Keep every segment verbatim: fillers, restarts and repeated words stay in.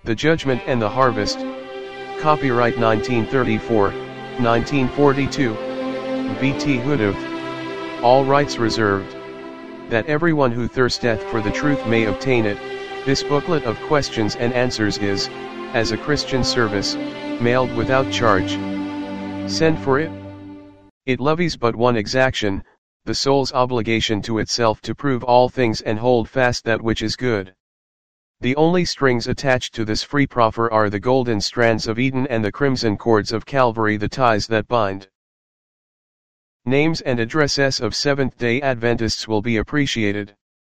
The Judgment and the Harvest. Copyright nineteen thirty-four, nineteen forty-two. V T Hoodov. All rights reserved. That everyone who thirsteth for the truth may obtain it. This booklet of questions and answers is, as a Christian service, mailed without charge. Send for it. It levies but one exaction, the soul's obligation to itself to prove all things and hold fast that which is good. The only strings attached to this free proffer are the golden strands of Eden and the crimson cords of Calvary, the ties that bind. Names and addresses of Seventh-day Adventists will be appreciated.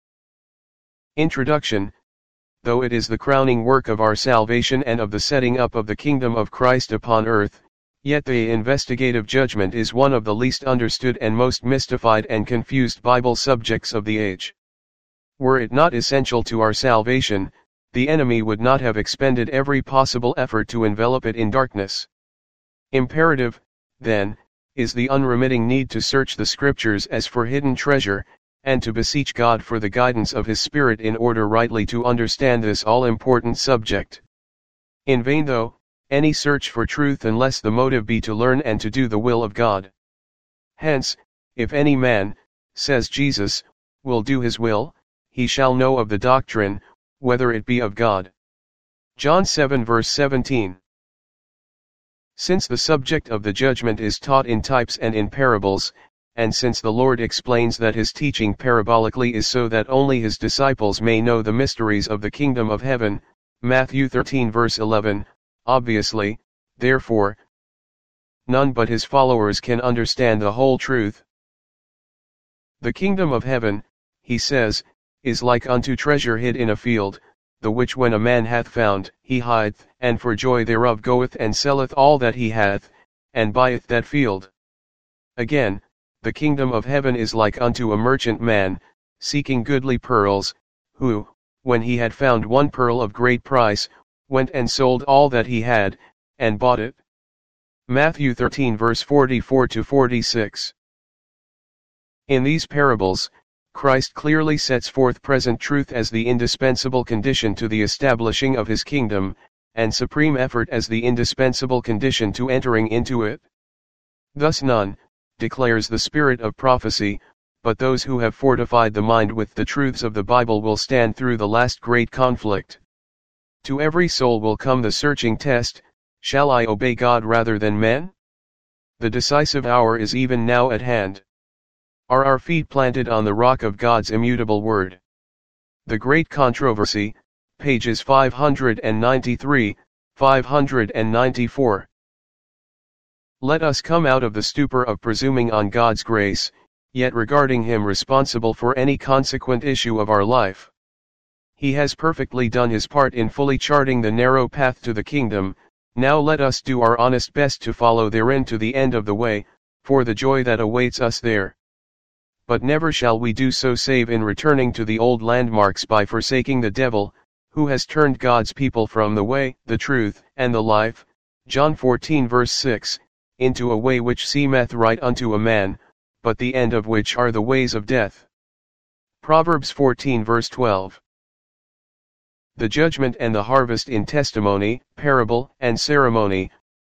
Introduction. Though it is the crowning work of our salvation and of the setting up of the kingdom of Christ upon earth, yet the investigative judgment is one of the least understood and most mystified and confused Bible subjects of the age. Were it not essential to our salvation, the enemy would not have expended every possible effort to envelop it in darkness. Imperative, then, is the unremitting need to search the Scriptures as for hidden treasure, and to beseech God for the guidance of His Spirit in order rightly to understand this all-important subject. In vain, though, any search for truth unless the motive be to learn and to do the will of God. Hence, if any man, says Jesus, will do His will, he shall know of the doctrine, whether it be of God. John seven verse seventeen. Since the subject of the judgment is taught in types and in parables, and since the Lord explains that His teaching parabolically is so that only His disciples may know the mysteries of the kingdom of heaven, Matthew thirteen verse eleven, obviously, therefore, none but His followers can understand the whole truth. The kingdom of heaven, He says, is like unto treasure hid in a field, the which when a man hath found, he hideth, and for joy thereof goeth and selleth all that he hath, and buyeth that field. Again, the kingdom of heaven is like unto a merchant man, seeking goodly pearls, who, when he had found one pearl of great price, went and sold all that he had, and bought it. Matthew thirteen verse forty-four to forty-six. In these parables, Christ clearly sets forth present truth as the indispensable condition to the establishing of His kingdom, and supreme effort as the indispensable condition to entering into it. Thus none, declares the Spirit of prophecy, but those who have fortified the mind with the truths of the Bible will stand through the last great conflict. To every soul will come the searching test, shall I obey God rather than men? The decisive hour is even now at hand. Are our feet planted on the rock of God's immutable word? The Great Controversy, pages five hundred ninety-three, five hundred ninety-four. Let us come out of the stupor of presuming on God's grace, yet regarding Him responsible for any consequent issue of our life. He has perfectly done His part in fully charting the narrow path to the kingdom, now let us do our honest best to follow therein to the end of the way, for the joy that awaits us there. But never shall we do so save in returning to the old landmarks by forsaking the devil, who has turned God's people from the way, the truth, and the life, John fourteen verse six, into a way which seemeth right unto a man, but the end of which are the ways of death. Proverbs fourteen verse twelve. The judgment and the harvest in testimony, parable, and ceremony.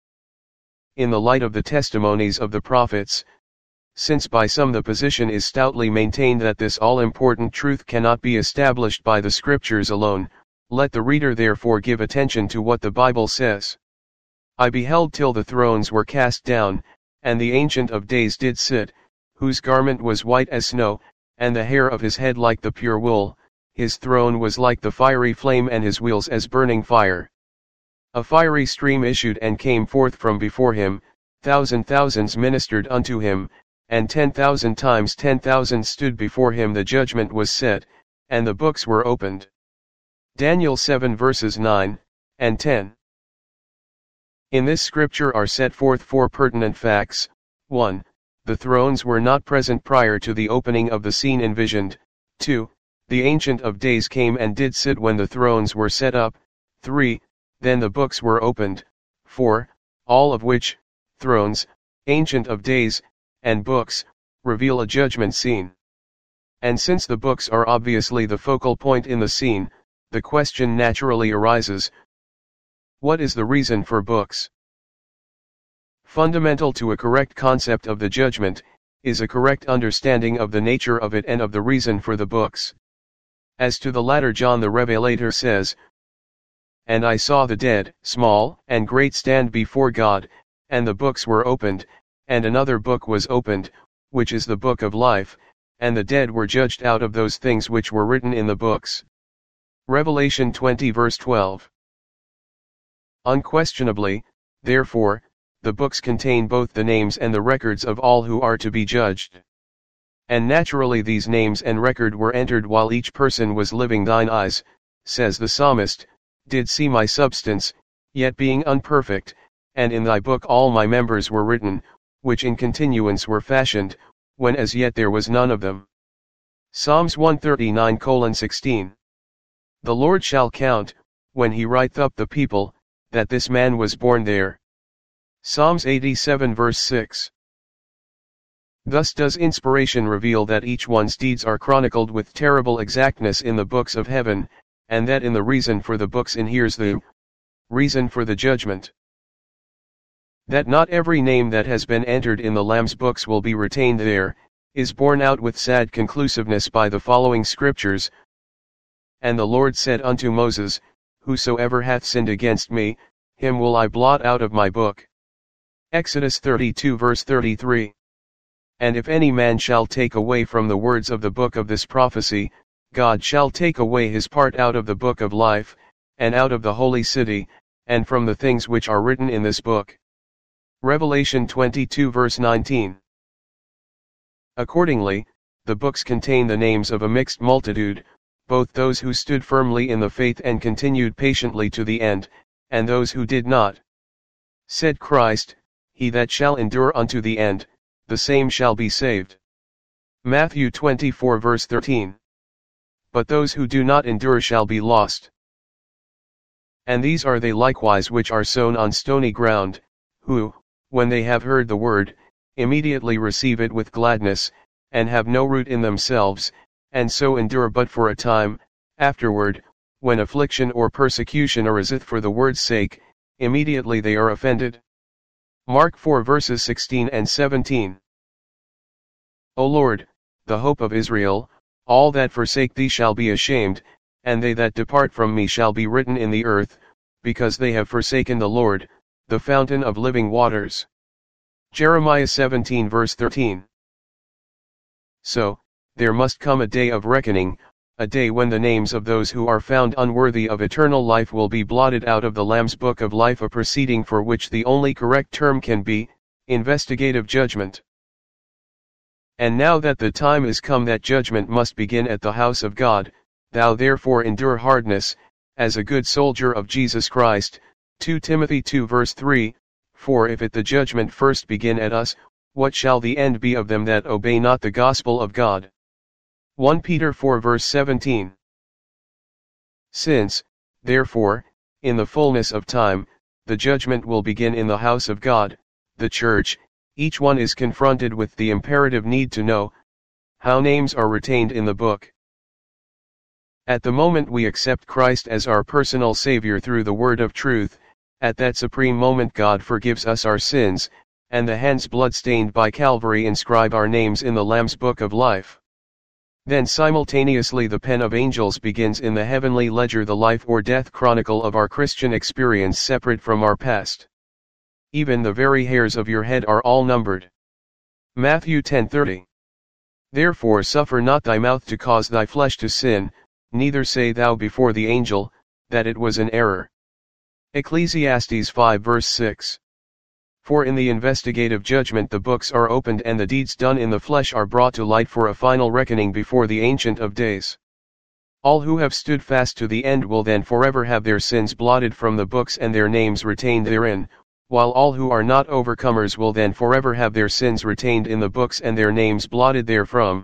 In the light of the testimonies of the prophets, since by some the position is stoutly maintained that this all-important truth cannot be established by the Scriptures alone, let the reader therefore give attention to what the Bible says. I beheld till the thrones were cast down, and the Ancient of Days did sit, whose garment was white as snow, and the hair of his head like the pure wool, his throne was like the fiery flame and his wheels as burning fire. A fiery stream issued and came forth from before him, thousand thousands ministered unto him, and ten thousand times ten thousand stood before him. The judgment was set, and the books were opened. Daniel seven verses nine and ten. In this scripture are set forth four pertinent facts. one. The thrones were not present prior to the opening of the scene envisioned. two. The Ancient of Days came and did sit when the thrones were set up. three. Then the books were opened. four. All of which, thrones, Ancient of Days, and books, reveal a judgment scene. And since the books are obviously the focal point in the scene, the question naturally arises, What is the reason for books? Fundamental to a correct concept of the judgment, is a correct understanding of the nature of it and of the reason for the books. As to the latter, John the Revelator says, "And I saw the dead, small and great, stand before God, and the books were opened, and another book was opened, which is the book of life, and the dead were judged out of those things which were written in the books." Revelation twenty verse twelve. Unquestionably, therefore, the books contain both the names and the records of all who are to be judged. And naturally these names and record were entered while each person was living. "Thine eyes," says the psalmist, "did see my substance, yet being unperfect, and in thy book all my members were written, which in continuance were fashioned, when as yet there was none of them." Psalms one thirty-nine sixteen. "The Lord shall count, when he writeth up the people, that this man was born there." Psalms eighty-seven verse six. Thus does inspiration reveal that each one's deeds are chronicled with terrible exactness in the books of heaven, and that in the reason for the books inheres the reason for the judgment. That not every name that has been entered in the Lamb's books will be retained there, is borne out with sad conclusiveness by the following scriptures. "And the Lord said unto Moses, Whosoever hath sinned against me, him will I blot out of my book." Exodus thirty-two verse thirty-three. "And if any man shall take away from the words of the book of this prophecy, God shall take away his part out of the book of life, and out of the holy city, and from the things which are written in this book." Revelation twenty-two verse nineteen. Accordingly, the books contain the names of a mixed multitude, both those who stood firmly in the faith and continued patiently to the end, and those who did not. Said Christ, "He that shall endure unto the end, the same shall be saved." Matthew twenty-four verse thirteen. "But those who do not endure shall be lost. And these are they likewise which are sown on stony ground, who, when they have heard the word, immediately receive it with gladness, and have no root in themselves, and so endure but for a time. Afterward, when affliction or persecution ariseth for the word's sake, immediately they are offended." Mark four verses sixteen and seventeen. "O Lord, the hope of Israel, all that forsake thee shall be ashamed, and they that depart from me shall be written in the earth, because they have forsaken the Lord, the fountain of living waters." Jeremiah seventeen verse thirteen. So, there must come a day of reckoning, a day when the names of those who are found unworthy of eternal life will be blotted out of the Lamb's book of life, a proceeding for which the only correct term can be investigative judgment. "And now that the time is come that judgment must begin at the house of God, thou therefore endure hardness, as a good soldier of Jesus Christ." Second Timothy two verse three, "For if it the judgment first begin at us, what shall the end be of them that obey not the gospel of God?" First Peter four verse seventeen. Since, therefore, in the fullness of time, the judgment will begin in the house of God, the church, each one is confronted with the imperative need to know how names are retained in the book. At the moment we accept Christ as our personal Savior through the word of truth, at that supreme moment God forgives us our sins, and the hands blood-stained by Calvary inscribe our names in the Lamb's book of life. Then simultaneously the pen of angels begins in the heavenly ledger the life or death chronicle of our Christian experience separate from our past. Even the very hairs of your head are all numbered. Matthew ten thirty. "Therefore suffer not thy mouth to cause thy flesh to sin, neither say thou before the angel, that it was an error." Ecclesiastes five verse six. For in the investigative judgment the books are opened and the deeds done in the flesh are brought to light for a final reckoning before the Ancient of Days. All who have stood fast to the end will then forever have their sins blotted from the books and their names retained therein, while all who are not overcomers will then forever have their sins retained in the books and their names blotted therefrom.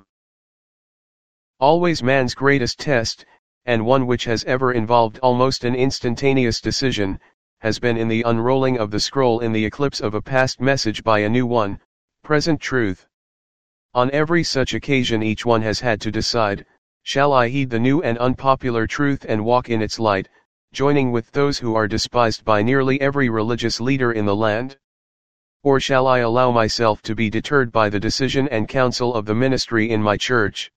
Always man's greatest test, and one which has ever involved almost an instantaneous decision, has been in the unrolling of the scroll in the eclipse of a past message by a new one, present truth. On every such occasion each one has had to decide, shall I heed the new and unpopular truth and walk in its light, joining with those who are despised by nearly every religious leader in the land? Or shall I allow myself to be deterred by the decision and counsel of the ministry in my church?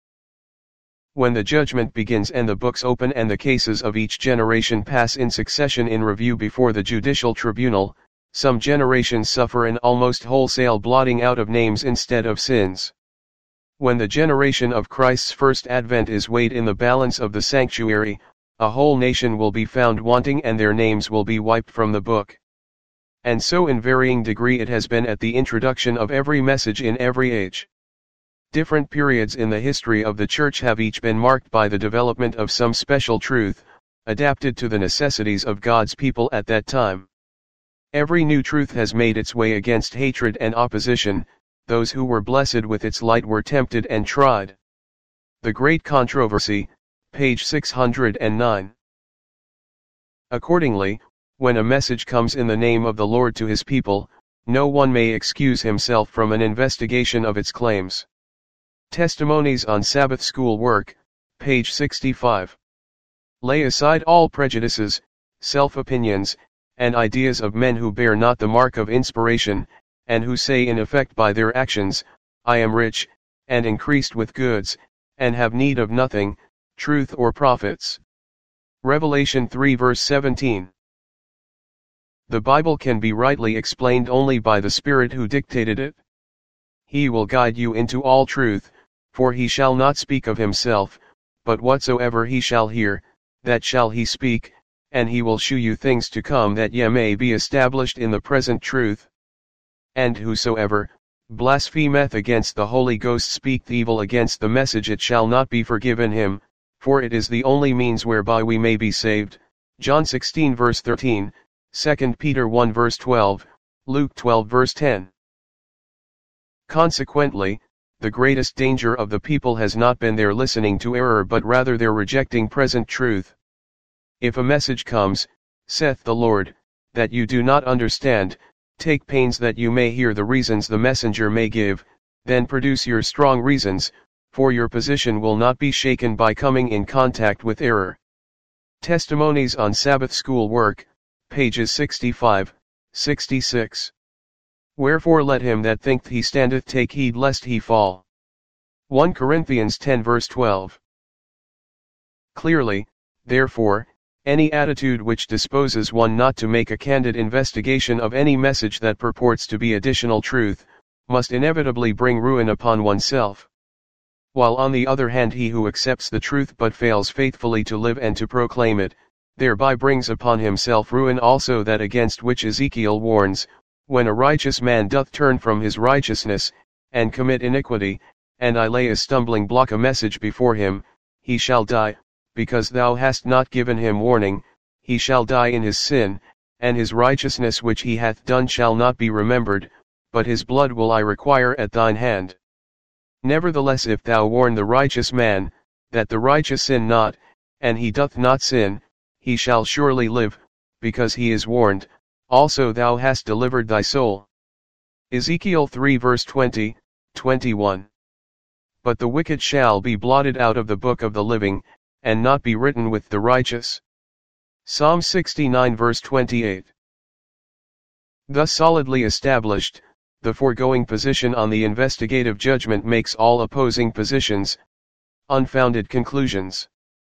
When the judgment begins and the books open and the cases of each generation pass in succession in review before the judicial tribunal, some generations suffer an almost wholesale blotting out of names instead of sins. When the generation of Christ's first advent is weighed in the balance of the sanctuary, a whole nation will be found wanting and their names will be wiped from the book. And so in varying degree it has been at the introduction of every message in every age. Different periods in the history of the Church have each been marked by the development of some special truth, adapted to the necessities of God's people at that time. Every new truth has made its way against hatred and opposition. Those who were blessed with its light were tempted and tried. The Great Controversy, page six hundred nine. Accordingly, when a message comes in the name of the Lord to his people, no one may excuse himself from an investigation of its claims. Testimonies on Sabbath School Work, page sixty-five. Lay aside all prejudices, self-opinions, and ideas of men who bear not the mark of inspiration, and who say in effect by their actions, I am rich, and increased with goods, and have need of nothing, truth or profits. Revelation three verse seventeen. The Bible can be rightly explained only by the Spirit who dictated it. He will guide you into all truth, for he shall not speak of himself, but whatsoever he shall hear, that shall he speak, and he will shew you things to come that ye may be established in the present truth. And whosoever blasphemeth against the Holy Ghost speaketh evil against the message, it shall not be forgiven him, for it is the only means whereby we may be saved. John sixteen verse thirteen, Second Peter one verse twelve, Luke twelve verse ten. Consequently, the greatest danger of the people has not been their listening to error but rather their rejecting present truth. If a message comes, saith the Lord, that you do not understand, take pains that you may hear the reasons the messenger may give, then produce your strong reasons, for your position will not be shaken by coming in contact with error. Testimonies on Sabbath School Work, pages sixty-five, sixty-six. Wherefore let him that thinketh he standeth take heed lest he fall. First Corinthians ten verse twelve. Clearly, therefore, any attitude which disposes one not to make a candid investigation of any message that purports to be additional truth, must inevitably bring ruin upon oneself. While on the other hand he who accepts the truth but fails faithfully to live and to proclaim it, thereby brings upon himself ruin also that against which Ezekiel warns, when a righteous man doth turn from his righteousness, and commit iniquity, and I lay a stumbling block a message before him, he shall die, because thou hast not given him warning, he shall die in his sin, and his righteousness which he hath done shall not be remembered, but his blood will I require at thine hand. Nevertheless if thou warn the righteous man, that the righteous sin not, and he doth not sin, he shall surely live, because he is warned, also thou hast delivered thy soul. Ezekiel three verse twenty, twenty-one. But the wicked shall be blotted out of the book of the living, and not be written with the righteous. Psalm sixty-nine verse twenty-eight. Thus solidly established, the foregoing position on the investigative judgment makes all opposing positions unfounded conclusions.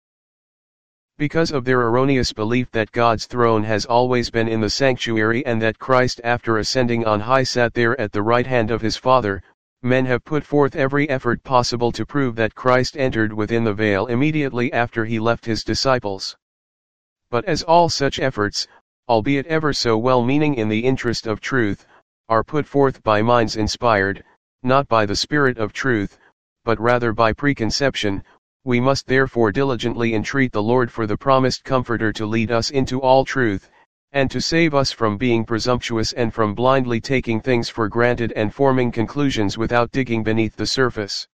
Because of their erroneous belief that God's throne has always been in the sanctuary and that Christ after ascending on high sat there at the right hand of his Father, men have put forth every effort possible to prove that Christ entered within the veil immediately after he left his disciples. But as all such efforts, albeit ever so well-meaning in the interest of truth, are put forth by minds inspired, not by the Spirit of truth, but rather by preconception, we must therefore diligently entreat the Lord for the promised Comforter to lead us into all truth, and to save us from being presumptuous and from blindly taking things for granted and forming conclusions without digging beneath the surface.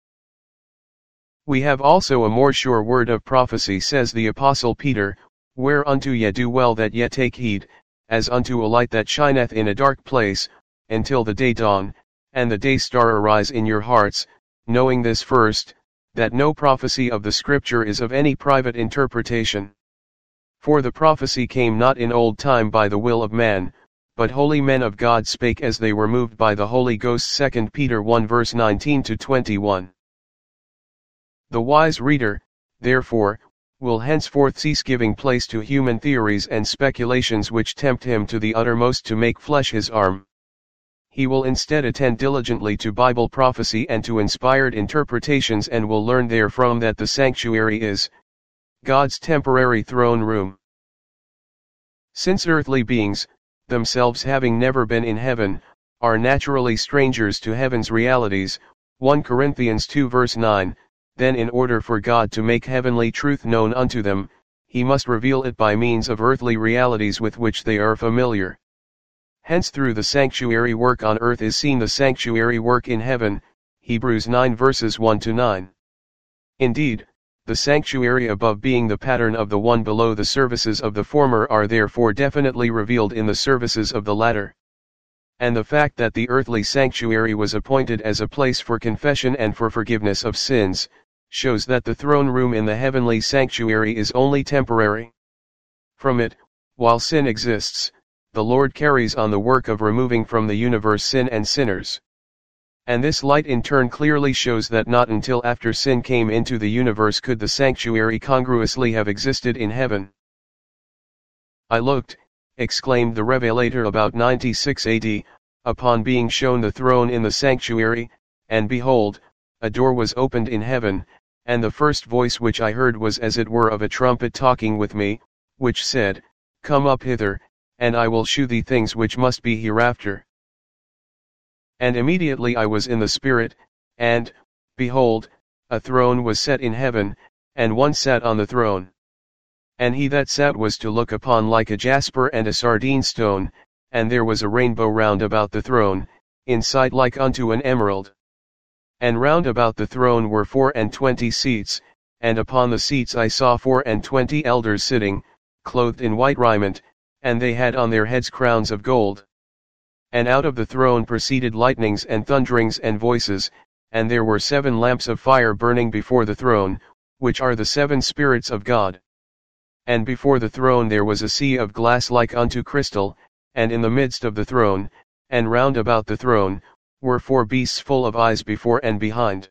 We have also a more sure word of prophecy, says the Apostle Peter, whereunto ye do well that ye take heed, as unto a light that shineth in a dark place, until the day dawn, and the day star arise in your hearts, knowing this first, that no prophecy of the Scripture is of any private interpretation. For the prophecy came not in old time by the will of man, but holy men of God spake as they were moved by the Holy Ghost. Second Peter one verse nineteen to twenty-one. The wise reader, therefore, will henceforth cease giving place to human theories and speculations which tempt him to the uttermost to make flesh his arm. He will instead attend diligently to Bible prophecy and to inspired interpretations, and will learn therefrom that the sanctuary is God's temporary throne room. Since earthly beings, themselves having never been in heaven, are naturally strangers to heaven's realities, First Corinthians two verse nine, then in order for God to make heavenly truth known unto them, he must reveal it by means of earthly realities with which they are familiar. Hence through the sanctuary work on earth is seen the sanctuary work in heaven, Hebrews nine verses one to nine. Indeed, the sanctuary above being the pattern of the one below, the services of the former are therefore definitely revealed in the services of the latter. And the fact that the earthly sanctuary was appointed as a place for confession and for forgiveness of sins, shows that the throne room in the heavenly sanctuary is only temporary. From it, while sin exists, the Lord carries on the work of removing from the universe sin and sinners. And this light in turn clearly shows that not until after sin came into the universe could the sanctuary congruously have existed in heaven. I looked, exclaimed the Revelator about ninety-six A D, upon being shown the throne in the sanctuary, and behold, a door was opened in heaven, and the first voice which I heard was as it were of a trumpet talking with me, which said, Come up hither, and I will shew thee things which must be hereafter. And immediately I was in the Spirit, and, behold, a throne was set in heaven, and one sat on the throne. And he that sat was to look upon like a jasper and a sardine stone, and there was a rainbow round about the throne, in sight like unto an emerald. And round about the throne were four and twenty seats, and upon the seats I saw four and twenty elders sitting, clothed in white raiment, and they had on their heads crowns of gold. And out of the throne proceeded lightnings and thunderings and voices, and there were seven lamps of fire burning before the throne, which are the seven spirits of God. And before the throne there was a sea of glass like unto crystal, and in the midst of the throne, and round about the throne, were four beasts full of eyes before and behind.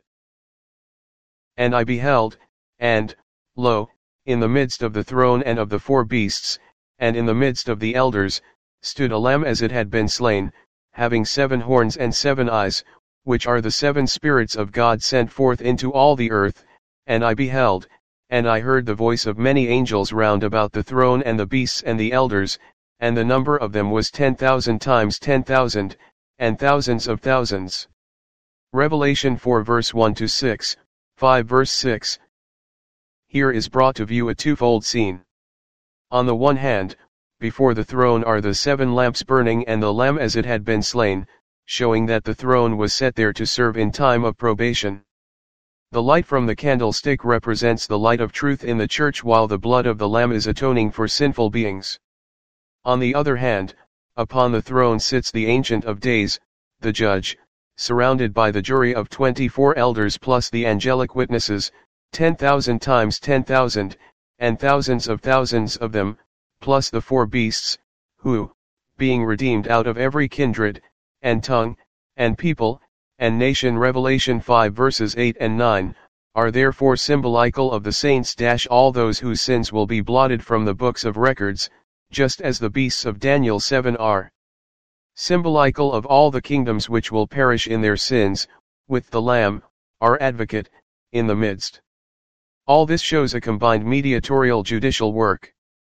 And I beheld, and, lo, in the midst of the throne and of the four beasts, and in the midst of the elders, stood a lamb as it had been slain, having seven horns and seven eyes, which are the seven spirits of God sent forth into all the earth. And I beheld, and I heard the voice of many angels round about the throne and the beasts and the elders, and the number of them was ten thousand times ten thousand, and thousands of thousands. Revelation four verse one to six, five verse six. Here is brought to view a twofold scene. On the one hand, before the throne are the seven lamps burning and the Lamb as it had been slain, showing that the throne was set there to serve in time of probation. The light from the candlestick represents the light of truth in the church, while the blood of the Lamb is atoning for sinful beings. On the other hand, upon the throne sits the Ancient of Days, the Judge, surrounded by the jury of twenty-four elders plus the angelic witnesses, ten thousand times ten thousand, and thousands of thousands of them, plus the four beasts, who, being redeemed out of every kindred, and tongue, and people, and nation. Revelation five verses eight and nine, are therefore symbolical of the saints. All those whose sins will be blotted from the books of records, just as the beasts of Daniel seven are symbolical of all the kingdoms which will perish in their sins, with the Lamb, our advocate, in the midst. All this shows a combined mediatorial judicial work.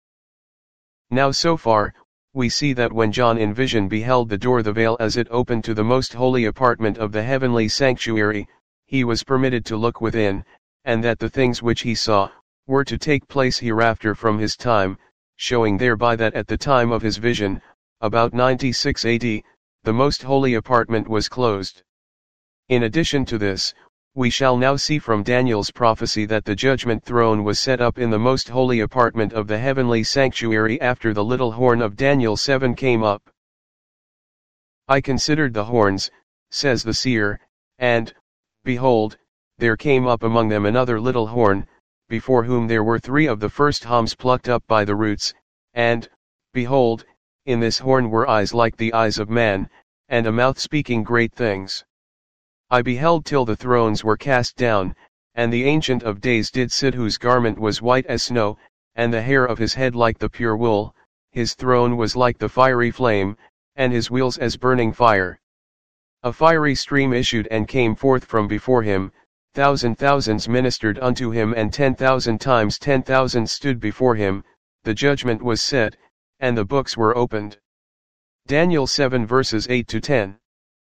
Now so far, we see that when John in vision beheld the door, the veil as it opened to the most holy apartment of the heavenly sanctuary, he was permitted to look within, and that the things which he saw, were to take place hereafter from his time, showing thereby that at the time of his vision, about ninety-six A D, the most holy apartment was closed. In addition to this, we shall now see from Daniel's prophecy that the judgment throne was set up in the most holy apartment of the heavenly sanctuary after the little horn of Daniel seven came up. I considered the horns, says the seer, and, behold, there came up among them another little horn, before whom there were three of the first hams plucked up by the roots, and, behold, in this horn were eyes like the eyes of man, and a mouth speaking great things. I beheld till the thrones were cast down, and the Ancient of Days did sit, whose garment was white as snow, and the hair of his head like the pure wool, his throne was like the fiery flame, and his wheels as burning fire. A fiery stream issued and came forth from before him, thousand thousands ministered unto him, and ten thousand times ten thousand stood before him. The judgment was set, and the books were opened. Daniel seven verses eight to ten.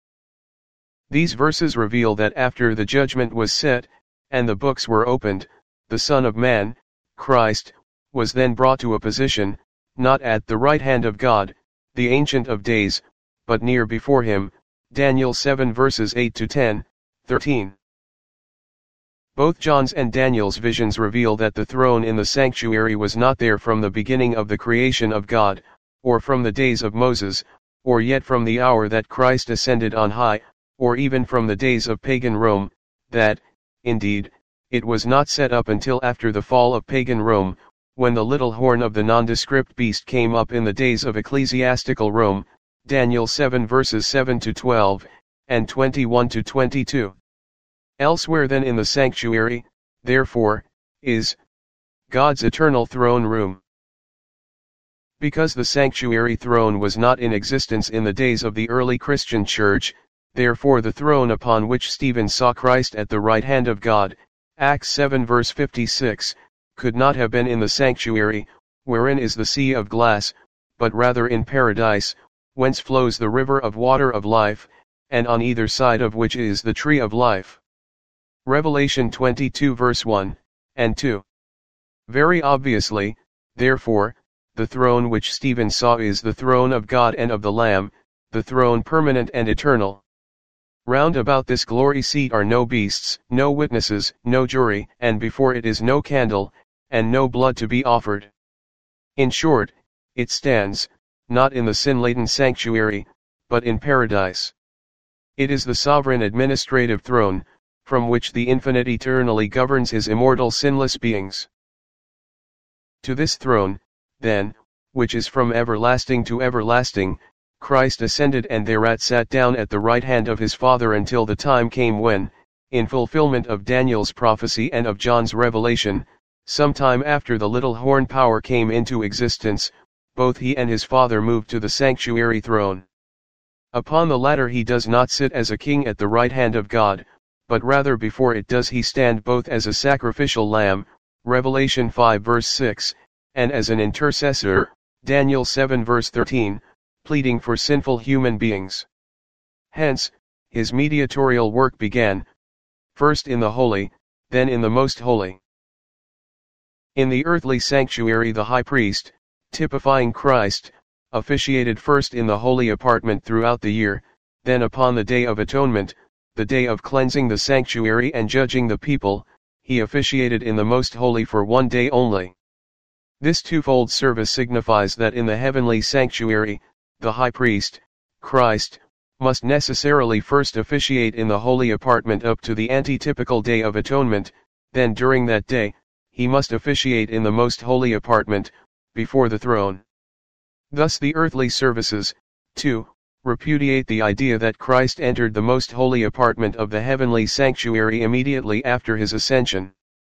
These verses reveal that after the judgment was set, and the books were opened, the Son of Man, Christ, was then brought to a position, not at the right hand of God, the Ancient of Days, but near before him. Daniel seven verses eight to ten, thirteen. Both John's and Daniel's visions reveal that the throne in the sanctuary was not there from the beginning of the creation of God, or from the days of Moses, or yet from the hour that Christ ascended on high, or even from the days of pagan Rome, that, indeed, it was not set up until after the fall of pagan Rome, when the little horn of the nondescript beast came up in the days of ecclesiastical Rome. Daniel seven verses seven to twelve, and twenty-one to twenty-two. Elsewhere than in the sanctuary, therefore, is God's eternal throne room. Because the sanctuary throne was not in existence in the days of the early Christian church, therefore the throne upon which Stephen saw Christ at the right hand of God, Acts seven verse fifty-six, could not have been in the sanctuary, wherein is the sea of glass, but rather in paradise, whence flows the river of water of life, and on either side of which is the tree of life. Revelation twenty-two verse one, and two. Very obviously, therefore, the throne which Stephen saw is the throne of God and of the Lamb, the throne permanent and eternal. Round about this glory seat are no beasts, no witnesses, no jury, and before it is no candle, and no blood to be offered. In short, it stands, not in the sin-laden sanctuary, but in paradise. It is the sovereign administrative throne, from which the infinite eternally governs his immortal sinless beings. To this throne, then, which is from everlasting to everlasting, Christ ascended and thereat sat down at the right hand of his Father until the time came when, in fulfillment of Daniel's prophecy and of John's revelation, some time after the little horn power came into existence, both he and his Father moved to the sanctuary throne. Upon the latter he does not sit as a king at the right hand of God, but rather before it does he stand both as a sacrificial lamb, Revelation five verse six, and as an intercessor, Daniel seven verse thirteen, pleading for sinful human beings. Hence, his mediatorial work began, first in the holy, then in the most holy. In the earthly sanctuary the high priest, typifying Christ, officiated first in the holy apartment throughout the year, then upon the Day of Atonement, the day of cleansing the sanctuary and judging the people, he officiated in the most holy for one day only. This twofold service signifies that in the heavenly sanctuary, the high priest, Christ, must necessarily first officiate in the holy apartment up to the antitypical Day of Atonement, then during that day, he must officiate in the most holy apartment, before the throne. Thus the earthly services, too, repudiate the idea that Christ entered the most holy apartment of the heavenly sanctuary immediately after his ascension.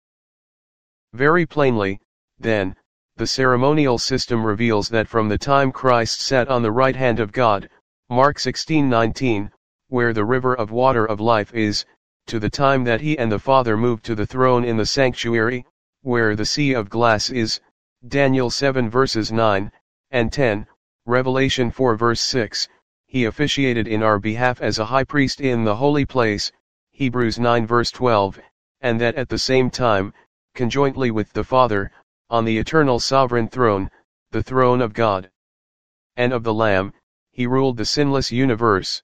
Very plainly, then, the ceremonial system reveals that from the time Christ sat on the right hand of God, Mark sixteen nineteen, where the river of water of life is, to the time that he and the Father moved to the throne in the sanctuary, where the sea of glass is, Daniel seven verses nine and ten, Revelation four verse six, he officiated in our behalf as a high priest in the holy place, Hebrews nine verse twelve, and that at the same time, conjointly with the Father, on the eternal sovereign throne, the throne of God and of the Lamb, he ruled the sinless universe.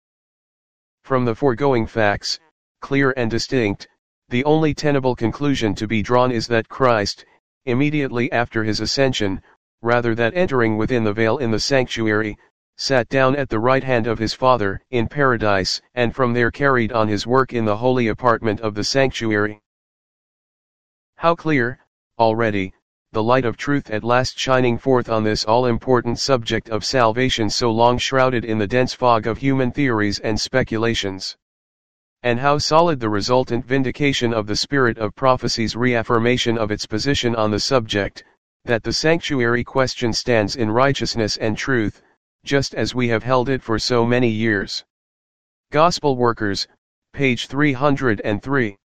From the foregoing facts, clear and distinct, the only tenable conclusion to be drawn is that Christ, immediately after his ascension, rather than entering within the veil in the sanctuary, sat down at the right hand of his Father in paradise, and from there carried on his work in the holy apartment of the sanctuary. How clear, already, the light of truth at last shining forth on this all-important subject of salvation so long shrouded in the dense fog of human theories and speculations. And how solid the resultant vindication of the spirit of prophecy's reaffirmation of its position on the subject, that the sanctuary question stands in righteousness and truth, just as we have held it for so many years. Gospel Workers, page three hundred three.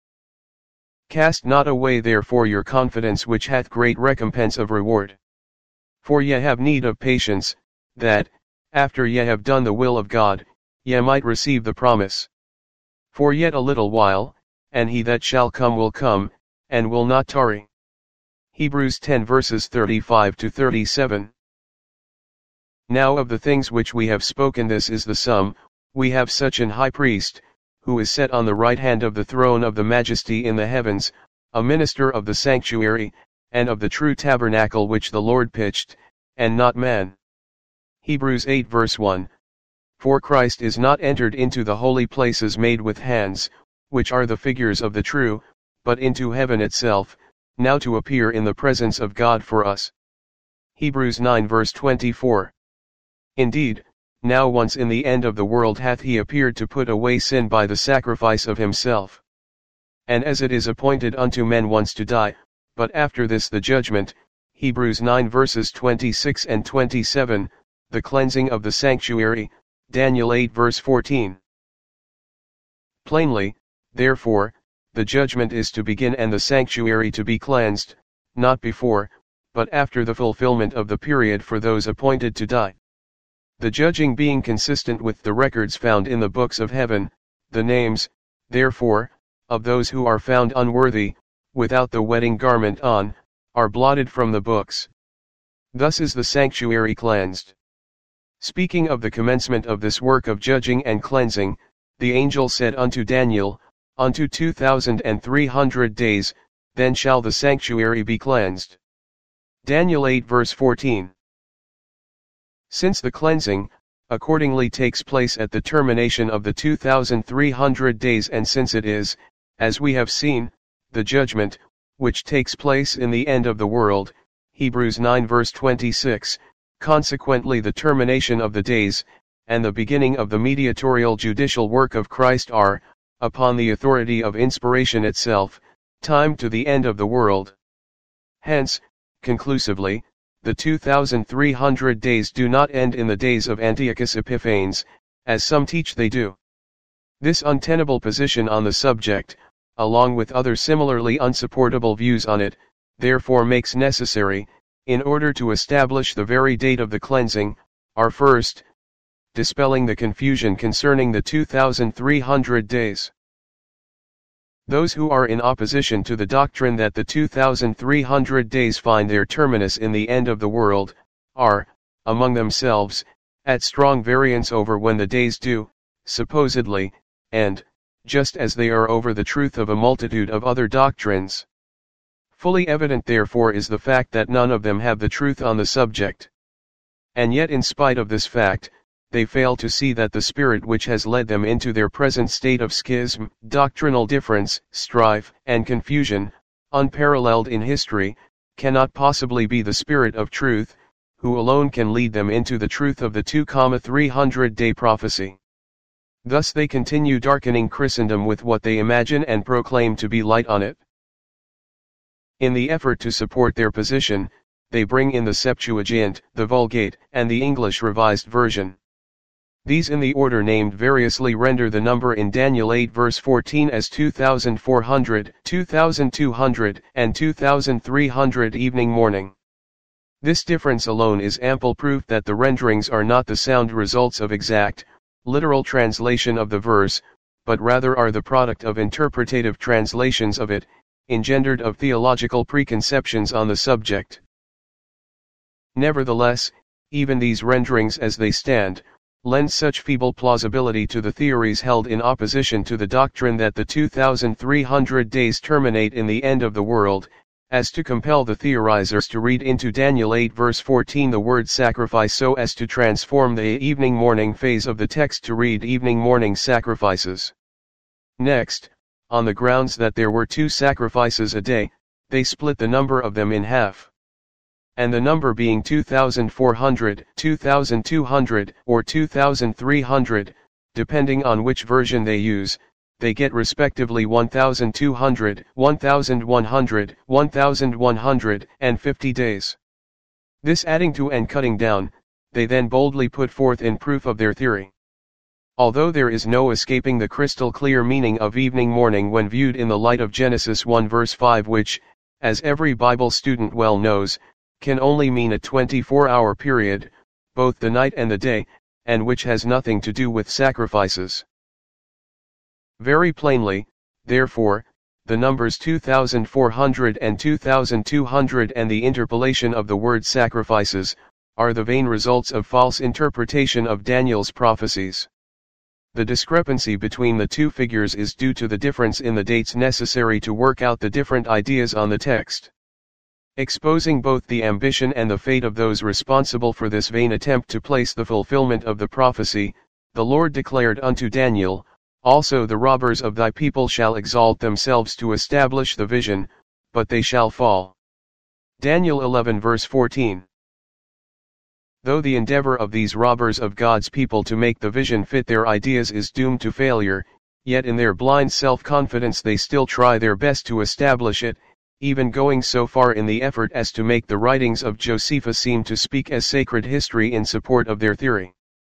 Cast not away therefore your confidence, which hath great recompense of reward. For ye have need of patience, that, after ye have done the will of God, ye might receive the promise. For yet a little while, and he that shall come will come, and will not tarry. Hebrews ten verses thirty-five to thirty-seven. Now of the things which we have spoken this is the sum: we have such an high priest, who is set on the right hand of the throne of the majesty in the heavens, a minister of the sanctuary, and of the true tabernacle which the Lord pitched, and not man. Hebrews eight verse one. For Christ is not entered into the holy places made with hands, which are the figures of the true, but into heaven itself, now to appear in the presence of God for us. Hebrews nine verse twenty-four. Indeed, now once in the end of the world hath he appeared to put away sin by the sacrifice of himself. And as it is appointed unto men once to die, but after this the judgment, Hebrews nine verses twenty-six and twenty-seven, the cleansing of the sanctuary, Daniel eight verse fourteen. Plainly, therefore, the judgment is to begin and the sanctuary to be cleansed, not before, but after the fulfillment of the period for those appointed to die. The judging being consistent with the records found in the books of heaven, the names, therefore, of those who are found unworthy, without the wedding garment on, are blotted from the books. Thus is the sanctuary cleansed. Speaking of the commencement of this work of judging and cleansing, the angel said unto Daniel, Unto two thousand and three hundred days, then shall the sanctuary be cleansed. Daniel eight verse fourteen. Since the cleansing, accordingly takes place at the termination of the two thousand three hundred days, and since it is, as we have seen, the judgment, which takes place in the end of the world, Hebrews nine verse twenty-six, consequently the termination of the days, and the beginning of the mediatorial judicial work of Christ are, upon the authority of inspiration itself, timed to the end of the world. Hence, conclusively, the two thousand three hundred days do not end in the days of Antiochus Epiphanes, as some teach they do. This untenable position on the subject, along with other similarly unsupportable views on it, therefore makes necessary, in order to establish the very date of the cleansing, our first, dispelling the confusion concerning the two thousand three hundred days. Those who are in opposition to the doctrine that the two thousand three hundred days find their terminus in the end of the world, are, among themselves, at strong variance over when the days do, supposedly, end, just as they are over the truth of a multitude of other doctrines. Fully evident therefore is the fact that none of them have the truth on the subject. And yet in spite of this fact, they fail to see that the spirit which has led them into their present state of schism, doctrinal difference, strife, and confusion, unparalleled in history, cannot possibly be the spirit of truth, who alone can lead them into the truth of the two thousand three hundred day prophecy. Thus they continue darkening Christendom with what they imagine and proclaim to be light on it. In the effort to support their position, they bring in the Septuagint, the Vulgate, and the English Revised Version. These in the order named variously render the number in Daniel eight verse fourteen as two thousand four hundred, two thousand two hundred, and two thousand three hundred evening morning. This difference alone is ample proof that the renderings are not the sound results of exact, literal translation of the verse, but rather are the product of interpretative translations of it, engendered of theological preconceptions on the subject. Nevertheless, even these renderings as they stand, lend such feeble plausibility to the theories held in opposition to the doctrine that the two thousand three hundred days terminate in the end of the world, as to compel the theorizers to read into Daniel eight verse fourteen the word sacrifice so as to transform the evening-morning phase of the text to read evening-morning sacrifices. Next, on the grounds that there were two sacrifices a day, they split the number of them in half. And the number being two thousand four hundred, two thousand two hundred, or two thousand three hundred, depending on which version they use, they get respectively one thousand two hundred, one thousand one hundred, one thousand one hundred fifty days. This adding to and cutting down, they then boldly put forth in proof of their theory. Although there is no escaping the crystal clear meaning of evening morning when viewed in the light of Genesis one verse five, which, as every Bible student well knows, can only mean a twenty-four hour period, both the night and the day, and which has nothing to do with sacrifices. Very plainly, therefore, the numbers two thousand four hundred and two thousand two hundred and the interpolation of the word sacrifices, are the vain results of false interpretation of Daniel's prophecies. The discrepancy between the two figures is due to the difference in the dates necessary to work out the different ideas on the text. Exposing both the ambition and the fate of those responsible for this vain attempt to place the fulfillment of the prophecy, the Lord declared unto Daniel, "Also the robbers of thy people shall exalt themselves to establish the vision, but they shall fall." Daniel eleven verse fourteen. Though the endeavor of these robbers of God's people to make the vision fit their ideas is doomed to failure, yet in their blind self-confidence they still try their best to establish it, even going so far in the effort as to make the writings of Josephus seem to speak as sacred history in support of their theory.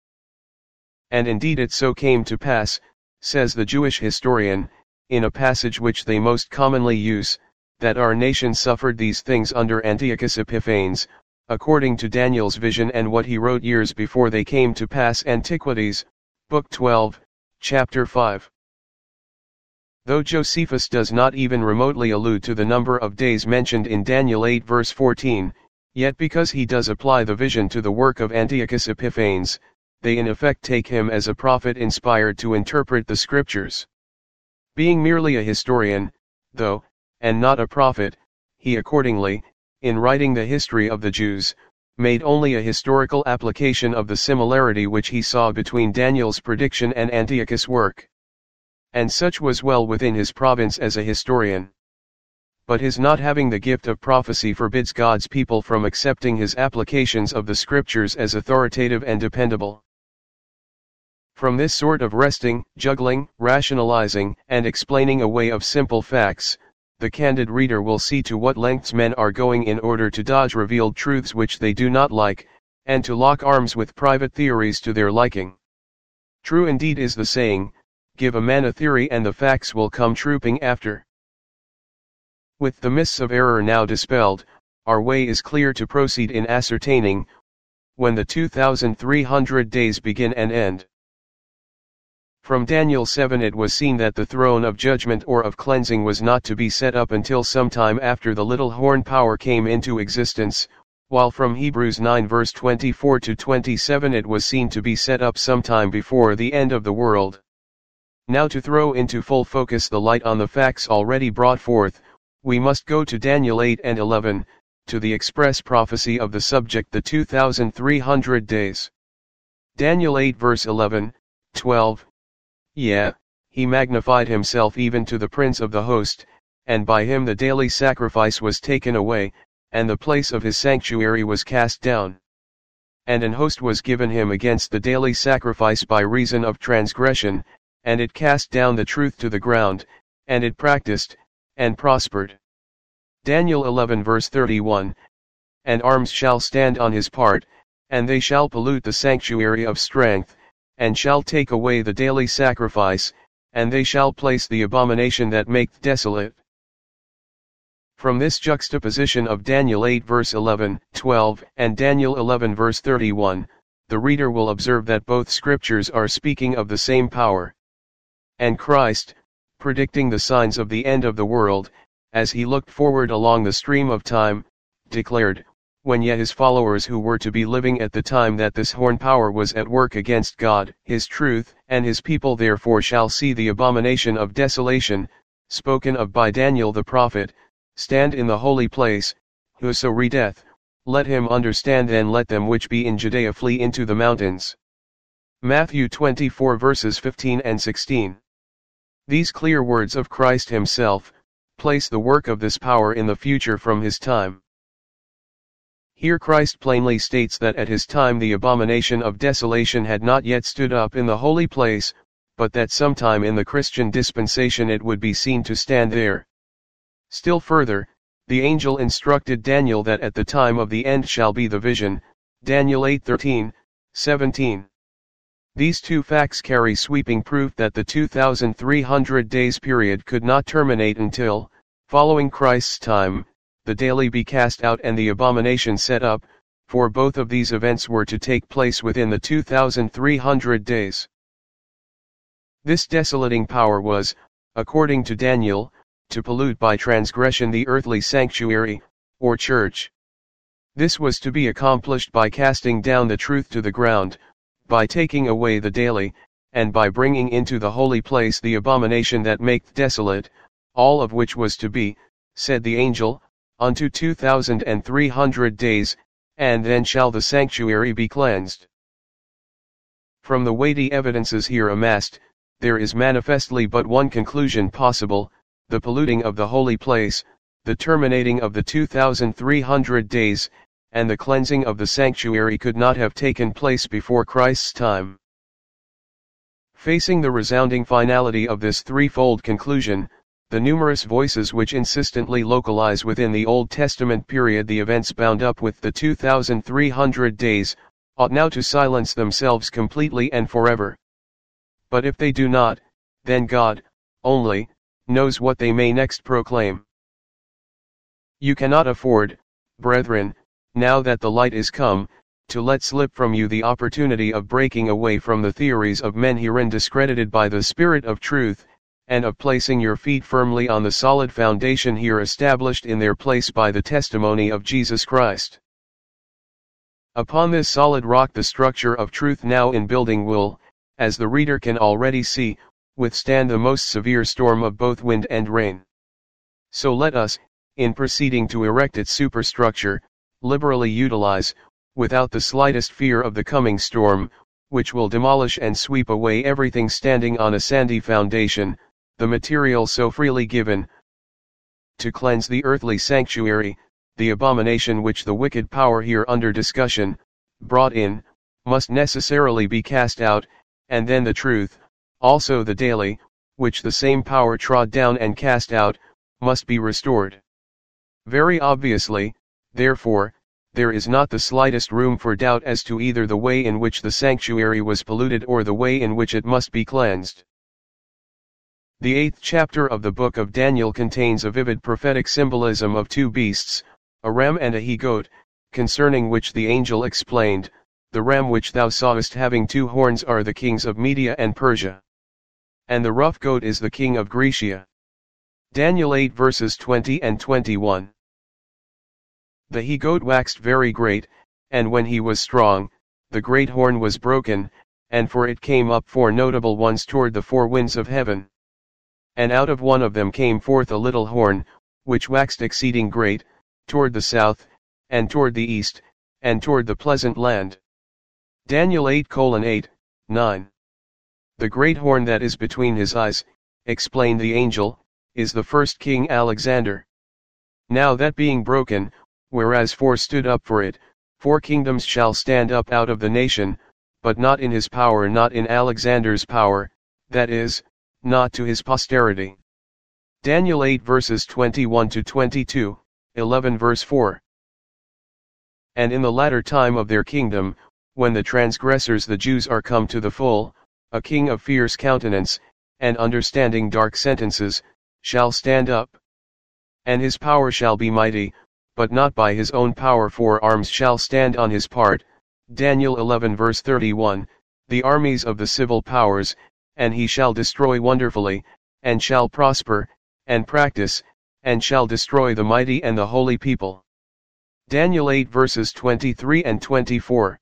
And indeed it so came to pass, says the Jewish historian, in a passage which they most commonly use, that our nation suffered these things under Antiochus Epiphanes, according to Daniel's vision and what he wrote years before they came to pass. Antiquities, Book twelve, Chapter five. Though Josephus does not even remotely allude to the number of days mentioned in Daniel eight verse fourteen, yet because he does apply the vision to the work of Antiochus Epiphanes, they in effect take him as a prophet inspired to interpret the scriptures. Being merely a historian, though, and not a prophet, he accordingly, in writing the history of the Jews, made only a historical application of the similarity which he saw between Daniel's prediction and Antiochus' work. And such was well within his province as a historian. But his not having the gift of prophecy forbids God's people from accepting his applications of the scriptures as authoritative and dependable. From this sort of resting, juggling, rationalizing, and explaining away of simple facts, the candid reader will see to what lengths men are going in order to dodge revealed truths which they do not like, and to lock arms with private theories to their liking. True indeed is the saying, give a man a theory and the facts will come trooping after. With the mists of error now dispelled, our way is clear to proceed in ascertaining when the two thousand three hundred days begin and end. From Daniel seven it was seen that the throne of judgment or of cleansing was not to be set up until some time after the little horn power came into existence, while from Hebrews nine verse twenty-four to twenty-seven it was seen to be set up sometime before the end of the world. Now to throw into full focus the light on the facts already brought forth, we must go to Daniel eight and eleven, to the express prophecy of the subject the two thousand three hundred days. Daniel eight verse eleven, twelve. Yea, he magnified himself even to the prince of the host, and by him the daily sacrifice was taken away, and the place of his sanctuary was cast down. And an host was given him against the daily sacrifice by reason of transgression, and it cast down the truth to the ground, and it practiced, and prospered. Daniel eleven verse thirty-one, and arms shall stand on his part, and they shall pollute the sanctuary of strength, and shall take away the daily sacrifice, and they shall place the abomination that maketh desolate. From this juxtaposition of Daniel eight verse eleven, twelve, and Daniel eleven verse thirty-one, the reader will observe that both scriptures are speaking of the same power. And Christ, predicting the signs of the end of the world, as he looked forward along the stream of time, declared, when yet his followers who were to be living at the time that this horn power was at work against God, his truth, and his people therefore shall see the abomination of desolation, spoken of by Daniel the prophet, stand in the holy place. Whoso readeth, let him understand, then let them which be in Judea flee into the mountains. Matthew twenty-four verses fifteen and sixteen. These clear words of Christ himself, place the work of this power in the future from his time. Here Christ plainly states that at his time the abomination of desolation had not yet stood up in the holy place, but that sometime in the Christian dispensation it would be seen to stand there. Still further, the angel instructed Daniel that at the time of the end shall be the vision, Daniel eight thirteen, seventeen. These two facts carry sweeping proof that the two thousand three hundred days period could not terminate until, following Christ's time, the daily be cast out and the abomination set up, for both of these events were to take place within the two thousand three hundred days. This desolating power was, according to Daniel, to pollute by transgression the earthly sanctuary, or church. This was to be accomplished by casting down the truth to the ground, by taking away the daily, and by bringing into the holy place the abomination that maketh desolate, all of which was to be, said the angel, unto two thousand and three hundred days, and then shall the sanctuary be cleansed. From the weighty evidences here amassed, there is manifestly but one conclusion possible: the polluting of the holy place, the terminating of the two thousand three hundred days, and the cleansing of the sanctuary could not have taken place before Christ's time. Facing the resounding finality of this threefold conclusion, the numerous voices which insistently localize within the Old Testament period the events bound up with the two thousand three hundred days, ought now to silence themselves completely and forever. But if they do not, then God, only, knows what they may next proclaim. You cannot afford, brethren, now that the light is come, to let slip from you the opportunity of breaking away from the theories of men herein discredited by the Spirit of truth, and of placing your feet firmly on the solid foundation here established in their place by the testimony of Jesus Christ. Upon this solid rock the structure of truth now in building will, as the reader can already see, withstand the most severe storm of both wind and rain. So let us, in proceeding to erect its superstructure, liberally utilize, without the slightest fear of the coming storm, which will demolish and sweep away everything standing on a sandy foundation, the material so freely given to cleanse the earthly sanctuary. The abomination which the wicked power here under discussion brought in, must necessarily be cast out, and then the truth, also the daily, which the same power trod down and cast out, must be restored. Very obviously, therefore, there is not the slightest room for doubt as to either the way in which the sanctuary was polluted or the way in which it must be cleansed. The eighth chapter of the book of Daniel contains a vivid prophetic symbolism of two beasts, a ram and a he-goat, concerning which the angel explained, the ram which thou sawest having two horns are the kings of Media and Persia. And the rough goat is the king of Grecia. Daniel eight verses twenty and twenty-one. The he-goat waxed very great, and when he was strong, the great horn was broken, and for it came up four notable ones toward the four winds of heaven. And out of one of them came forth a little horn, which waxed exceeding great, toward the south, and toward the east, and toward the pleasant land. Daniel eight eight, nine. The great horn that is between his eyes, explained the angel, is the first king Alexander. Now that being broken, whereas four stood up for it, four kingdoms shall stand up out of the nation, but not in his power, not in Alexander's power, that is, not to his posterity. Daniel eight verses twenty-one to twenty-two, eleven verse four. And in the latter time of their kingdom, when the transgressors the Jews are come to the full, a king of fierce countenance, and understanding dark sentences, shall stand up. And his power shall be mighty, but not by his own power, for arms shall stand on his part. Daniel eleven verse thirty-one, the armies of the civil powers, and he shall destroy wonderfully, and shall prosper, and practice, and shall destroy the mighty and the holy people. Daniel eight verses twenty-three and twenty-four.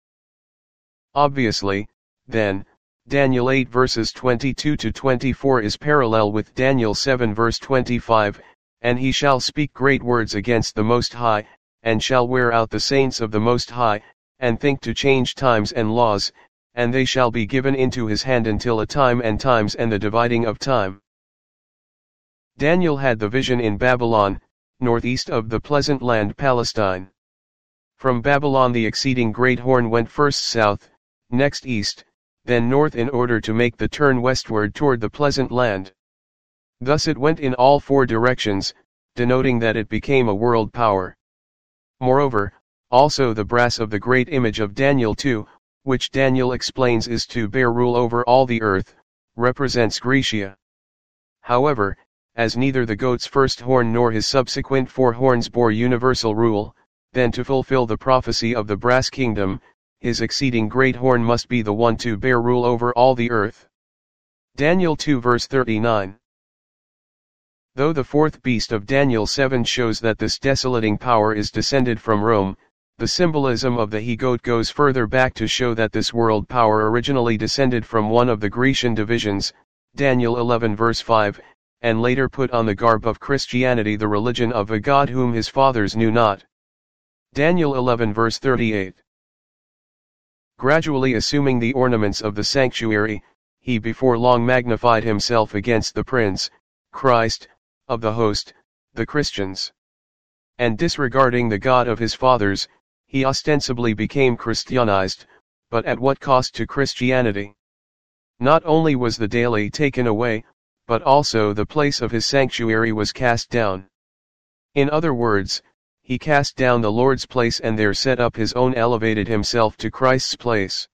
Obviously, then, Daniel eight verses twenty-two to twenty-four is parallel with Daniel seven verse twenty-five, and he shall speak great words against the Most High, and shall wear out the saints of the Most High, and think to change times and laws, and they shall be given into his hand until a time and times and the dividing of time. Daniel had the vision in Babylon, northeast of the pleasant land Palestine. From Babylon the exceeding great horn went first south, next east, then north in order to make the turn westward toward the pleasant land. Thus it went in all four directions, denoting that it became a world power. Moreover, also the brass of the great image of Daniel two, which Daniel explains is to bear rule over all the earth, represents Grecia. However, as neither the goat's first horn nor his subsequent four horns bore universal rule, then to fulfill the prophecy of the brass kingdom, his exceeding great horn must be the one to bear rule over all the earth. Daniel two verse thirty-nine. Though the fourth beast of Daniel seven shows that this desolating power is descended from Rome, the symbolism of the he-goat goes further back to show that this world power originally descended from one of the Grecian divisions, Daniel eleven verse five, and later put on the garb of Christianity, the religion of a God whom his fathers knew not. Daniel eleven verse thirty-eight. Gradually assuming the ornaments of the sanctuary, he before long magnified himself against the Prince, Christ, of the host, the Christians. And disregarding the God of his fathers, he ostensibly became Christianized, but at what cost to Christianity? Not only was the daily taken away, but also the place of his sanctuary was cast down. In other words, he cast down the Lord's place and there set up his own, elevated himself to Christ's place.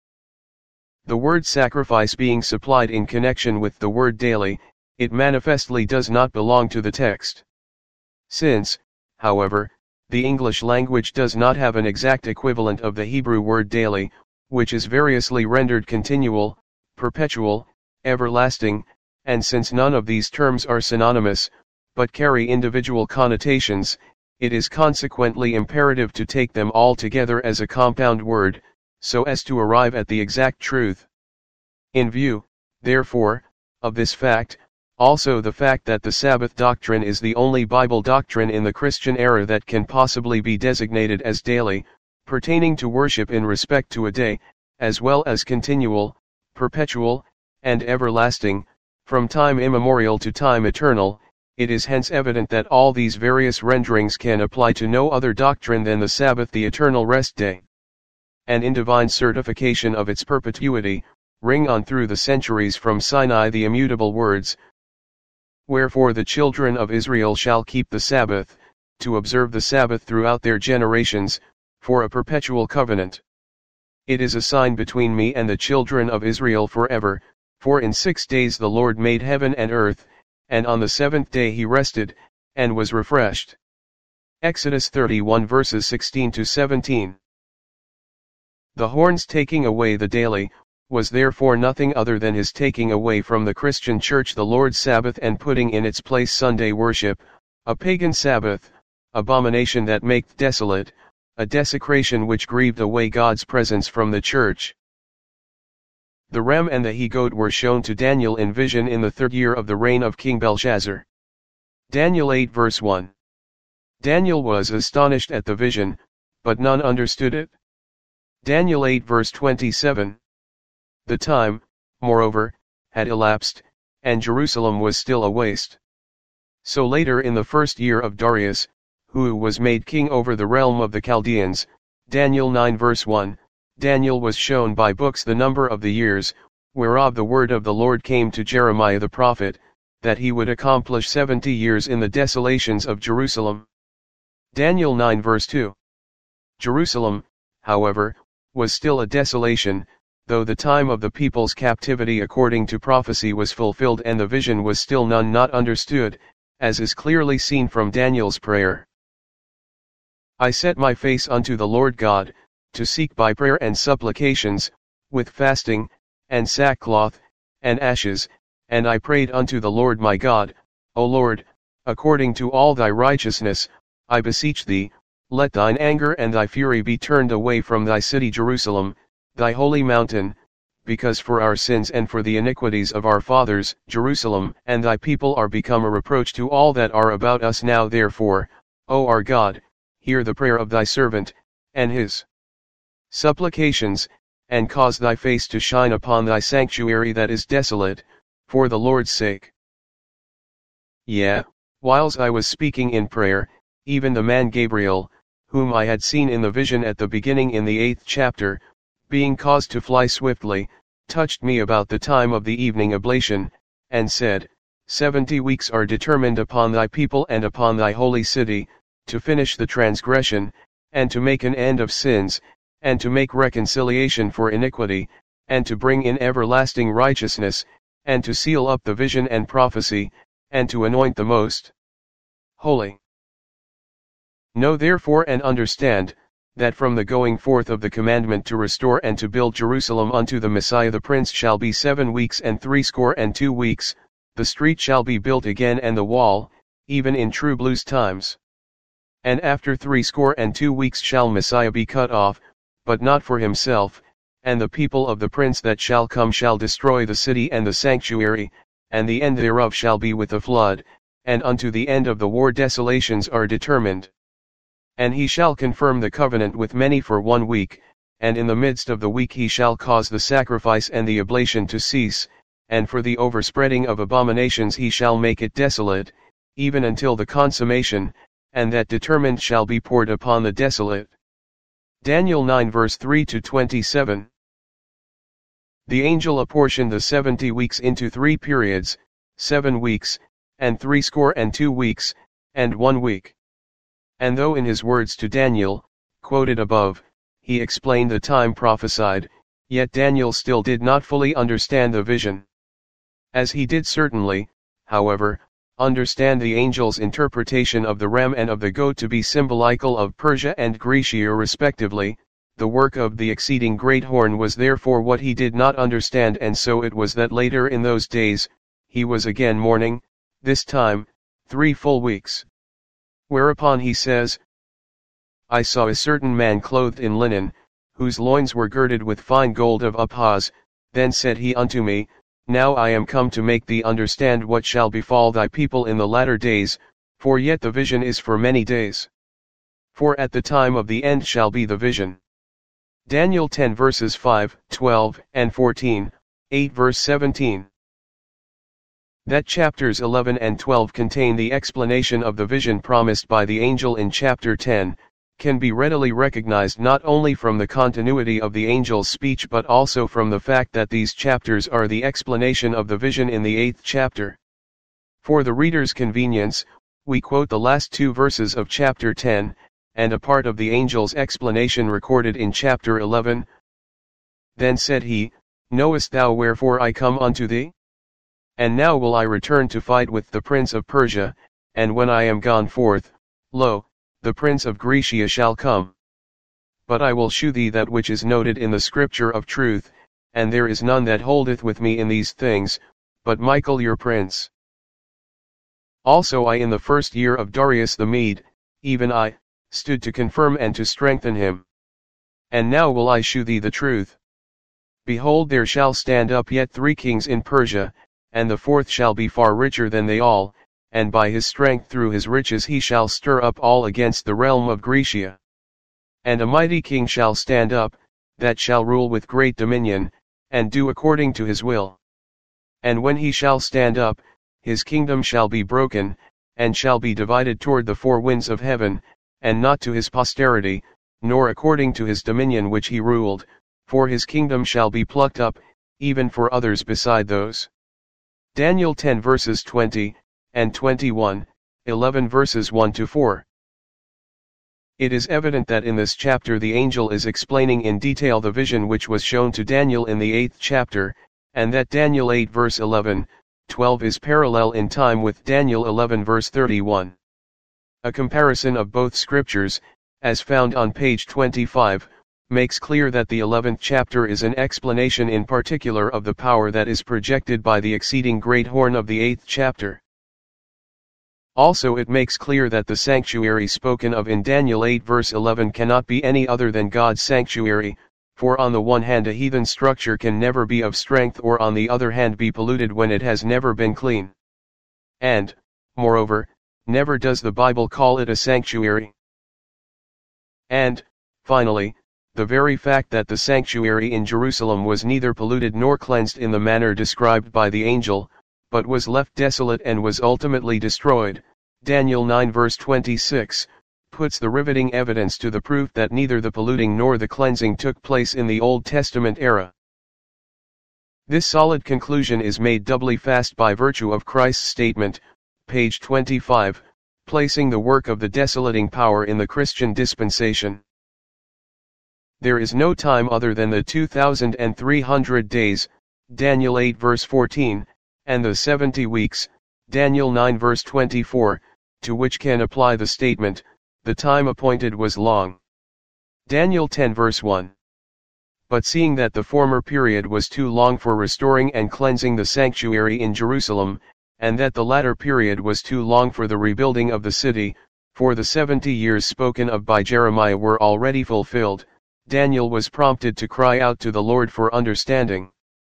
The word sacrifice being supplied in connection with the word daily, it manifestly does not belong to the text. Since, however, the English language does not have an exact equivalent of the Hebrew word daily, which is variously rendered continual, perpetual, everlasting, and since none of these terms are synonymous, but carry individual connotations, it is consequently imperative to take them all together as a compound word, so as to arrive at the exact truth. In view, therefore, of this fact, also the fact that the Sabbath doctrine is the only Bible doctrine in the Christian era that can possibly be designated as daily, pertaining to worship in respect to a day, as well as continual, perpetual, and everlasting, from time immemorial to time eternal, it is hence evident that all these various renderings can apply to no other doctrine than the Sabbath, the eternal rest day. And in divine certification of its perpetuity, ring on through the centuries from Sinai the immutable words, "Wherefore the children of Israel shall keep the Sabbath, to observe the Sabbath throughout their generations, for a perpetual covenant. It is a sign between me and the children of Israel forever, for in six days the Lord made heaven and earth, and on the seventh day he rested, and was refreshed." Exodus thirty-one verses sixteen to seventeen. The horn's taking away the daily, was therefore nothing other than his taking away from the Christian church the Lord's Sabbath and putting in its place Sunday worship, a pagan Sabbath, abomination that maketh desolate, a desecration which grieved away God's presence from the church. The ram and the he-goat were shown to Daniel in vision in the third year of the reign of King Belshazzar. Daniel eight verse one. Daniel was astonished at the vision, but none understood it. Daniel eight verse twenty-seven. The time, moreover, had elapsed, and Jerusalem was still a waste. So later in the first year of Darius, who was made king over the realm of the Chaldeans, Daniel nine verse one, Daniel was shown by books the number of the years, whereof the word of the Lord came to Jeremiah the prophet, that he would accomplish seventy years in the desolations of Jerusalem. Daniel nine verse two. Jerusalem, however, was still a desolation, though the time of the people's captivity according to prophecy was fulfilled and the vision was still none not understood, as is clearly seen from Daniel's prayer. I set my face unto the Lord God, to seek by prayer and supplications, with fasting, and sackcloth, and ashes, and I prayed unto the Lord my God, O Lord, according to all thy righteousness, I beseech thee, let thine anger and thy fury be turned away from thy city Jerusalem, thy holy mountain, because for our sins and for the iniquities of our fathers, Jerusalem and thy people are become a reproach to all that are about us now. Therefore, O our God, hear the prayer of thy servant, and his supplications, and cause thy face to shine upon thy sanctuary that is desolate, for the Lord's sake. Yea, whiles I was speaking in prayer, even the man Gabriel, whom I had seen in the vision at the beginning in the eighth chapter, being caused to fly swiftly, touched me about the time of the evening oblation, and said, Seventy weeks are determined upon thy people and upon thy holy city, to finish the transgression, and to make an end of sins, and to make reconciliation for iniquity, and to bring in everlasting righteousness, and to seal up the vision and prophecy, and to anoint the most holy. Know therefore and understand, that from the going forth of the commandment to restore and to build Jerusalem unto the Messiah the Prince shall be seven weeks and threescore and two weeks, the street shall be built again and the wall, even in true blues times. And after threescore and two weeks shall Messiah be cut off, but not for himself, and the people of the Prince that shall come shall destroy the city and the sanctuary, and the end thereof shall be with a flood, and unto the end of the war desolations are determined. And he shall confirm the covenant with many for one week, and in the midst of the week he shall cause the sacrifice and the oblation to cease, and for the overspreading of abominations he shall make it desolate, even until the consummation, and that determined shall be poured upon the desolate. Daniel nine verse three to twenty-seven. The angel apportioned the seventy weeks into three periods, seven weeks, and threescore and two weeks, and one week. And though in his words to Daniel, quoted above, he explained the time prophesied, yet Daniel still did not fully understand the vision. As he did certainly, however, understand the angel's interpretation of the ram and of the goat to be symbolical of Persia and Grecia respectively, the work of the exceeding great horn was therefore what he did not understand, and so it was that later in those days, he was again mourning, this time, three full weeks. Whereupon he says, I saw a certain man clothed in linen, whose loins were girded with fine gold of Uphaz, then said he unto me, Now I am come to make thee understand what shall befall thy people in the latter days, for yet the vision is for many days. For at the time of the end shall be the vision. Daniel ten verses five, twelve, and fourteen, eight verse seventeen. That chapters eleven and twelve contain the explanation of the vision promised by the angel in chapter ten, can be readily recognized not only from the continuity of the angel's speech but also from the fact that these chapters are the explanation of the vision in the eighth chapter. For the reader's convenience, we quote the last two verses of chapter ten, and a part of the angel's explanation recorded in chapter eleven. Then said he, Knowest thou wherefore I come unto thee? And now will I return to fight with the prince of Persia, and when I am gone forth, lo, the prince of Grecia shall come. But I will shew thee that which is noted in the scripture of truth, and there is none that holdeth with me in these things, but Michael your prince. Also I in the first year of Darius the Mede, even I, stood to confirm and to strengthen him. And now will I shew thee the truth. Behold, there shall stand up yet three kings in Persia, and the fourth shall be far richer than they all, and by his strength through his riches he shall stir up all against the realm of Grecia. And a mighty king shall stand up, that shall rule with great dominion, and do according to his will. And when he shall stand up, his kingdom shall be broken, and shall be divided toward the four winds of heaven, and not to his posterity, nor according to his dominion which he ruled, for his kingdom shall be plucked up, even for others beside those. Daniel ten verses twenty, and twenty-one, eleven verses one to four. It is evident that in this chapter the angel is explaining in detail the vision which was shown to Daniel in the eighth chapter, and that Daniel eight verse eleven, twelve is parallel in time with Daniel eleven verse thirty-one. A comparison of both scriptures, as found on page twenty-five, makes clear that the eleventh chapter is an explanation in particular of the power that is projected by the exceeding great horn of the eighth chapter. Also it makes clear that the sanctuary spoken of in Daniel eight verse eleven cannot be any other than God's sanctuary, for on the one hand a heathen structure can never be of strength, or on the other hand be polluted when it has never been clean. And, moreover, never does the Bible call it a sanctuary. And, finally, the very fact that the sanctuary in Jerusalem was neither polluted nor cleansed in the manner described by the angel, but was left desolate and was ultimately destroyed. Daniel nine verse twenty-six, puts the riveting evidence to the proof that neither the polluting nor the cleansing took place in the Old Testament era. This solid conclusion is made doubly fast by virtue of Christ's statement, page twenty-five, placing the work of the desolating power in the Christian dispensation. There is no time other than the two thousand three hundred days, Daniel eight verse fourteen, and the seventy weeks, Daniel nine verse twenty-four, to which can apply the statement, the time appointed was long. Daniel ten verse one. But seeing that the former period was too long for restoring and cleansing the sanctuary in Jerusalem, and that the latter period was too long for the rebuilding of the city, for the seventy years spoken of by Jeremiah were already fulfilled, Daniel was prompted to cry out to the Lord for understanding.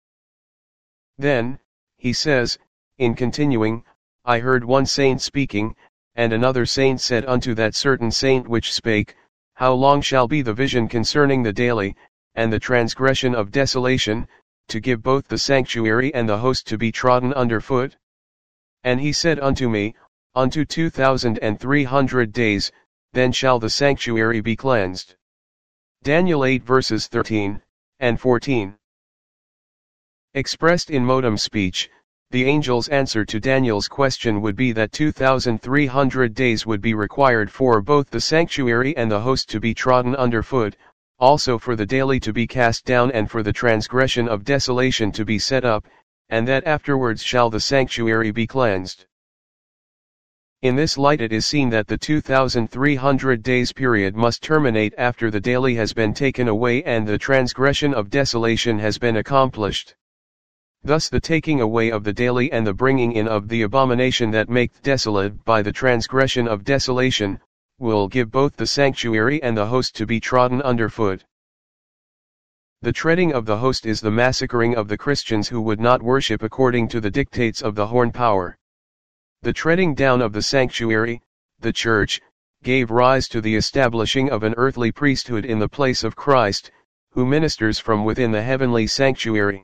Then, he says, in continuing, I heard one saint speaking, and another saint said unto that certain saint which spake, How long shall be the vision concerning the daily, and the transgression of desolation, to give both the sanctuary and the host to be trodden under foot? And he said unto me, Unto two thousand and three hundred days, then shall the sanctuary be cleansed. Daniel eight verses thirteen and fourteen. Expressed in modem speech, the angel's answer to Daniel's question would be that two thousand three hundred days would be required for both the sanctuary and the host to be trodden underfoot, also for the daily to be cast down and for the transgression of desolation to be set up, and that afterwards shall the sanctuary be cleansed. In this light it is seen that the two thousand three hundred days period must terminate after the daily has been taken away and the transgression of desolation has been accomplished. Thus the taking away of the daily and the bringing in of the abomination that maketh desolate by the transgression of desolation, will give both the sanctuary and the host to be trodden underfoot. The treading of the host is the massacring of the Christians who would not worship according to the dictates of the horn power. The treading down of the sanctuary, the church, gave rise to the establishing of an earthly priesthood in the place of Christ, who ministers from within the heavenly sanctuary.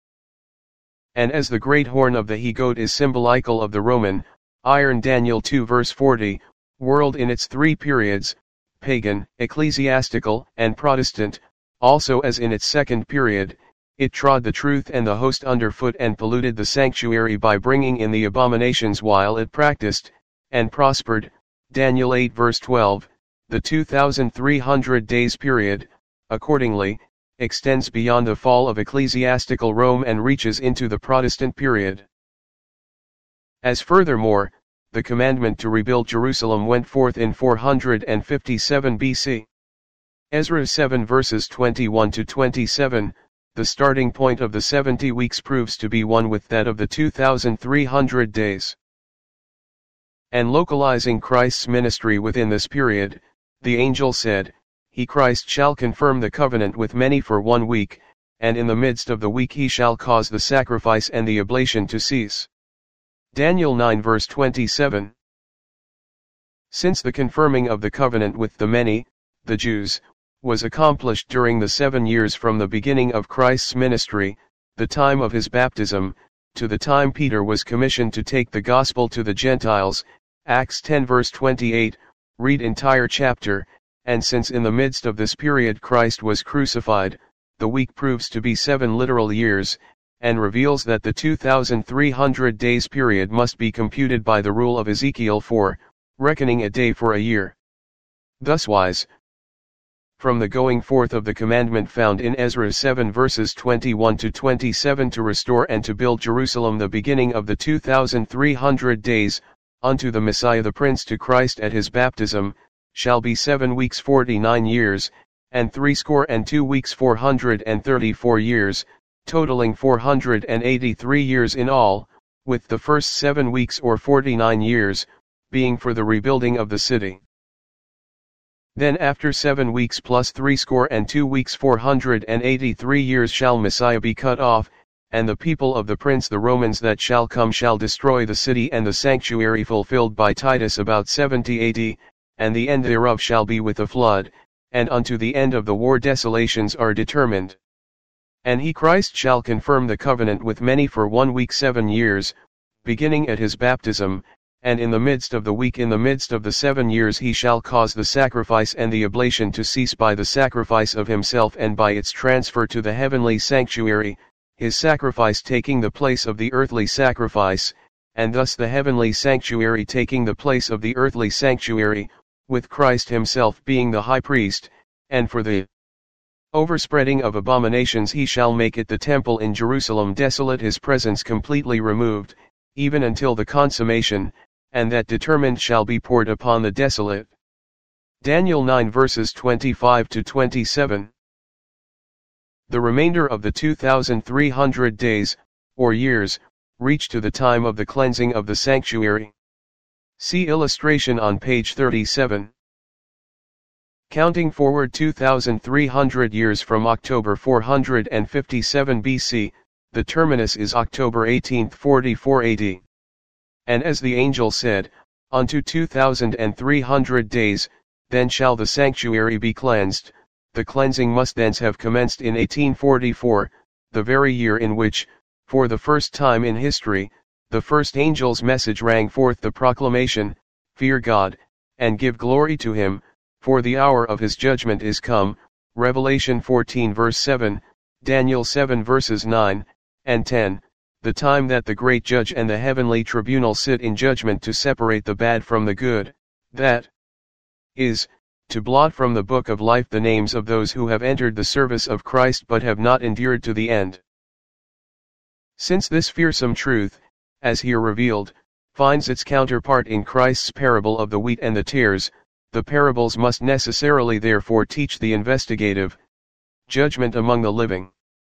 And as the great horn of the he-goat is symbolical of the Roman, iron Daniel two verse forty, world in its three periods, pagan, ecclesiastical, and Protestant, also as in its second period, it trod the truth and the host underfoot and polluted the sanctuary by bringing in the abominations while it practiced, and prospered, Daniel eight verse twelve, the two thousand three hundred days period, accordingly, extends beyond the fall of ecclesiastical Rome and reaches into the Protestant period. As furthermore, the commandment to rebuild Jerusalem went forth in four hundred fifty-seven B C. Ezra seven verses twenty-one to twenty-seven, the starting point of the seventy weeks proves to be one with that of the two thousand three hundred days. And localizing Christ's ministry within this period, the angel said, He Christ shall confirm the covenant with many for one week, and in the midst of the week he shall cause the sacrifice and the oblation to cease. Daniel nine verse twenty-seven. Since the confirming of the covenant with the many, the Jews, was accomplished during the seven years from the beginning of Christ's ministry, the time of his baptism, to the time Peter was commissioned to take the gospel to the Gentiles, Acts ten verse twenty-eight, read entire chapter, and since in the midst of this period Christ was crucified, the week proves to be seven literal years, and reveals that the two thousand three hundred days period must be computed by the rule of Ezekiel four, reckoning a day for a year. Thuswise, from the going forth of the commandment found in Ezra seven verses twenty-one to twenty-seven to restore and to build Jerusalem the beginning of the two thousand three hundred days, unto the Messiah the Prince to Christ at his baptism, shall be seven weeks forty-nine years, and threescore and two weeks four hundred and thirty-four years, totaling four hundred and eighty-three years in all, with the first seven weeks or forty-nine years, being for the rebuilding of the city. Then after seven weeks plus threescore and two weeks four hundred and eighty-three years shall Messiah be cut off, and the people of the prince the Romans that shall come shall destroy the city and the sanctuary fulfilled by Titus about seventy A D, and the end thereof shall be with a flood, and unto the end of the war desolations are determined. And he Christ shall confirm the covenant with many for one week seven years, beginning at his baptism, and in the midst of the week in the midst of the seven years he shall cause the sacrifice and the oblation to cease by the sacrifice of himself and by its transfer to the heavenly sanctuary, his sacrifice taking the place of the earthly sacrifice, and thus the heavenly sanctuary taking the place of the earthly sanctuary, with Christ himself being the high priest, and for the overspreading of abominations he shall make it the temple in Jerusalem desolate, his presence completely removed, even until the consummation, and that determined shall be poured upon the desolate. Daniel nine verses twenty-five to twenty-seven. The remainder of the two thousand three hundred days, or years, reach to the time of the cleansing of the sanctuary. See illustration on page thirty-seven. Counting forward two thousand three hundred years from October four hundred fifty-seven B C, the terminus is October eighteenth forty-four A D. And as the angel said, unto two thousand three hundred days, then shall the sanctuary be cleansed. The cleansing must thence have commenced in eighteen forty-four, the very year in which, for the first time in history, the first angel's message rang forth the proclamation, "Fear God, and give glory to him, for the hour of his judgment is come." Revelation fourteen verse seven, Daniel seven verses nine and ten, the time that the great judge and the heavenly tribunal sit in judgment to separate the bad from the good, that is, to blot from the book of life the names of those who have entered the service of Christ but have not endured to the end. Since this fearsome truth, as here revealed, finds its counterpart in Christ's parable of the wheat and the tares, the parables must necessarily therefore teach the investigative judgment among the living.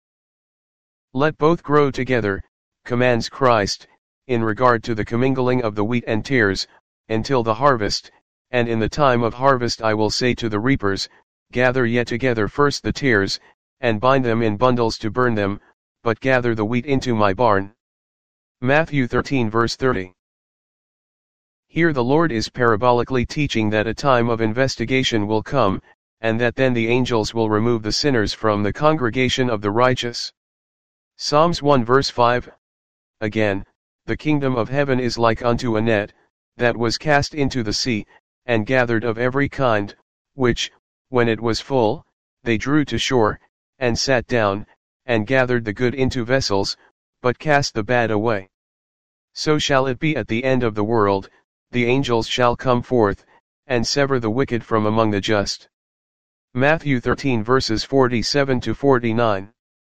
Let both grow together, commands Christ, in regard to the commingling of the wheat and tares, until the harvest, and in the time of harvest I will say to the reapers, gather yet together first the tares, and bind them in bundles to burn them, but gather the wheat into my barn. Matthew thirteen verse thirty. Here the Lord is parabolically teaching that a time of investigation will come, and that then the angels will remove the sinners from the congregation of the righteous. Psalms one verse five. Again, the kingdom of heaven is like unto a net, that was cast into the sea, and gathered of every kind, which, when it was full, they drew to shore, and sat down, and gathered the good into vessels, but cast the bad away. So shall it be at the end of the world, the angels shall come forth, and sever the wicked from among the just. Matthew thirteen verses forty-seven to forty-nine.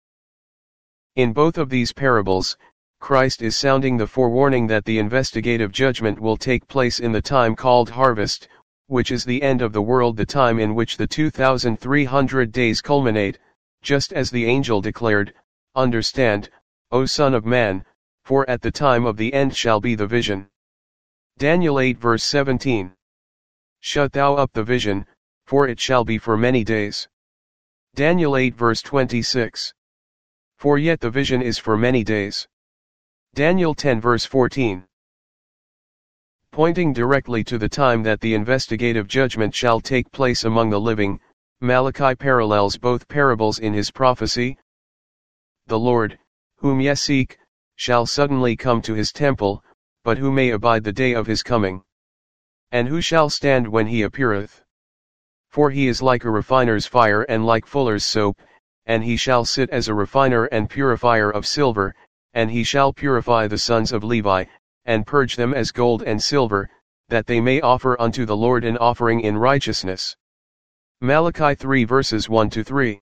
In both of these parables, Christ is sounding the forewarning that the investigative judgment will take place in the time called harvest, which is the end of the world, the time in which the two thousand three hundred days culminate, just as the angel declared, "Understand, O Son of Man, for at the time of the end shall be the vision." Daniel eight verse seventeen. Shut thou up the vision, for it shall be for many days. Daniel eight verse twenty-six. For yet the vision is for many days. Daniel ten verse fourteen. Pointing directly to the time that the investigative judgment shall take place among the living, Malachi parallels both parables in his prophecy. The Lord, whom ye seek, shall suddenly come to his temple, but who may abide the day of his coming? And who shall stand when he appeareth? For he is like a refiner's fire and like fuller's soap, and he shall sit as a refiner and purifier of silver, and he shall purify the sons of Levi, and purge them as gold and silver, that they may offer unto the Lord an offering in righteousness. Malachi three verses one to three.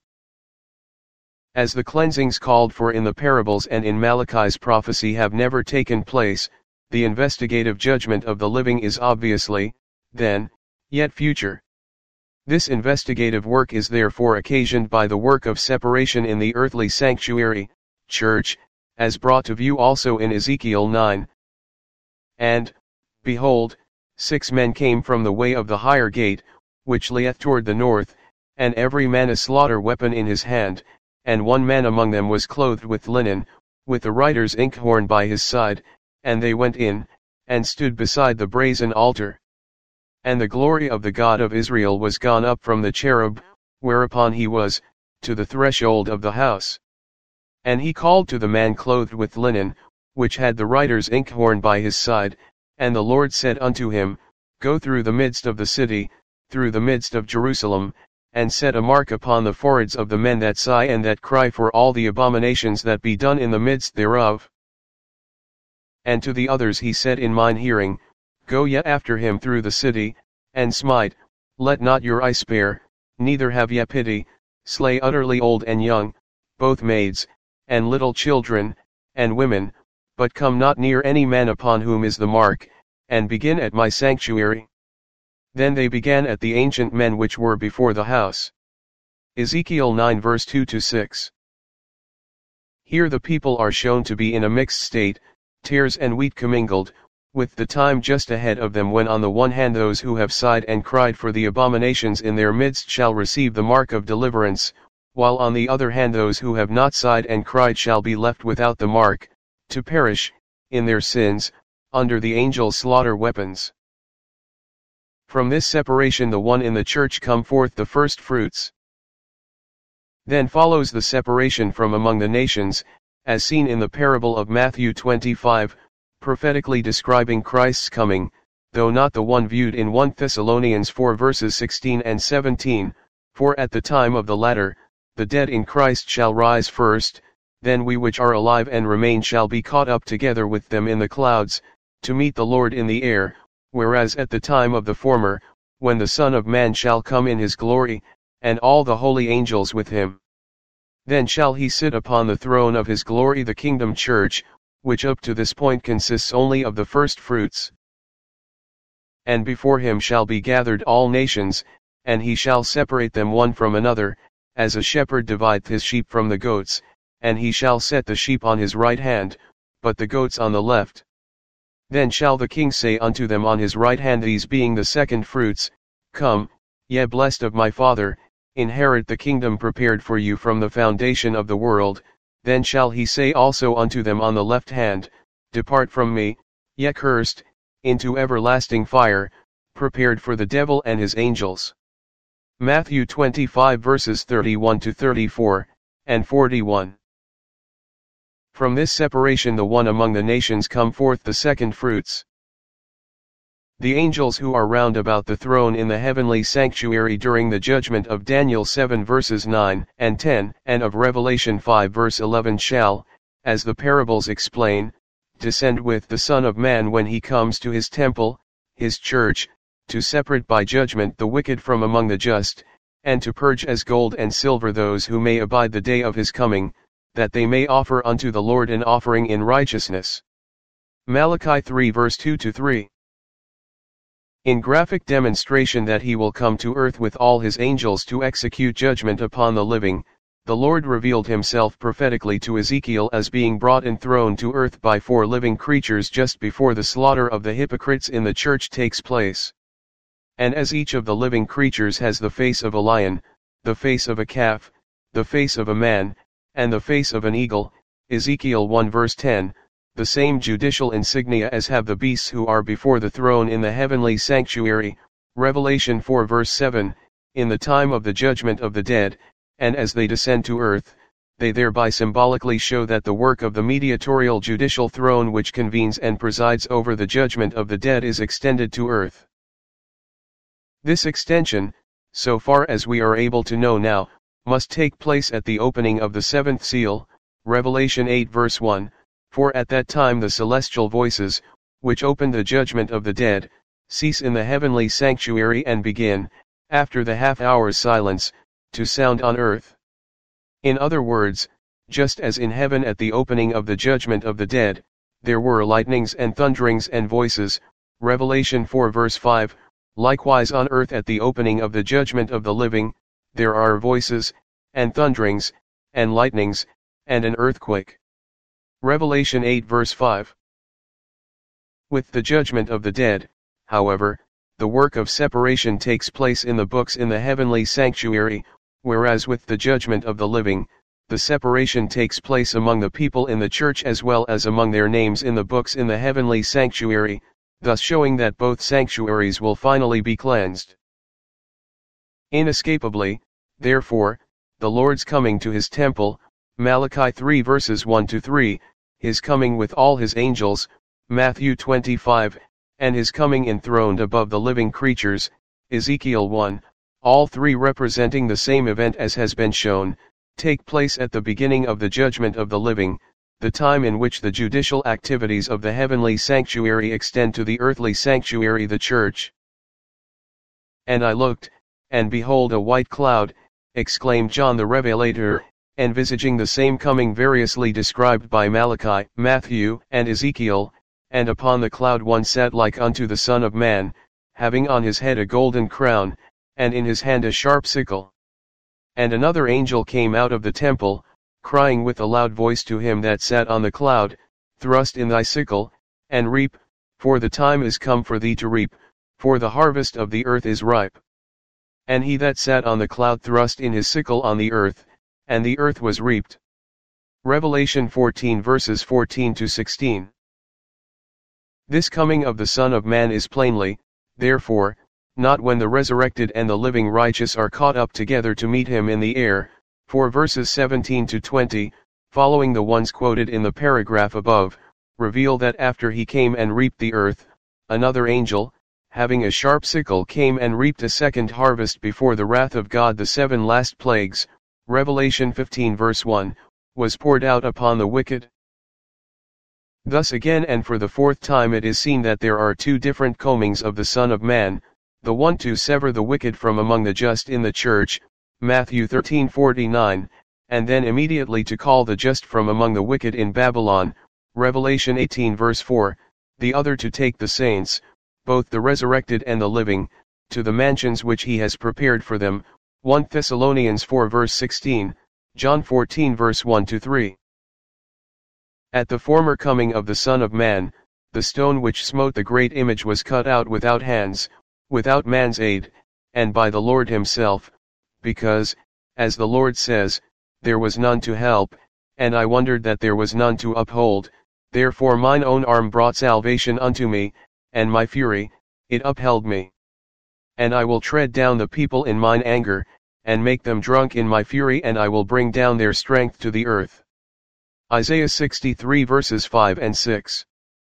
As the cleansings called for in the parables and in Malachi's prophecy have never taken place, the investigative judgment of the living is obviously, then, yet future. This investigative work is therefore occasioned by the work of separation in the earthly sanctuary, church, as brought to view also in Ezekiel nine. And, behold, six men came from the way of the higher gate, which lieth toward the north, and every man a slaughter weapon in his hand, and one man among them was clothed with linen, with the writer's inkhorn by his side, and they went in, and stood beside the brazen altar. And the glory of the God of Israel was gone up from the cherub, whereupon he was, to the threshold of the house. And he called to the man clothed with linen, which had the writer's inkhorn by his side, and the Lord said unto him, Go through the midst of the city, through the midst of Jerusalem, and set a mark upon the foreheads of the men that sigh and that cry for all the abominations that be done in the midst thereof. And to the others he said in mine hearing, Go ye after him through the city, and smite, let not your eye spare, neither have ye pity, slay utterly old and young, both maids, and little children, and women, but come not near any man upon whom is the mark, and begin at my sanctuary. Then they began at the ancient men which were before the house. Ezekiel nine verse two to six. Here the people are shown to be in a mixed state, tares and wheat commingled, with the time just ahead of them when on the one hand those who have sighed and cried for the abominations in their midst shall receive the mark of deliverance, while on the other hand those who have not sighed and cried shall be left without the mark, to perish, in their sins, under the angels' slaughter weapons. From this separation the one in the church come forth the first fruits. Then follows the separation from among the nations, as seen in the parable of Matthew twenty-five, prophetically describing Christ's coming, though not the one viewed in First Thessalonians four verses sixteen and seventeen, for at the time of the latter, the dead in Christ shall rise first, then we which are alive and remain shall be caught up together with them in the clouds, to meet the Lord in the air, whereas at the time of the former, when the Son of Man shall come in his glory, and all the holy angels with him. Then shall he sit upon the throne of his glory, the kingdom church, which up to this point consists only of the first fruits. And before him shall be gathered all nations, and he shall separate them one from another, as a shepherd divideth his sheep from the goats, and he shall set the sheep on his right hand, but the goats on the left. Then shall the king say unto them on his right hand, these being the second fruits, Come, ye blessed of my Father, inherit the kingdom prepared for you from the foundation of the world. Then shall he say also unto them on the left hand, Depart from me, ye cursed, into everlasting fire, prepared for the devil and his angels. Matthew twenty-five verses thirty-one to thirty-four, and forty-one. From this separation the one among the nations come forth the second fruits. The angels who are round about the throne in the heavenly sanctuary during the judgment of Daniel seven verses nine and ten, and of Revelation five verse eleven shall, as the parables explain, descend with the Son of Man when he comes to his temple, his church, to separate by judgment the wicked from among the just, and to purge as gold and silver those who may abide the day of his coming, that they may offer unto the Lord an offering in righteousness. Malachi three verse two to three. In graphic demonstration that he will come to earth with all his angels to execute judgment upon the living, the Lord revealed himself prophetically to Ezekiel as being brought enthroned to earth by four living creatures just before the slaughter of the hypocrites in the church takes place. And as each of the living creatures has the face of a lion, the face of a calf, the face of a man, and the face of an eagle, Ezekiel one verse ten, the same judicial insignia as have the beasts who are before the throne in the heavenly sanctuary, Revelation four verse seven, in the time of the judgment of the dead, and as they descend to earth, they thereby symbolically show that the work of the mediatorial judicial throne which convenes and presides over the judgment of the dead is extended to earth. This extension, so far as we are able to know now, must take place at the opening of the seventh seal, Revelation eight verse one, for at that time the celestial voices, which open the judgment of the dead, cease in the heavenly sanctuary and begin, after the half-hour's silence, to sound on earth. In other words, just as in heaven at the opening of the judgment of the dead, there were lightnings and thunderings and voices, Revelation four verse five, likewise on earth at the opening of the judgment of the living, there are voices, and thunderings, and lightnings, and an earthquake. Revelation eight verse five. With the judgment of the dead, however, the work of separation takes place in the books in the heavenly sanctuary, whereas with the judgment of the living, the separation takes place among the people in the church as well as among their names in the books in the heavenly sanctuary, thus showing that both sanctuaries will finally be cleansed. Inescapably, therefore, the Lord's coming to his temple, Malachi three verses one to three, his coming with all his angels, Matthew twenty-five, and his coming enthroned above the living creatures, Ezekiel one, all three representing the same event as has been shown, take place at the beginning of the judgment of the living, the time in which the judicial activities of the heavenly sanctuary extend to the earthly sanctuary, the church. And I looked, and behold a white cloud, exclaimed John the Revelator, envisaging the same coming variously described by Malachi, Matthew, and Ezekiel, and upon the cloud one sat like unto the Son of Man, having on his head a golden crown, and in his hand a sharp sickle. And another angel came out of the temple, crying with a loud voice to him that sat on the cloud, Thrust in thy sickle, and reap, for the time is come for thee to reap, for the harvest of the earth is ripe. And he that sat on the cloud thrust in his sickle on the earth, and the earth was reaped. Revelation fourteen verses fourteen to sixteen. This coming of the Son of Man is plainly, therefore, not when the resurrected and the living righteous are caught up together to meet him in the air, for verses seventeen to twenty, following the ones quoted in the paragraph above, reveal that after he came and reaped the earth, another angel, having a sharp sickle, came and reaped a second harvest before the wrath of God. The seven last plagues, Revelation fifteen verse one, was poured out upon the wicked. Thus again and for the fourth time it is seen that there are two different comings of the Son of Man, the one to sever the wicked from among the just in the church, Matthew thirteen forty-nine, and then immediately to call the just from among the wicked in Babylon, Revelation eighteen verse four, the other to take the saints, both the resurrected and the living, to the mansions which he has prepared for them, First Thessalonians four verse sixteen, John fourteen verse one to three. At the former coming of the Son of Man, the stone which smote the great image was cut out without hands, without man's aid, and by the Lord himself, because, as the Lord says, there was none to help, and I wondered that there was none to uphold, therefore mine own arm brought salvation unto me, and my fury, it upheld me. And I will tread down the people in mine anger, and make them drunk in my fury, and I will bring down their strength to the earth. Isaiah sixty-three verses five and six.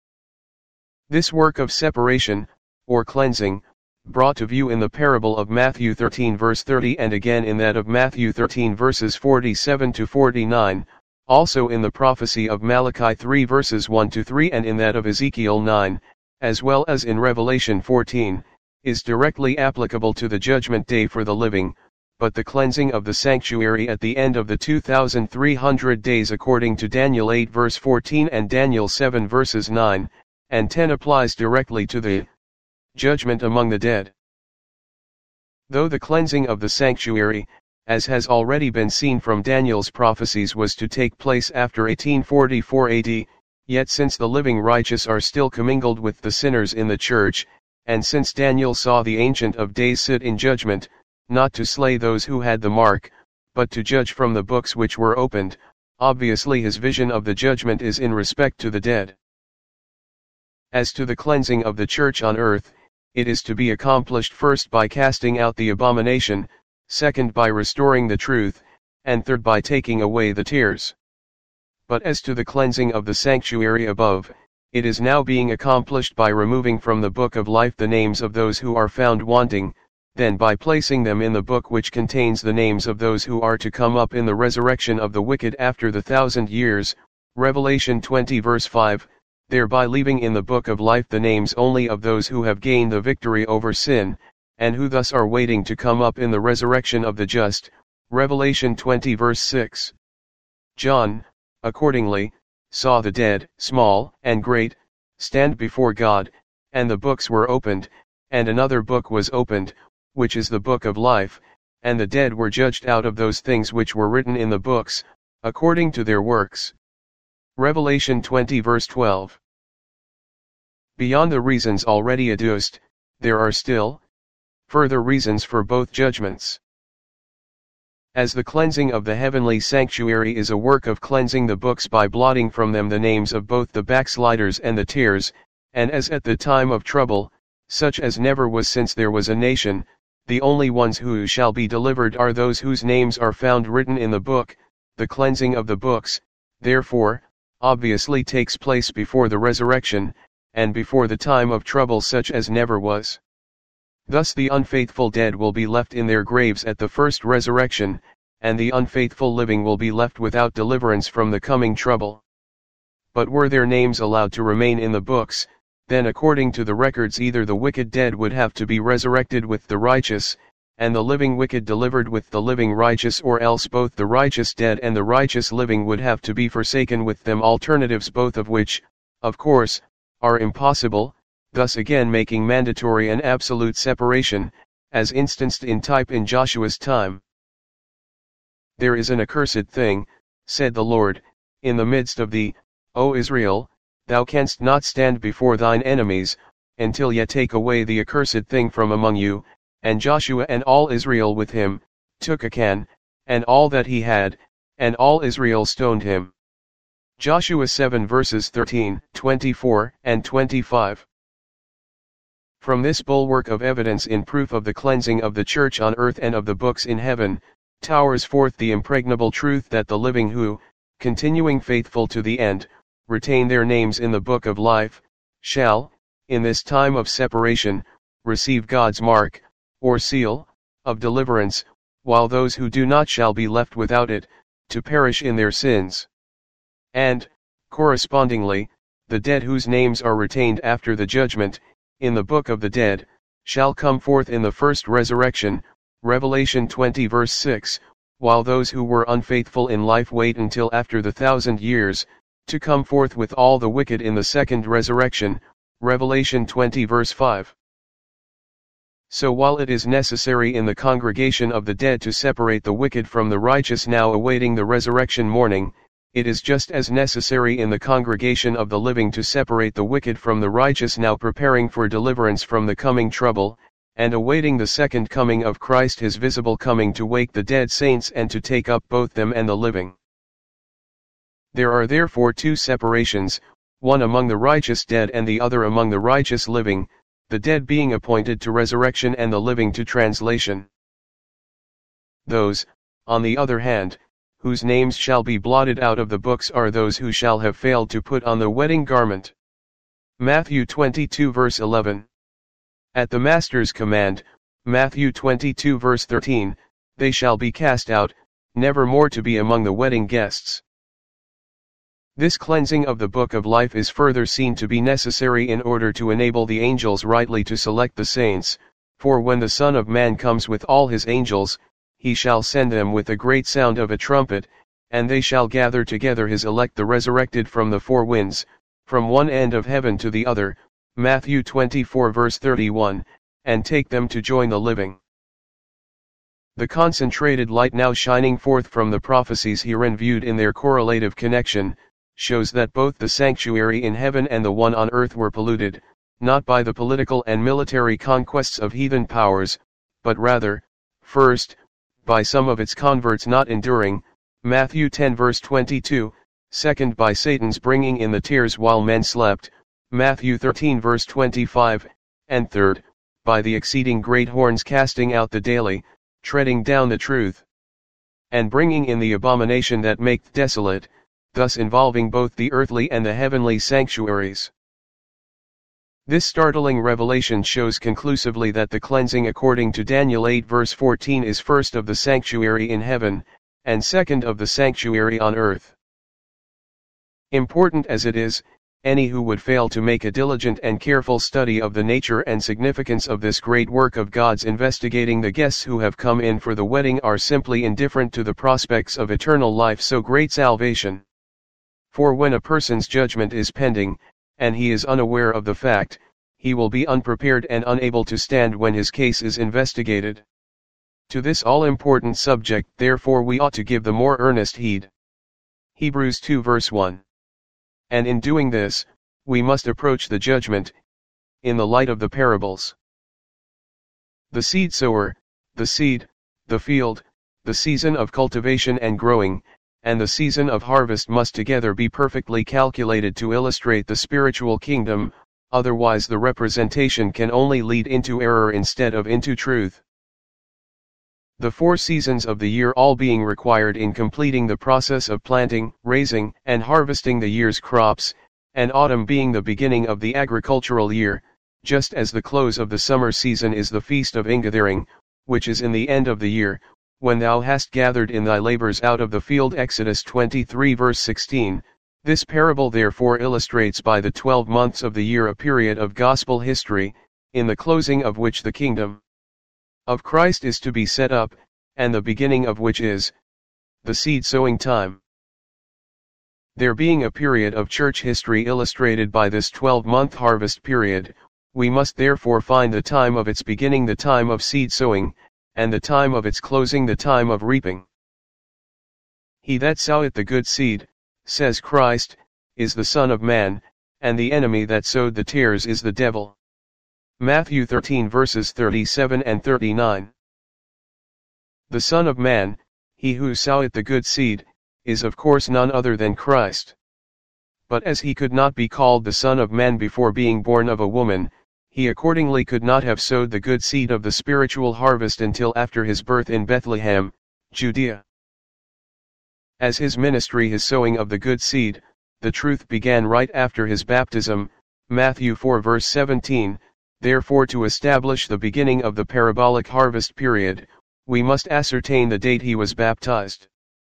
This work of separation, or cleansing, brought to view in the parable of Matthew thirteen verse thirty and again in that of Matthew thirteen verses forty-seven to forty-nine, also in the prophecy of Malachi three verses one to three and in that of Ezekiel nine, as well as in Revelation fourteen, is directly applicable to the judgment day for the living, but the cleansing of the sanctuary at the end of the two thousand three hundred days according to Daniel eight verse fourteen and Daniel seven verses nine and ten applies directly to the judgment among the dead. Though the cleansing of the sanctuary, as has already been seen from Daniel's prophecies, was to take place after eighteen forty-four A D, yet since the living righteous are still commingled with the sinners in the church, and since Daniel saw the Ancient of Days sit in judgment, not to slay those who had the mark, but to judge from the books which were opened, obviously his vision of the judgment is in respect to the dead. As to the cleansing of the church on earth, it is to be accomplished first by casting out the abomination, second by restoring the truth, and third by taking away the tears. But as to the cleansing of the sanctuary above, it is now being accomplished by removing from the book of life the names of those who are found wanting, then by placing them in the book which contains the names of those who are to come up in the resurrection of the wicked after the thousand years, Revelation twenty verse five, thereby leaving in the book of life the names only of those who have gained the victory over sin, and who thus are waiting to come up in the resurrection of the just, Revelation twenty verse six. John, accordingly, saw the dead, small and great, stand before God, and the books were opened, and another book was opened, which is the book of life, and the dead were judged out of those things which were written in the books, according to their works. Revelation twenty verse twelve. Beyond the reasons already adduced, there are still further reasons for both judgments. As the cleansing of the heavenly sanctuary is a work of cleansing the books by blotting from them the names of both the backsliders and the tares, and as at the time of trouble, such as never was since there was a nation, the only ones who shall be delivered are those whose names are found written in the book, the cleansing of the books, therefore, obviously takes place before the resurrection, and before the time of trouble such as never was. Thus the unfaithful dead will be left in their graves at the first resurrection, and the unfaithful living will be left without deliverance from the coming trouble. But were their names allowed to remain in the books, then according to the records either the wicked dead would have to be resurrected with the righteous, and the living wicked delivered with the living righteous, or else both the righteous dead and the righteous living would have to be forsaken with them, alternatives both of which, of course, are impossible, thus again making mandatory and absolute separation, as instanced in type in Joshua's time. There is an accursed thing, said the Lord, in the midst of thee, O Israel, thou canst not stand before thine enemies, until ye take away the accursed thing from among you. And Joshua and all Israel with him, took Achan, and all that he had, and all Israel stoned him. Joshua seven verses thirteen, twenty-four, and twenty-five. From this bulwark of evidence in proof of the cleansing of the church on earth and of the books in heaven, towers forth the impregnable truth that the living who, continuing faithful to the end, retain their names in the book of life, shall, in this time of separation, receive God's mark, or seal, of deliverance, while those who do not shall be left without it, to perish in their sins. And, correspondingly, the dead whose names are retained after the judgment, in the book of the dead, shall come forth in the first resurrection, Revelation twenty verse six, while those who were unfaithful in life wait until after the thousand years, to come forth with all the wicked in the second resurrection, Revelation twenty verse five. So while it is necessary in the congregation of the dead to separate the wicked from the righteous now awaiting the resurrection morning, it is just as necessary in the congregation of the living to separate the wicked from the righteous now preparing for deliverance from the coming trouble, and awaiting the second coming of Christ, his visible coming to wake the dead saints and to take up both them and the living. There are therefore two separations, one among the righteous dead and the other among the righteous living, the dead being appointed to resurrection and the living to translation. Those, on the other hand, whose names shall be blotted out of the books are those who shall have failed to put on the wedding garment. Matthew twenty-two verse eleven. At the Master's command, Matthew twenty-two verse thirteen, they shall be cast out, never more to be among the wedding guests. This cleansing of the book of life is further seen to be necessary in order to enable the angels rightly to select the saints, for when the Son of Man comes with all his angels, he shall send them with a great sound of a trumpet, and they shall gather together his elect the resurrected from the four winds, from one end of heaven to the other, Matthew twenty-four verse thirty-one, and take them to join the living. The concentrated light now shining forth from the prophecies herein viewed in their correlative connection, shows that both the sanctuary in heaven and the one on earth were polluted, not by the political and military conquests of heathen powers, but rather, first, by some of its converts not enduring, Matthew ten verse twenty-two, second by Satan's bringing in the tares while men slept, Matthew thirteen verse twenty-five, and third, by the exceeding great horns casting out the daily, treading down the truth, and bringing in the abomination that maketh desolate, thus involving both the earthly and the heavenly sanctuaries. This startling revelation shows conclusively that the cleansing according to Daniel eight verse fourteen is first of the sanctuary in heaven, and second of the sanctuary on earth. Important as it is, any who would fail to make a diligent and careful study of the nature and significance of this great work of God's investigating the guests who have come in for the wedding are simply indifferent to the prospects of eternal life, so great salvation. For when a person's judgment is pending, and he is unaware of the fact, he will be unprepared and unable to stand when his case is investigated. To this all-important subject therefore we ought to give the more earnest heed. Hebrews two verse one. And in doing this, we must approach the judgment, in the light of the parables. The seed sower, the seed, the field, the season of cultivation and growing, and the season of harvest must together be perfectly calculated to illustrate the spiritual kingdom, otherwise the representation can only lead into error instead of into truth. The four seasons of the year all being required in completing the process of planting, raising, and harvesting the year's crops, and autumn being the beginning of the agricultural year, just as the close of the summer season is the feast of Ingathering, which is in the end of the year, when thou hast gathered in thy labors out of the field. Exodus twenty-three verse sixteen. This parable therefore illustrates by the twelve months of the year a period of gospel history, in the closing of which the kingdom of Christ is to be set up, and the beginning of which is the seed sowing time. There being a period of church history illustrated by this twelve-month harvest period, we must therefore find the time of its beginning the time of seed sowing, and the time of its closing the time of reaping. He that soweth the good seed, says Christ, is the Son of Man, and the enemy that sowed the tares is the devil. Matthew thirteen verses thirty-seven and thirty-nine. The Son of Man, he who soweth the good seed, is of course none other than Christ. But as he could not be called the Son of Man before being born of a woman, he accordingly could not have sowed the good seed of the spiritual harvest until after his birth in Bethlehem, Judea. As his ministry his sowing of the good seed, the truth began right after his baptism, Matthew four verse seventeen. Therefore, to establish the beginning of the parabolic harvest period, we must ascertain the date he was baptized.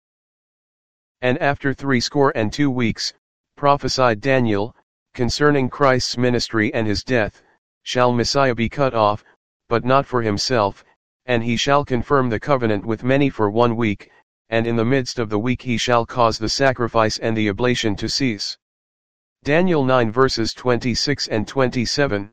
And after threescore and two weeks, prophesied Daniel, concerning Christ's ministry and his death, shall Messiah be cut off, but not for himself, and he shall confirm the covenant with many for one week, and in the midst of the week he shall cause the sacrifice and the oblation to cease. Daniel nine verses twenty-six and twenty-seven.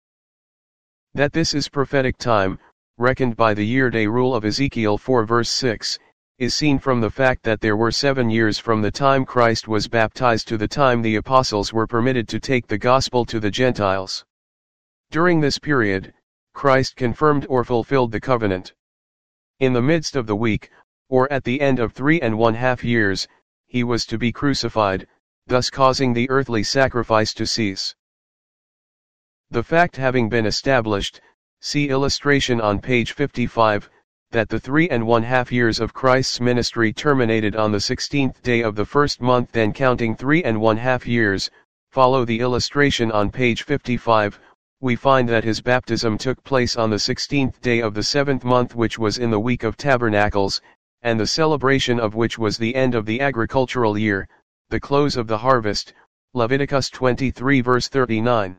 That this is prophetic time, reckoned by the year-day rule of Ezekiel four verse six, is seen from the fact that there were seven years from the time Christ was baptized to the time the apostles were permitted to take the gospel to the Gentiles. During this period, Christ confirmed or fulfilled the covenant. In the midst of the week, or at the end of three and one half years, he was to be crucified, thus causing the earthly sacrifice to cease. The fact having been established, see illustration on page fifty-five, that the three and one half years of Christ's ministry terminated on the sixteenth day of the first month, then counting three and one half years, follow the illustration on page fifty-five, we find that his baptism took place on the sixteenth day of the seventh month, which was in the week of Tabernacles, and the celebration of which was the end of the agricultural year, the close of the harvest, Leviticus twenty-three verse thirty-nine.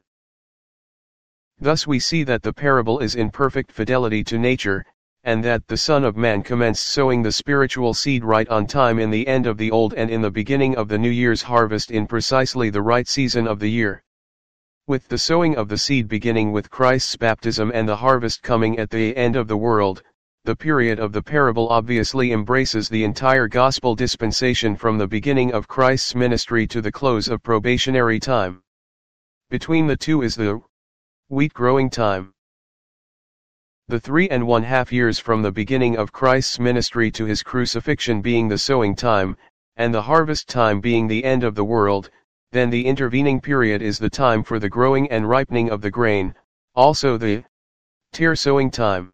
Thus we see that the parable is in perfect fidelity to nature, and that the Son of Man commenced sowing the spiritual seed right on time in the end of the old and in the beginning of the new year's harvest in precisely the right season of the year. With the sowing of the seed beginning with Christ's baptism and the harvest coming at the end of the world, the period of the parable obviously embraces the entire gospel dispensation from the beginning of Christ's ministry to the close of probationary time. Between the two is the wheat growing time. The three and one half years from the beginning of Christ's ministry to his crucifixion being the sowing time, and the harvest time being the end of the world, then the intervening period is the time for the growing and ripening of the grain, also the tare sowing time.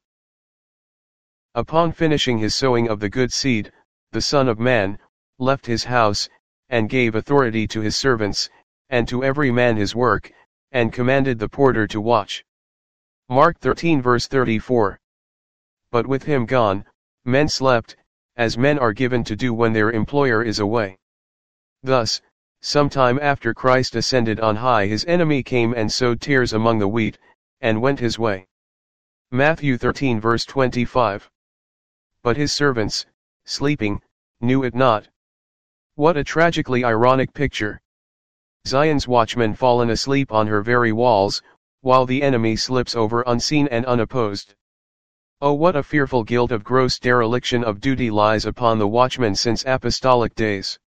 Upon finishing his sowing of the good seed, the Son of Man left his house, and gave authority to his servants, and to every man his work, and commanded the porter to watch. Mark thirteen verse thirty-four. But with him gone, men slept, as men are given to do when their employer is away. Thus, some time after Christ ascended on high, his enemy came and sowed tares among the wheat, and went his way. Matthew thirteen verse twenty-five. But his servants, sleeping, knew it not. What a tragically ironic picture! Zion's watchmen fallen asleep on her very walls, while the enemy slips over unseen and unopposed. Oh, what a fearful guilt of gross dereliction of duty lies upon the watchmen since apostolic days.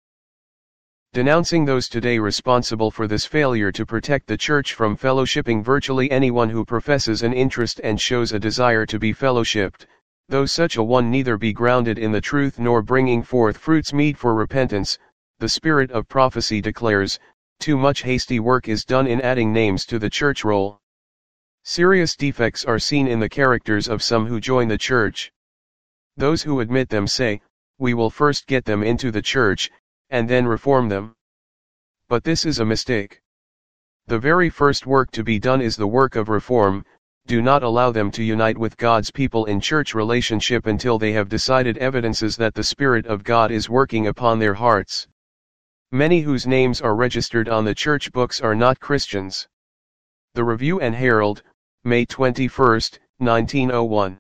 Denouncing those today responsible for this failure to protect the Church from fellowshipping virtually anyone who professes an interest and shows a desire to be fellowshipped, though such a one neither be grounded in the truth nor bringing forth fruits meet for repentance, the spirit of prophecy declares, too much hasty work is done in adding names to the church roll. Serious defects are seen in the characters of some who join the church. Those who admit them say, we will first get them into the church, and then reform them. But this is a mistake. The very first work to be done is the work of reform. Do not allow them to unite with God's people in church relationship until they have decided evidences that the Spirit of God is working upon their hearts. Many whose names are registered on the church books are not Christians. The Review and Herald, May twenty-first, nineteen oh one.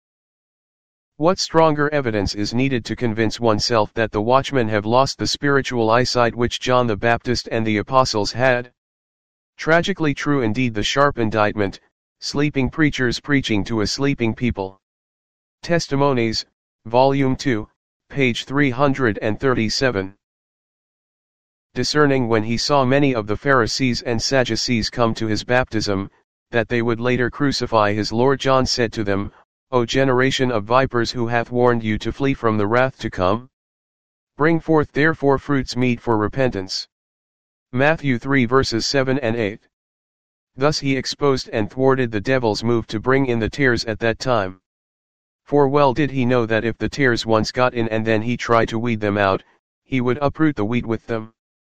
What stronger evidence is needed to convince oneself that the watchmen have lost the spiritual eyesight which John the Baptist and the apostles had? Tragically true indeed the sharp indictment, sleeping preachers preaching to a sleeping people. Testimonies, Volume two, page three hundred thirty-seven. Discerning when he saw many of the Pharisees and Sadducees come to his baptism, that they would later crucify his Lord, John said to them, O generation of vipers, who hath warned you to flee from the wrath to come? Bring forth therefore fruits meet for repentance. Matthew three verses seven and eight. Thus he exposed and thwarted the devil's move to bring in the tares at that time. For well did he know that if the tares once got in and then he tried to weed them out, he would uproot the wheat with them.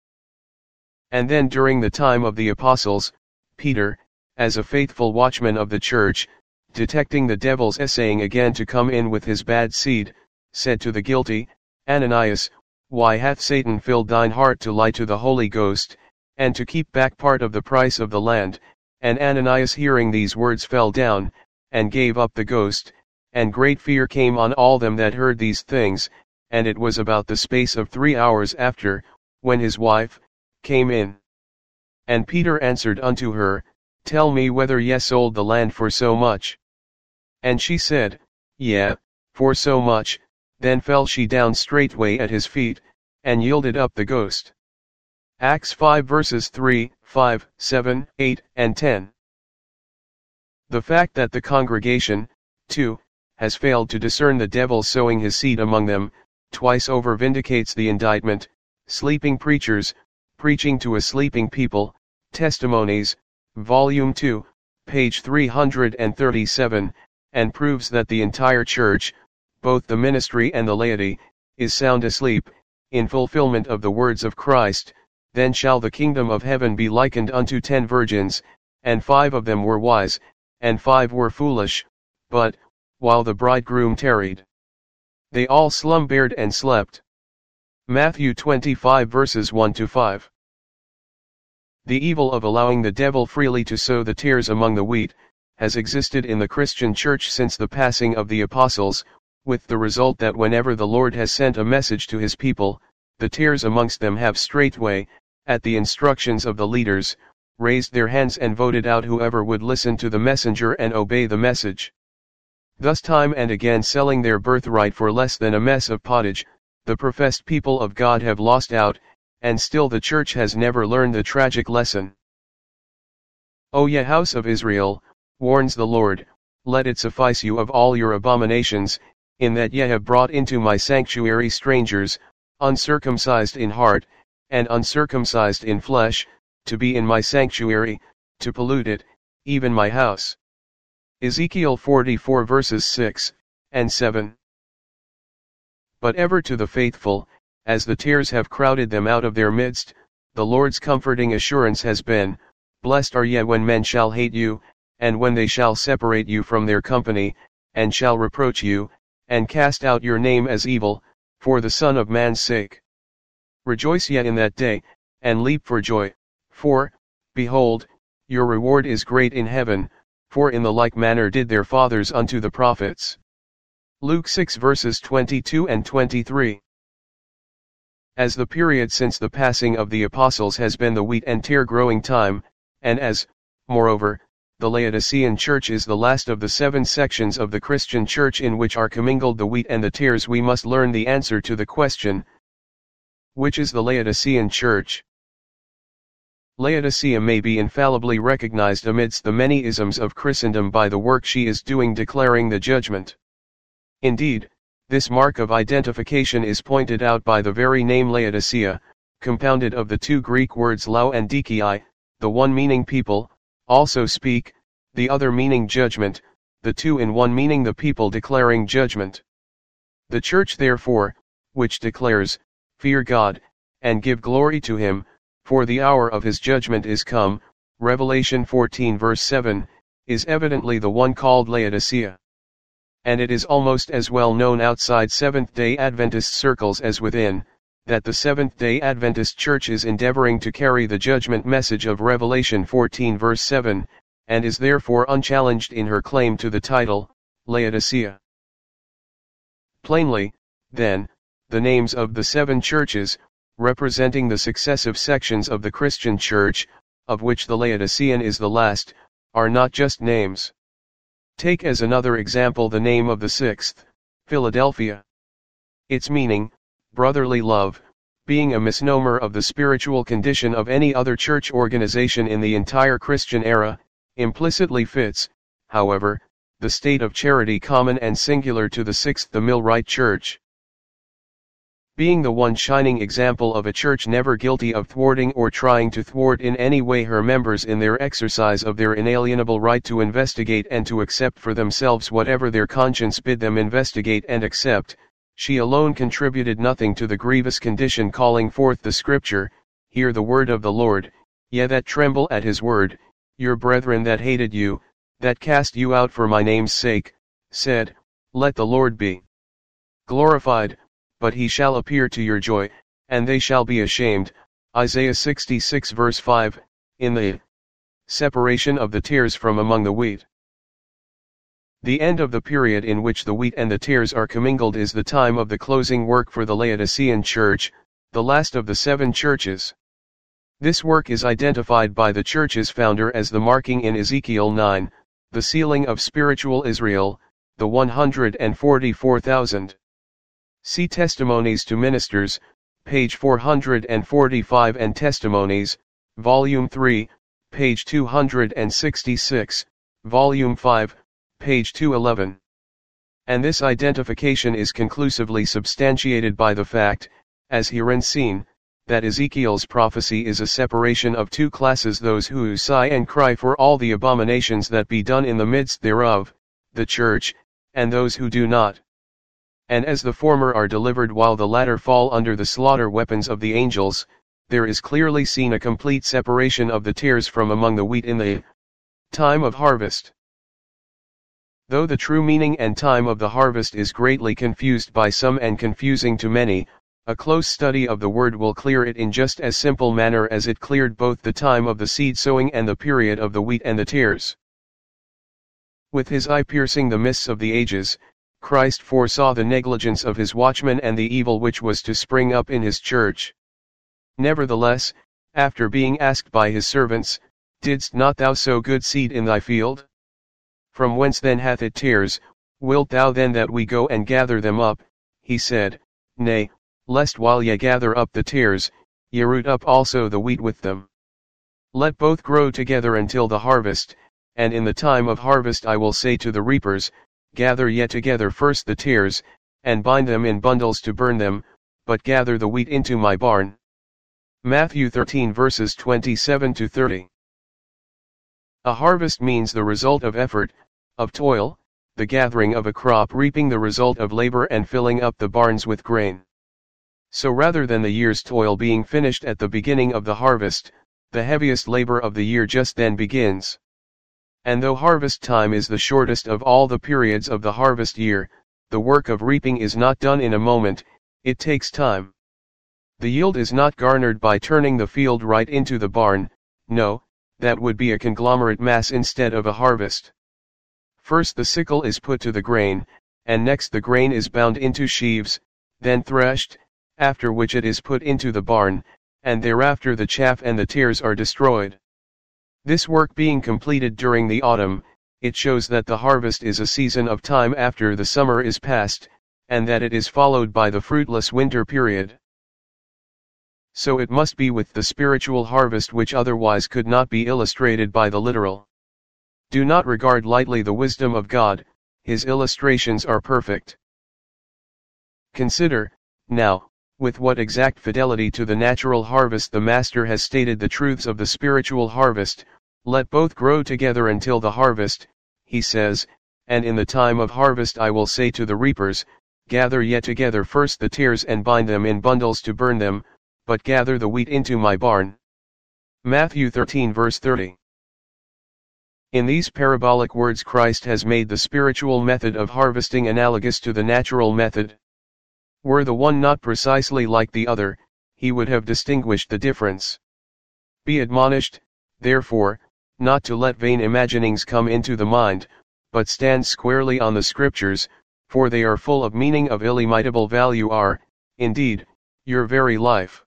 And then during the time of the apostles, Peter, as a faithful watchman of the church, detecting the devil's essaying again to come in with his bad seed, said to the guilty, Ananias, why hath Satan filled thine heart to lie to the Holy Ghost, and to keep back part of the price of the land? And Ananias hearing these words fell down, and gave up the ghost, and great fear came on all them that heard these things, and it was about the space of three hours after, when his wife came in. And Peter answered unto her, Tell me whether ye sold the land for so much. And she said, Yea, for so much. Then fell she down straightway at his feet, and yielded up the ghost. Acts five verses three, five, seven, eight, and ten. The fact that the congregation, too, has failed to discern the devil sowing his seed among them, twice over vindicates the indictment, sleeping preachers, preaching to a sleeping people, Testimonies, Volume two, page three hundred thirty-seven, and proves that the entire church, both the ministry and the laity, is sound asleep, in fulfillment of the words of Christ, Then shall the kingdom of heaven be likened unto ten virgins, and five of them were wise, and five were foolish, but, while the bridegroom tarried, they all slumbered and slept. Matthew twenty-five verses one to five. The evil of allowing the devil freely to sow the tares among the wheat, has existed in the Christian church since the passing of the apostles, with the result that whenever the Lord has sent a message to his people, the tares amongst them have straightway, at the instructions of the leaders, raised their hands and voted out whoever would listen to the messenger and obey the message. Thus time and again selling their birthright for less than a mess of pottage, the professed people of God have lost out, and still the church has never learned the tragic lesson. O ye house of Israel, warns the Lord, let it suffice you of all your abominations, in that ye have brought into my sanctuary strangers, uncircumcised in heart, and uncircumcised in flesh, to be in my sanctuary, to pollute it, even my house. Ezekiel forty-four verses six and seven. But ever to the faithful, as the tares have crowded them out of their midst, the Lord's comforting assurance has been, Blessed are ye when men shall hate you, and when they shall separate you from their company, and shall reproach you, and cast out your name as evil, for the Son of Man's sake. Rejoice ye in that day, and leap for joy, for, behold, your reward is great in heaven, for in the like manner did their fathers unto the prophets. Luke six verses twenty-two and twenty-three. As the period since the passing of the apostles has been the wheat and tare growing time, and as, moreover, the Laodicean church is the last of the seven sections of the Christian church in which are commingled the wheat and the tares, we must learn the answer to the question, which is the Laodicean church? Laodicea may be infallibly recognized amidst the many isms of Christendom by the work she is doing declaring the judgment. Indeed, this mark of identification is pointed out by the very name Laodicea, compounded of the two Greek words lau and dikai, the one meaning people, also speak, the other meaning judgment, the two in one meaning the people declaring judgment. The church therefore, which declares, Fear God, and give glory to him, for the hour of his judgment is come, Revelation fourteen verse seven, is evidently the one called Laodicea. And it is almost as well known outside Seventh-day Adventist circles as within, that the Seventh-day Adventist Church is endeavoring to carry the judgment message of Revelation fourteen verse seven, and is therefore unchallenged in her claim to the title, Laodicea. Plainly, then, the names of the seven churches, representing the successive sections of the Christian Church, of which the Laodicean is the last, are not just names. Take as another example the name of the sixth, Philadelphia. Its meaning, brotherly love, being a misnomer of the spiritual condition of any other church organization in the entire Christian era, implicitly fits, however, the state of charity common and singular to the sixth the Millwright Church. Being the one shining example of a church never guilty of thwarting or trying to thwart in any way her members in their exercise of their inalienable right to investigate and to accept for themselves whatever their conscience bid them investigate and accept, she alone contributed nothing to the grievous condition calling forth the Scripture, Hear the word of the Lord, ye that tremble at his word, your brethren that hated you, that cast you out for my name's sake, said, Let the Lord be glorified, but he shall appear to your joy, and they shall be ashamed. Isaiah sixty-six verse five, in the separation of the tares from among the wheat. The end of the period in which the wheat and the tares are commingled is the time of the closing work for the Laodicean church, the last of the seven churches. This work is identified by the church's founder as the marking in Ezekiel nine, the sealing of spiritual Israel, the one hundred forty-four thousand. See Testimonies to Ministers, page four hundred forty-five and Testimonies, volume three, page two hundred sixty-six, volume five, page two eleven. And this identification is conclusively substantiated by the fact, as herein seen, that Ezekiel's prophecy is a separation of two classes: those who sigh and cry for all the abominations that be done in the midst thereof, the church, and those who do not. And as the former are delivered while the latter fall under the slaughter weapons of the angels, there is clearly seen a complete separation of the tares from among the wheat in the time of harvest. Though the true meaning and time of the harvest is greatly confused by some and confusing to many, a close study of the word will clear it in just as simple manner as it cleared both the time of the seed sowing and the period of the wheat and the tares. With his eye piercing the mists of the ages, Christ foresaw the negligence of his watchmen and the evil which was to spring up in his church. Nevertheless, after being asked by his servants, Didst not thou sow good seed in thy field? From whence then hath it tares? Wilt thou then that we go and gather them up? He said, Nay, lest while ye gather up the tares, ye root up also the wheat with them. Let both grow together until the harvest, and in the time of harvest I will say to the reapers, Gather ye together first the tares, and bind them in bundles to burn them, but gather the wheat into my barn. Matthew thirteen verses twenty-seven to thirty. A harvest means the result of effort, of toil, the gathering of a crop, reaping the result of labor and filling up the barns with grain. So rather than the year's toil being finished at the beginning of the harvest, the heaviest labor of the year just then begins. And though harvest time is the shortest of all the periods of the harvest year, the work of reaping is not done in a moment, it takes time. The yield is not garnered by turning the field right into the barn, no, that would be a conglomerate mass instead of a harvest. First the sickle is put to the grain, and next the grain is bound into sheaves, then threshed, after which it is put into the barn, and thereafter the chaff and the tares are destroyed. This work being completed during the autumn, it shows that the harvest is a season of time after the summer is past, and that it is followed by the fruitless winter period. So it must be with the spiritual harvest, which otherwise could not be illustrated by the literal. Do not regard lightly the wisdom of God, his illustrations are perfect. Consider, now, with what exact fidelity to the natural harvest the Master has stated the truths of the spiritual harvest. Let both grow together until the harvest, he says, and in the time of harvest I will say to the reapers, gather yet together first the tares and bind them in bundles to burn them, but gather the wheat into my barn. Matthew thirteen verse thirty. In these parabolic words Christ has made the spiritual method of harvesting analogous to the natural method. Were the one not precisely like the other, he would have distinguished the difference. Be admonished, therefore, not to let vain imaginings come into the mind, but stand squarely on the Scriptures, for they are full of meaning of illimitable value are, indeed, your very life.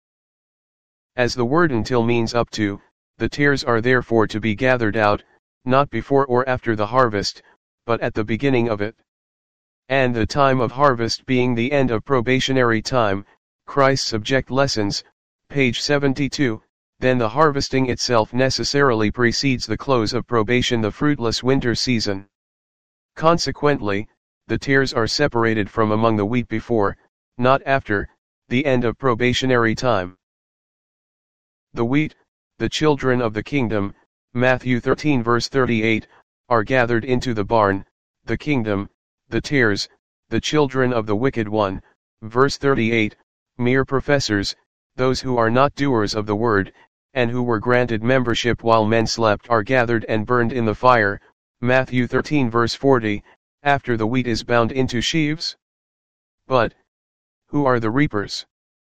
As the word until means up to, the tares are therefore to be gathered out, not before or after the harvest, but at the beginning of it. And the time of harvest being the end of probationary time, Christ's subject lessons, page seventy-two, then the harvesting itself necessarily precedes the close of probation, the fruitless winter season. Consequently, the tares are separated from among the wheat before, not after, the end of probationary time. The wheat, the children of the kingdom, Matthew thirteen verse thirty-eight, are gathered into the barn, the kingdom, the tares, the children of the wicked one, verse thirty-eight, mere professors, those who are not doers of the word, and who were granted membership while men slept, are gathered and burned in the fire, Matthew thirteen verse forty, after the wheat is bound into sheaves. But, who are the reapers?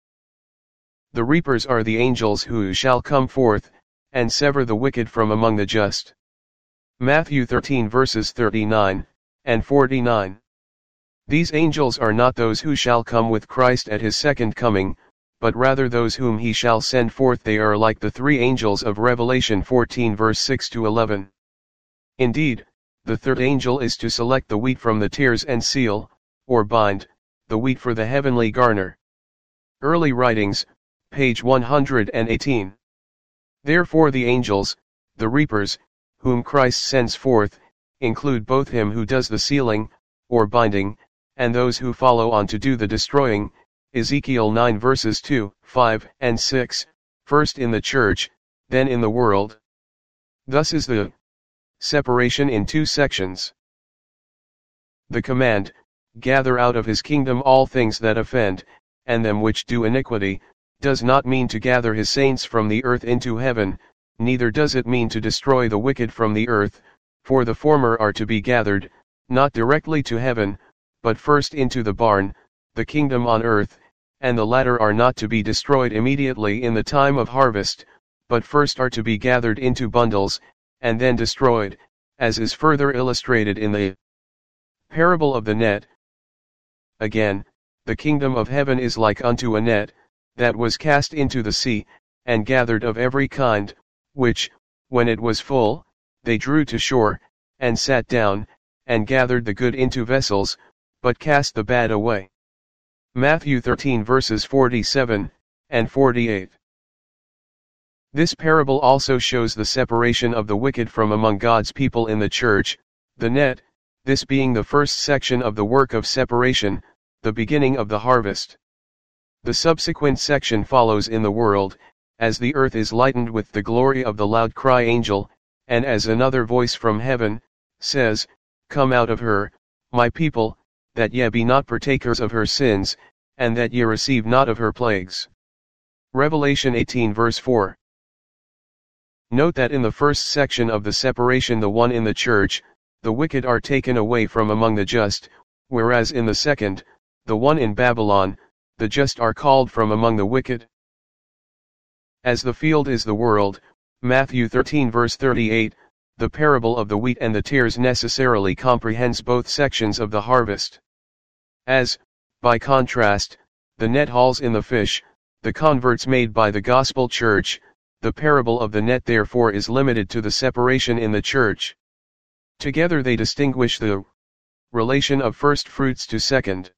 The reapers are the angels who shall come forth, and sever the wicked from among the just. Matthew thirteen verses thirty-nine and forty-nine. These angels are not those who shall come with Christ at his second coming, but rather those whom he shall send forth. They are like the three angels of Revelation fourteen verse six to eleven. Indeed, the third angel is to select the wheat from the tares and seal, or bind, the wheat for the heavenly garner. Early Writings, page one hundred eighteen. Therefore the angels, the reapers, whom Christ sends forth, include both him who does the sealing, or binding, and those who follow on to do the destroying, Ezekiel nine verses two, five, and six, first in the church, then in the world. Thus is the separation in two sections. The command, gather out of his kingdom all things that offend, and them which do iniquity, does not mean to gather his saints from the earth into heaven, neither does it mean to destroy the wicked from the earth, for the former are to be gathered, not directly to heaven, but first into the barn, the kingdom on earth, and the latter are not to be destroyed immediately in the time of harvest, but first are to be gathered into bundles, and then destroyed, as is further illustrated in the parable of the net. Again, the kingdom of heaven is like unto a net, that was cast into the sea, and gathered of every kind, which, when it was full, they drew to shore, and sat down, and gathered the good into vessels, but cast the bad away. Matthew thirteen verses forty-seven and forty-eight. This parable also shows the separation of the wicked from among God's people in the church, the net, this being the first section of the work of separation, the beginning of the harvest. The subsequent section follows in the world, as the earth is lightened with the glory of the loud cry angel, and as another voice from heaven says, Come out of her, my people, that ye be not partakers of her sins, and that ye receive not of her plagues. Revelation eighteen verse four. Note that in the first section of the separation, the one in the church, the wicked are taken away from among the just, whereas in the second, the one in Babylon, the just are called from among the wicked. As the field is the world, Matthew thirteen verse thirty-eight, the parable of the wheat and the tares necessarily comprehends both sections of the harvest. As, by contrast, the net hauls in the fish, the converts made by the gospel church, the parable of the net therefore is limited to the separation in the church. Together they distinguish the relation of first fruits to second.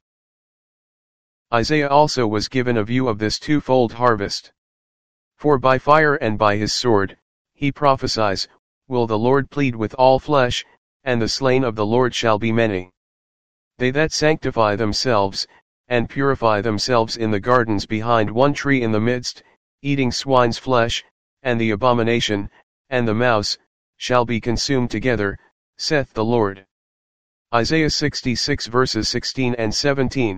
Isaiah also was given a view of this twofold harvest. For by fire and by his sword, he prophesies, will the Lord plead with all flesh, and the slain of the Lord shall be many. They that sanctify themselves, and purify themselves in the gardens behind one tree in the midst, eating swine's flesh, and the abomination, and the mouse, shall be consumed together, saith the Lord. Isaiah sixty-six verses sixteen and seventeen.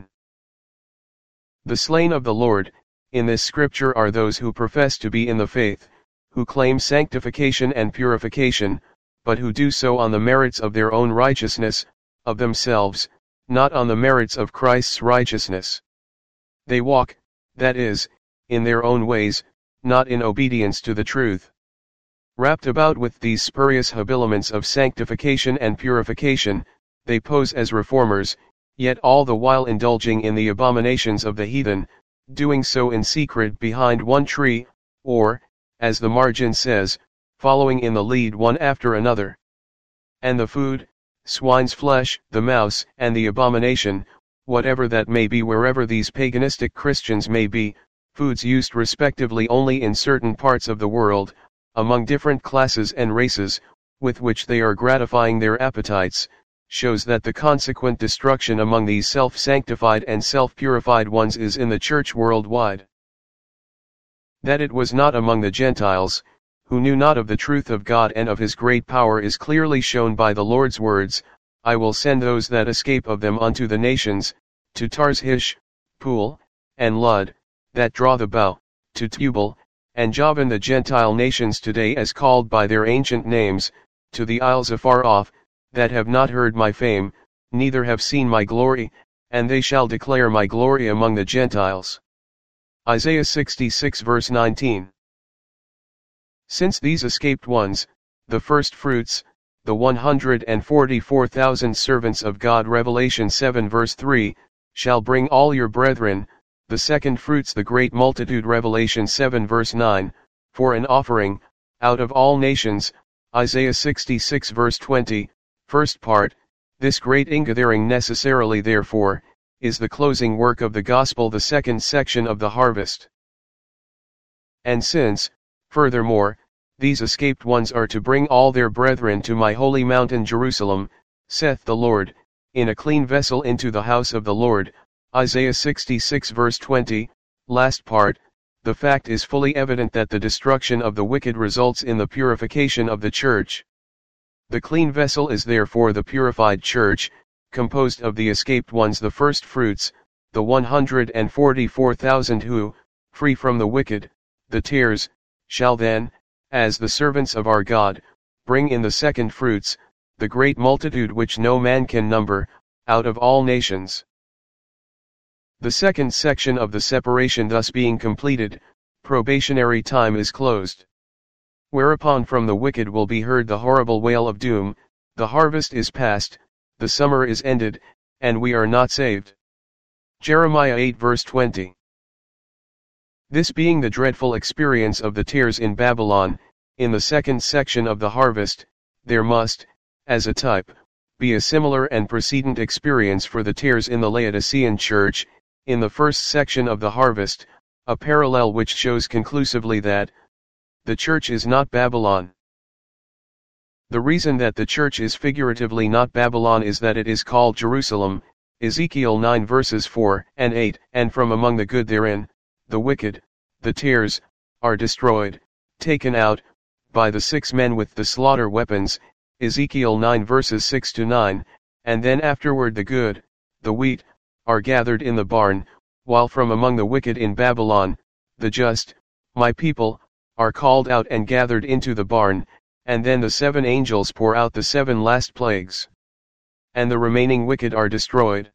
The slain of the Lord, in this scripture are those who profess to be in the faith, who claim sanctification and purification, but who do so on the merits of their own righteousness, of themselves, not on the merits of Christ's righteousness. They walk, that is, in their own ways, not in obedience to the truth. Wrapped about with these spurious habiliments of sanctification and purification, they pose as reformers, yet all the while indulging in the abominations of the heathen, doing so in secret behind one tree, or, as the margin says, following in the lead one after another. And the food, swine's flesh, the mouse, and the abomination, whatever that may be wherever these paganistic Christians may be, foods used respectively only in certain parts of the world, among different classes and races, with which they are gratifying their appetites, shows that the consequent destruction among these self-sanctified and self-purified ones is in the church worldwide. That it was not among the Gentiles, who knew not of the truth of God and of his great power, is clearly shown by the Lord's words, I will send those that escape of them unto the nations, to Tarshish, Pul, and Lud, that draw the bow, to Tubal, and Javan, the Gentile nations today as called by their ancient names, to the isles afar off, that have not heard my fame, neither have seen my glory, and they shall declare my glory among the Gentiles. Isaiah sixty-six verse nineteen. Since these escaped ones, the first fruits, the one hundred forty-four thousand servants of God, Revelation seven verse three, shall bring all your brethren, the second fruits the great multitude, Revelation seven verse nine, for an offering, out of all nations, Isaiah sixty-six verse twenty, first part, this great ingathering necessarily therefore, is the closing work of the gospel, the second section of the harvest. And since, furthermore, these escaped ones are to bring all their brethren to my holy mountain Jerusalem, saith the Lord, in a clean vessel into the house of the Lord, Isaiah sixty-six verse twenty, last part, the fact is fully evident that the destruction of the wicked results in the purification of the church. The clean vessel is therefore the purified church, composed of the escaped ones, the first fruits, the one hundred forty-four thousand who, free from the wicked, the tares, shall then, as the servants of our God, bring in the second fruits, the great multitude which no man can number, out of all nations. The second section of the separation thus being completed, probationary time is closed. Whereupon from the wicked will be heard the horrible wail of doom, the harvest is past, the summer is ended, and we are not saved. Jeremiah eight verse twenty. This being the dreadful experience of the tares in Babylon, in the second section of the harvest, there must, as a type, be a similar and precedent experience for the tares in the Laodicean church, in the first section of the harvest, a parallel which shows conclusively that the church is not Babylon. The reason that the church is figuratively not Babylon is that it is called Jerusalem, Ezekiel nine verses four and eight, and from among the good therein, the wicked, the tares, are destroyed, taken out, by the six men with the slaughter weapons, Ezekiel nine verses six to nine, and then afterward the good, the wheat, are gathered in the barn, while from among the wicked in Babylon, the just, my people, are called out and gathered into the barn, and then the seven angels pour out the seven last plagues. And the remaining wicked are destroyed.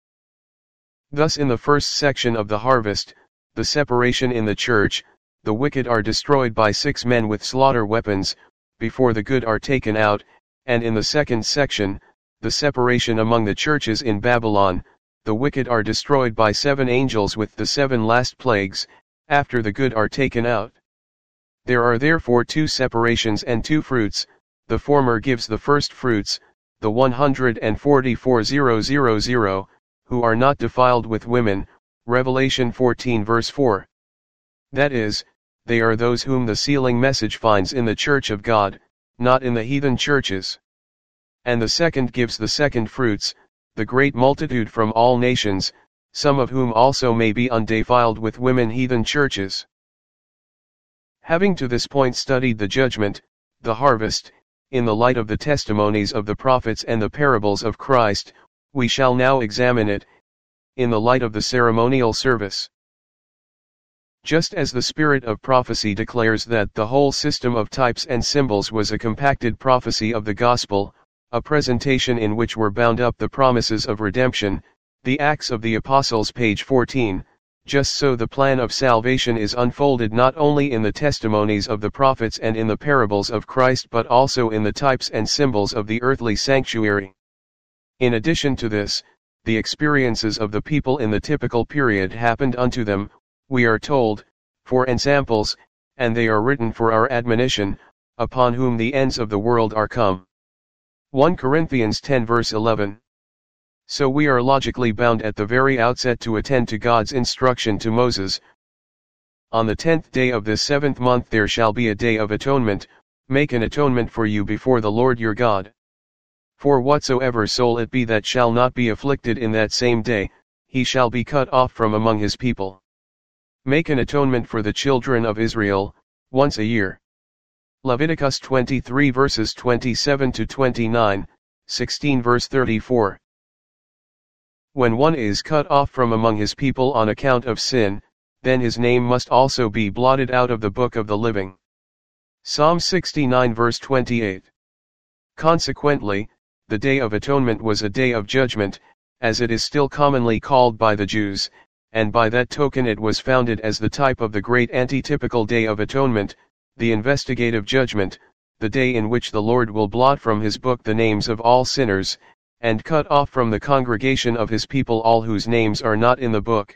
Thus in the first section of the harvest, the separation in the church, the wicked are destroyed by six men with slaughter weapons, before the good are taken out, and in the second section, the separation among the churches in Babylon, the wicked are destroyed by seven angels with the seven last plagues, after the good are taken out. There are therefore two separations and two fruits, the former gives the first fruits, the one hundred forty-four thousand, who are not defiled with women, Revelation fourteen verse four. That is, they are those whom the sealing message finds in the church of God, not in the heathen churches. And the second gives the second fruits, the great multitude from all nations, some of whom also may be undefiled with women, heathen churches. Having to this point studied the judgment, the harvest, in the light of the testimonies of the prophets and the parables of Christ, we shall now examine it, in the light of the ceremonial service. Just as the spirit of prophecy declares that the whole system of types and symbols was a compacted prophecy of the gospel, a presentation in which were bound up the promises of redemption, the Acts of the Apostles page fourteen, just so the plan of salvation is unfolded not only in the testimonies of the prophets and in the parables of Christ but also in the types and symbols of the earthly sanctuary. In addition to this, the experiences of the people in the typical period happened unto them, we are told, for ensamples, and they are written for our admonition, upon whom the ends of the world are come. First Corinthians ten verse eleven. So we are logically bound at the very outset to attend to God's instruction to Moses. On the tenth day of this seventh month there shall be a day of atonement, make an atonement for you before the Lord your God. For whatsoever soul it be that shall not be afflicted in that same day, he shall be cut off from among his people. Make an atonement for the children of Israel, once a year. Leviticus twenty-three verses twenty-seven to twenty-nine, sixteen verse thirty-four. When one is cut off from among his people on account of sin, then his name must also be blotted out of the book of the living. Psalm sixty-nine verse twenty-eight. Consequently, the Day of Atonement was a day of judgment, as it is still commonly called by the Jews, and by that token it was founded as the type of the great antitypical Day of Atonement, the investigative judgment, the day in which the Lord will blot from his book the names of all sinners, and cut off from the congregation of his people all whose names are not in the book.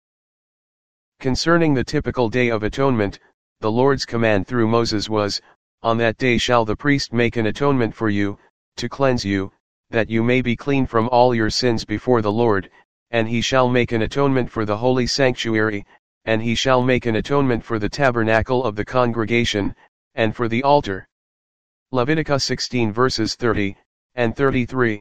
Concerning the typical Day of Atonement, the Lord's command through Moses was, on that day shall the priest make an atonement for you, to cleanse you, that you may be clean from all your sins before the Lord, and he shall make an atonement for the holy sanctuary, and he shall make an atonement for the tabernacle of the congregation, and for the altar. Leviticus sixteen verses thirty and thirty-three.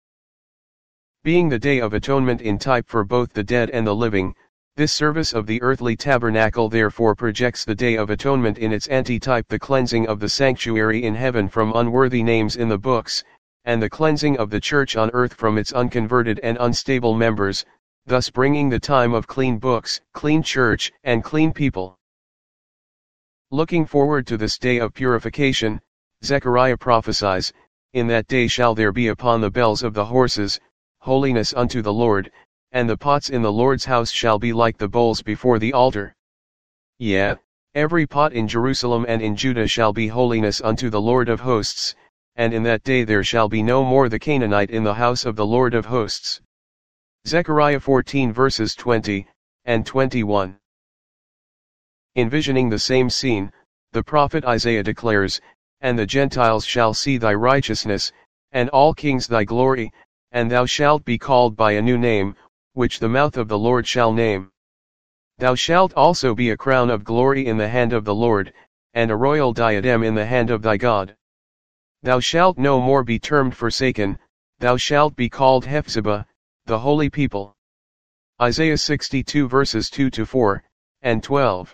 Being the Day of Atonement in type for both the dead and the living, this service of the earthly tabernacle therefore projects the Day of Atonement in its antitype, the cleansing of the sanctuary in heaven from unworthy names in the books, and the cleansing of the church on earth from its unconverted and unstable members, thus bringing the time of clean books, clean church, and clean people. Looking forward to this day of purification, Zechariah prophesies, in that day shall there be upon the bells of the horses, holiness unto the Lord, and the pots in the Lord's house shall be like the bowls before the altar. Yea, every pot in Jerusalem and in Judah shall be holiness unto the Lord of hosts, and in that day there shall be no more the Canaanite in the house of the Lord of hosts. Zechariah fourteen verses twenty and twenty-one. Envisioning the same scene, the prophet Isaiah declares, and the Gentiles shall see thy righteousness, and all kings thy glory, and thou shalt be called by a new name, which the mouth of the Lord shall name. Thou shalt also be a crown of glory in the hand of the Lord, and a royal diadem in the hand of thy God. Thou shalt no more be termed forsaken, thou shalt be called Hephzibah, the holy people. Isaiah sixty-two verses two to four, and twelve.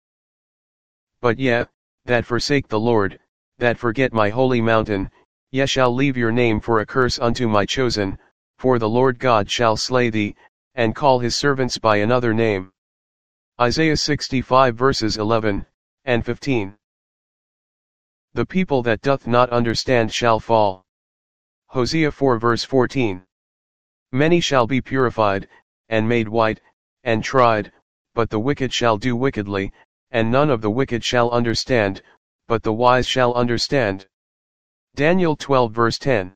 But ye, that forsake the Lord, that forget my holy mountain, ye shall leave your name for a curse unto my chosen, for the Lord God shall slay thee, and call his servants by another name. Isaiah sixty-five verses eleven and fifteen. The people that doth not understand shall fall. Hosea four verse fourteen. Many shall be purified, and made white, and tried, but the wicked shall do wickedly, and none of the wicked shall understand, but the wise shall understand. Daniel twelve verse ten.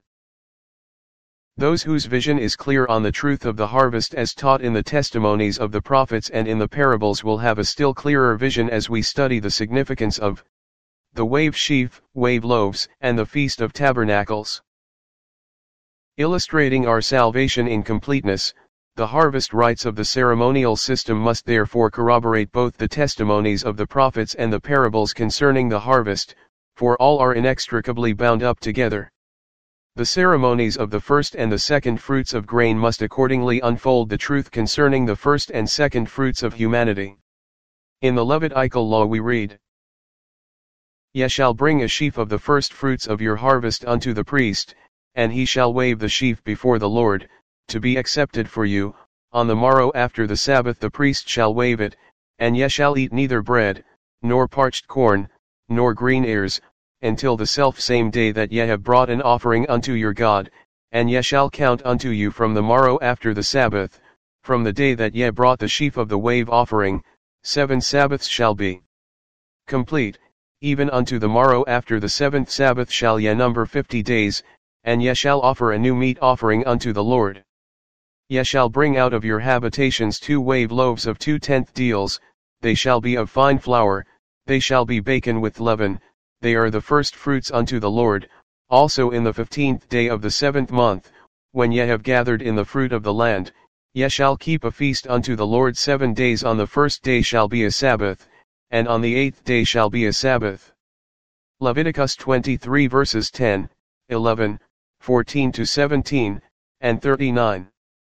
Those whose vision is clear on the truth of the harvest as taught in the testimonies of the prophets and in the parables will have a still clearer vision as we study the significance of the wave sheaf, wave loaves, and the Feast of Tabernacles. Illustrating our salvation in completeness, the harvest rites of the ceremonial system must therefore corroborate both the testimonies of the prophets and the parables concerning the harvest, for all are inextricably bound up together. The ceremonies of the first and the second fruits of grain must accordingly unfold the truth concerning the first and second fruits of humanity. In the Levitical law we read, Ye shall bring a sheaf of the first fruits of your harvest unto the priest, and he shall wave the sheaf before the Lord, to be accepted for you. On the morrow after the Sabbath the priest shall wave it, and ye shall eat neither bread, nor parched corn, nor green ears, until the selfsame day that ye have brought an offering unto your God, and ye shall count unto you from the morrow after the Sabbath, from the day that ye brought the sheaf of the wave offering, seven Sabbaths shall be complete, even unto the morrow after the seventh Sabbath shall ye number fifty days, and ye shall offer a new meat offering unto the Lord. Ye shall bring out of your habitations two wave loaves of two tenth deals, they shall be of fine flour, they shall be baken with leaven, they are the first fruits unto the Lord. Also in the fifteenth day of the seventh month, when ye have gathered in the fruit of the land, ye shall keep a feast unto the Lord seven days. On the first day shall be a Sabbath, and on the eighth day shall be a Sabbath. Leviticus twenty-three verses ten, eleven, fourteen to seventeen, and thirty-nine.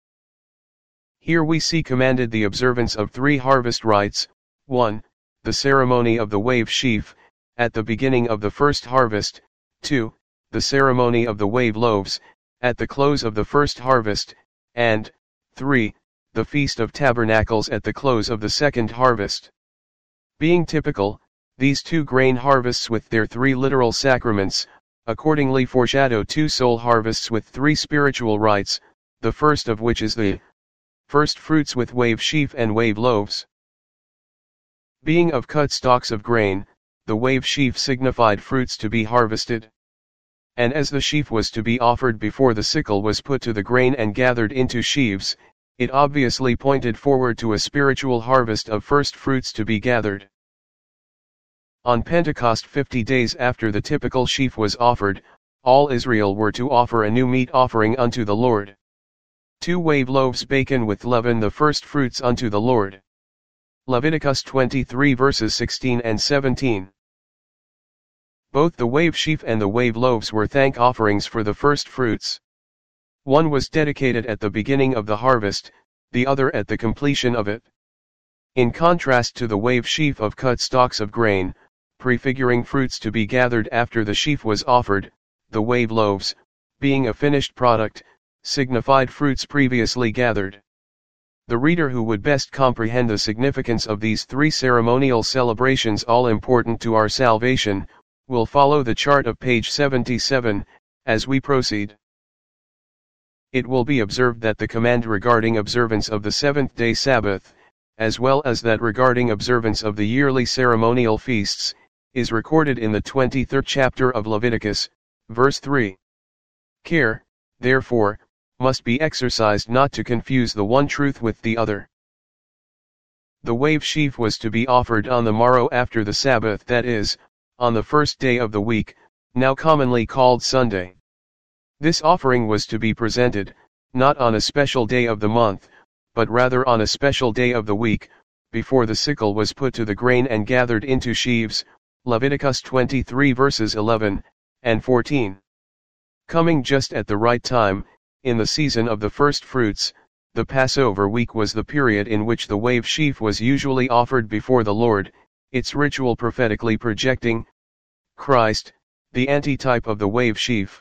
Here we see commanded the observance of three harvest rites. one. The ceremony of the wave sheaf, at the beginning of the first harvest. two. The ceremony of the wave loaves, at the close of the first harvest, and three. The Feast of Tabernacles at the close of the second harvest. Being typical, these two grain harvests with their three literal sacraments, accordingly foreshadow two soul harvests with three spiritual rites, the first of which is the first fruits with wave sheaf and wave loaves. Being of cut stalks of grain, the wave sheaf signified fruits to be harvested. And as the sheaf was to be offered before the sickle was put to the grain and gathered into sheaves, it obviously pointed forward to a spiritual harvest of first fruits to be gathered. On Pentecost, fifty days after the typical sheaf was offered, all Israel were to offer a new meat offering unto the Lord. Two wave loaves baken with leaven, the first fruits unto the Lord. Leviticus twenty-three verses sixteen and seventeen. Both the wave sheaf and the wave loaves were thank offerings for the first fruits. One was dedicated at the beginning of the harvest, the other at the completion of it. In contrast to the wave sheaf of cut stalks of grain, prefiguring fruits to be gathered after the sheaf was offered, the wave loaves, being a finished product, signified fruits previously gathered. The reader who would best comprehend the significance of these three ceremonial celebrations, all important to our salvation, will follow the chart of page seventy-seven, as we proceed. It will be observed that the command regarding observance of the seventh-day Sabbath, as well as that regarding observance of the yearly ceremonial feasts, is recorded in the twenty-third chapter of Leviticus, verse three. Care, therefore, must be exercised not to confuse the one truth with the other. The wave sheaf was to be offered on the morrow after the Sabbath, that is, on the first day of the week, now commonly called Sunday. This offering was to be presented, not on a special day of the month, but rather on a special day of the week, before the sickle was put to the grain and gathered into sheaves, Leviticus twenty-three verses eleven and fourteen. Coming just at the right time, in the season of the first fruits, the Passover week was the period in which the wave sheaf was usually offered before the Lord, its ritual prophetically projecting Christ, the antitype of the wave sheaf.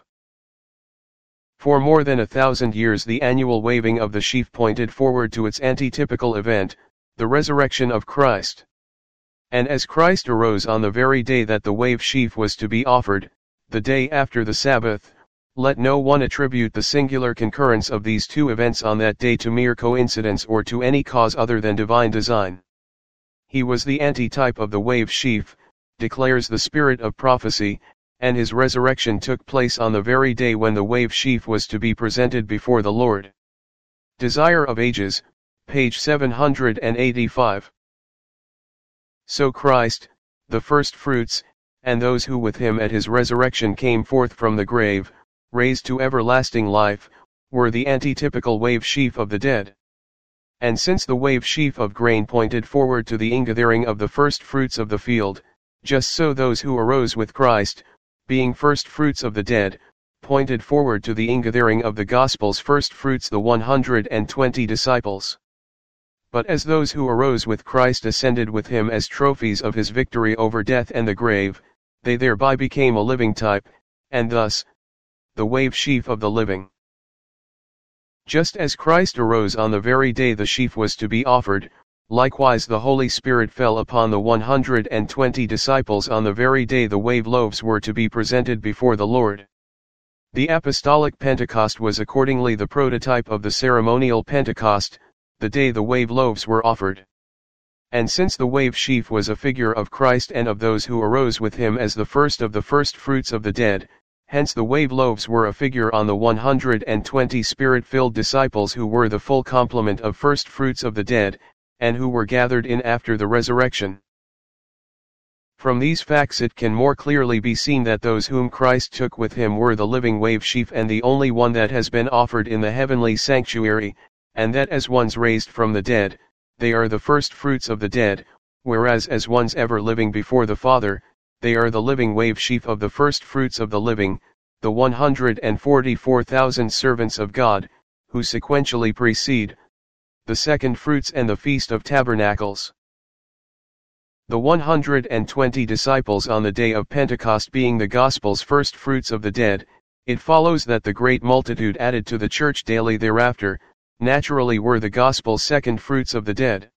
For more than a thousand years the annual waving of the sheaf pointed forward to its antitypical event, the resurrection of Christ. And as Christ arose on the very day that the wave sheaf was to be offered, the day after the Sabbath, let no one attribute the singular concurrence of these two events on that day to mere coincidence or to any cause other than divine design. He was the antitype of the wave sheaf, declares the spirit of prophecy, and his resurrection took place on the very day when the wave sheaf was to be presented before the Lord. Desire of Ages, page seven hundred eighty-five. So Christ, the first fruits, and those who with him at his resurrection came forth from the grave, raised to everlasting life, were the antitypical wave sheaf of the dead. And since the wave sheaf of grain pointed forward to the ingathering of the first fruits of the field, just so those who arose with Christ, being first fruits of the dead, pointed forward to the ingathering of the gospel's first fruits, the one hundred twenty disciples. But as those who arose with Christ ascended with him as trophies of his victory over death and the grave, they thereby became a living type, and thus, the wave sheaf of the living. Just as Christ arose on the very day the sheaf was to be offered, likewise the Holy Spirit fell upon the one hundred twenty disciples on the very day the wave loaves were to be presented before the Lord. The Apostolic Pentecost was accordingly the prototype of the ceremonial Pentecost, the day the wave loaves were offered. And since the wave sheaf was a figure of Christ and of those who arose with him as the first of the first fruits of the dead, hence the wave loaves were a figure on the one hundred twenty Spirit-filled disciples who were the full complement of first fruits of the dead, and who were gathered in after the resurrection. From these facts it can more clearly be seen that those whom Christ took with him were the living wave sheaf and the only one that has been offered in the heavenly sanctuary, and that as ones raised from the dead, they are the first fruits of the dead, whereas as ones ever living before the Father, they are the living wave sheaf of the first fruits of the living, the one hundred forty-four thousand servants of God, who sequentially precede the second fruits and the Feast of Tabernacles. The one hundred twenty disciples on the day of Pentecost being the Gospel's first fruits of the dead, it follows that the great multitude added to the church daily thereafter, naturally were the Gospel's second fruits of the dead.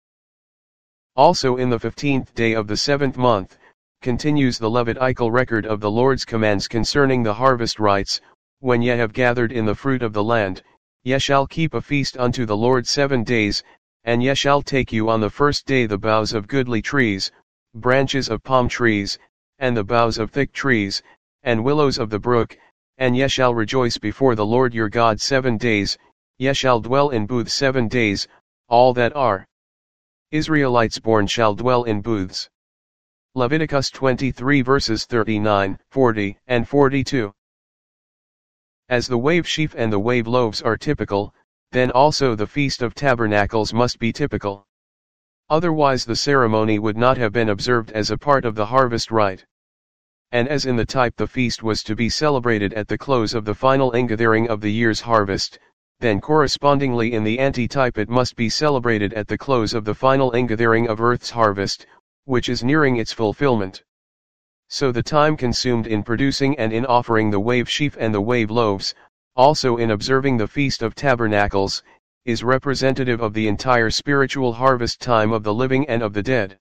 Also in the fifteenth day of the seventh month, continues the Levitical record of the Lord's commands concerning the harvest rites, when ye have gathered in the fruit of the land, ye shall keep a feast unto the Lord seven days, and ye shall take you on the first day the boughs of goodly trees, branches of palm trees, and the boughs of thick trees, and willows of the brook, and ye shall rejoice before the Lord your God seven days, ye shall dwell in booths seven days, all that are Israelites born shall dwell in booths. Leviticus twenty-three verses thirty-nine, forty, and forty-two. As the wave sheaf and the wave loaves are typical, then also the Feast of Tabernacles must be typical. Otherwise the ceremony would not have been observed as a part of the harvest rite. And as in the type the feast was to be celebrated at the close of the final ingathering of the year's harvest, then correspondingly in the antitype it must be celebrated at the close of the final ingathering of earth's harvest, which is nearing its fulfillment. So the time consumed in producing and in offering the wave sheaf and the wave loaves, also in observing the Feast of Tabernacles, is representative of the entire spiritual harvest time of the living and of the dead.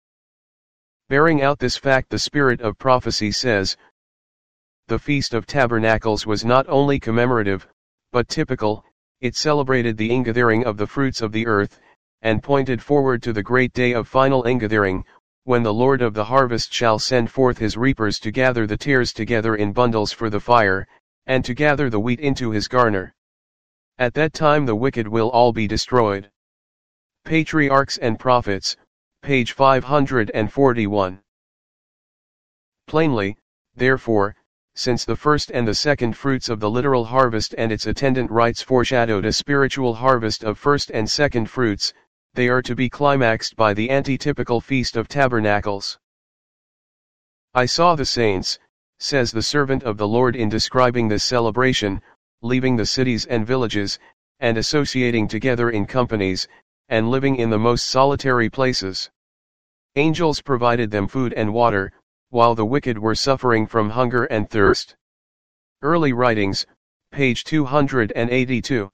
Bearing out this fact, the Spirit of prophecy says, the Feast of Tabernacles was not only commemorative, but typical. It celebrated the ingathering of the fruits of the earth, and pointed forward to the great day of final ingathering, when the Lord of the harvest shall send forth his reapers to gather the tares together in bundles for the fire, and to gather the wheat into his garner. At that time the wicked will all be destroyed. Patriarchs and Prophets, page five hundred forty-one. Plainly, therefore, since the first and the second fruits of the literal harvest and its attendant rites foreshadowed a spiritual harvest of first and second fruits, they are to be climaxed by the antitypical Feast of Tabernacles. I saw the saints, says the servant of the Lord in describing this celebration, leaving the cities and villages, and associating together in companies, and living in the most solitary places. Angels provided them food and water, while the wicked were suffering from hunger and thirst. Early Writings, page two hundred eighty-two.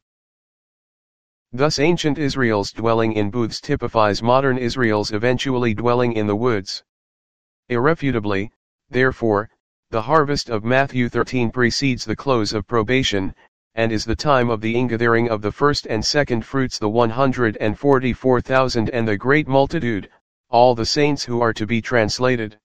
Thus ancient Israel's dwelling in booths typifies modern Israel's eventually dwelling in the woods. Irrefutably, therefore, the harvest of Matthew thirteen precedes the close of probation, and is the time of the ingathering of the first and second fruits, the one hundred forty-four thousand and the great multitude, all the saints who are to be translated.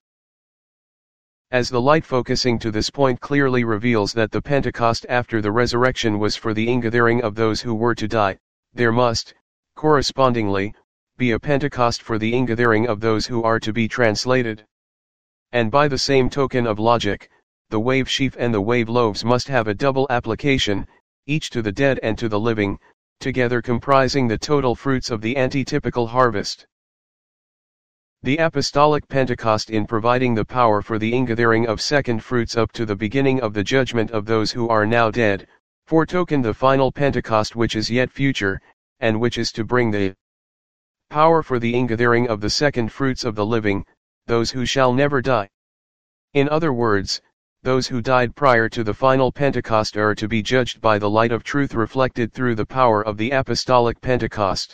As the light focusing to this point clearly reveals that the Pentecost after the resurrection was for the ingathering of those who were to die, there must, correspondingly, be a Pentecost for the ingathering of those who are to be translated. And by the same token of logic, the wave sheaf and the wave loaves must have a double application, each to the dead and to the living, together comprising the total fruits of the antitypical harvest. The Apostolic Pentecost, in providing the power for the ingathering of second fruits up to the beginning of the judgment of those who are now dead, foretokened the final Pentecost which is yet future, and which is to bring the power for the ingathering of the second fruits of the living, those who shall never die. In other words, those who died prior to the final Pentecost are to be judged by the light of truth reflected through the power of the apostolic Pentecost.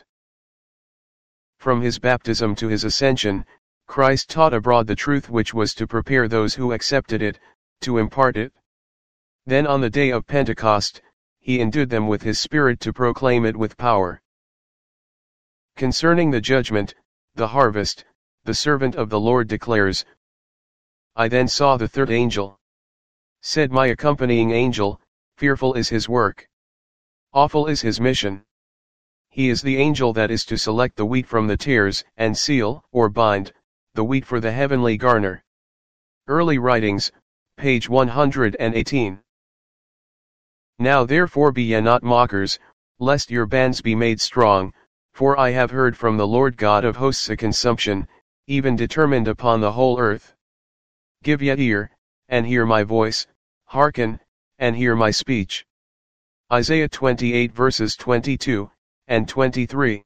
From his baptism to his ascension, Christ taught abroad the truth which was to prepare those who accepted it, to impart it. Then on the day of Pentecost, he endued them with his Spirit to proclaim it with power. Concerning the judgment, the harvest, the servant of the Lord declares, I then saw the third angel. Said my accompanying angel, fearful is his work. Awful is his mission. He is the angel that is to select the wheat from the tares, and seal, or bind, the wheat for the heavenly garner. Early Writings, page one hundred eighteen. Now therefore be ye not mockers, lest your bands be made strong, for I have heard from the Lord God of hosts a consumption, even determined upon the whole earth. Give ye ear, and hear my voice, hearken, and hear my speech. Isaiah twenty-eight verses twenty-two and twenty-three.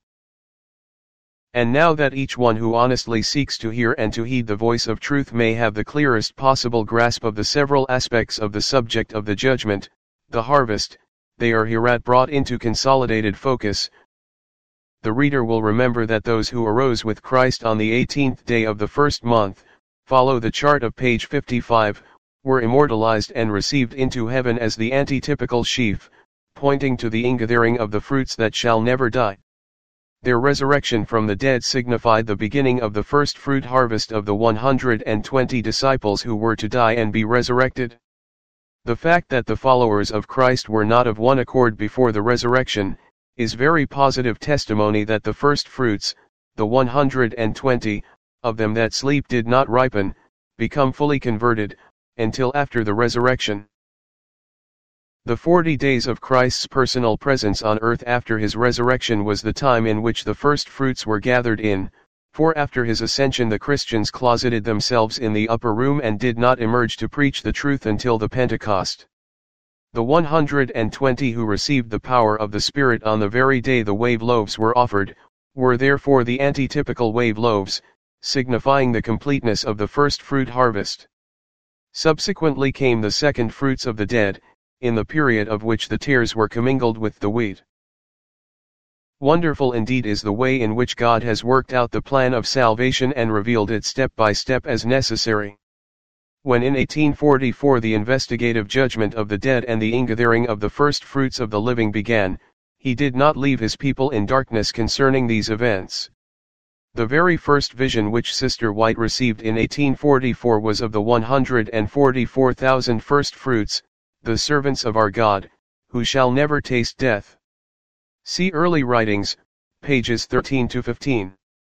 And now that each one who honestly seeks to hear and to heed the voice of truth may have the clearest possible grasp of the several aspects of the subject of the judgment, the harvest, they are hereat brought into consolidated focus. The reader will remember that those who arose with Christ on the eighteenth day of the first month, follow the chart of page fifty-five, were immortalized and received into heaven as the antitypical sheaf, pointing to the ingathering of the fruits that shall never die. Their resurrection from the dead signified the beginning of the first fruit harvest of the one hundred twenty disciples who were to die and be resurrected. The fact that the followers of Christ were not of one accord before the resurrection, is very positive testimony that the first fruits, the one hundred twenty, of them that sleep did not ripen, become fully converted, until after the resurrection. The forty days of Christ's personal presence on earth after his resurrection was the time in which the first fruits were gathered in, for after his ascension the Christians closeted themselves in the upper room and did not emerge to preach the truth until the Pentecost. The one hundred twenty who received the power of the Spirit on the very day the wave loaves were offered, were therefore the antitypical wave loaves, signifying the completeness of the first fruit harvest. Subsequently came the second fruits of the dead, in the period of which the tares were commingled with the wheat. Wonderful indeed is the way in which God has worked out the plan of salvation and revealed it step by step as necessary. When in eighteen forty-four the investigative judgment of the dead and the ingathering of the first fruits of the living began, he did not leave his people in darkness concerning these events. The very first vision which Sister White received in eighteen forty-four was of the one hundred forty-four thousand first fruits, the servants of our God, who shall never taste death. See Early Writings, pages thirteen to fifteen.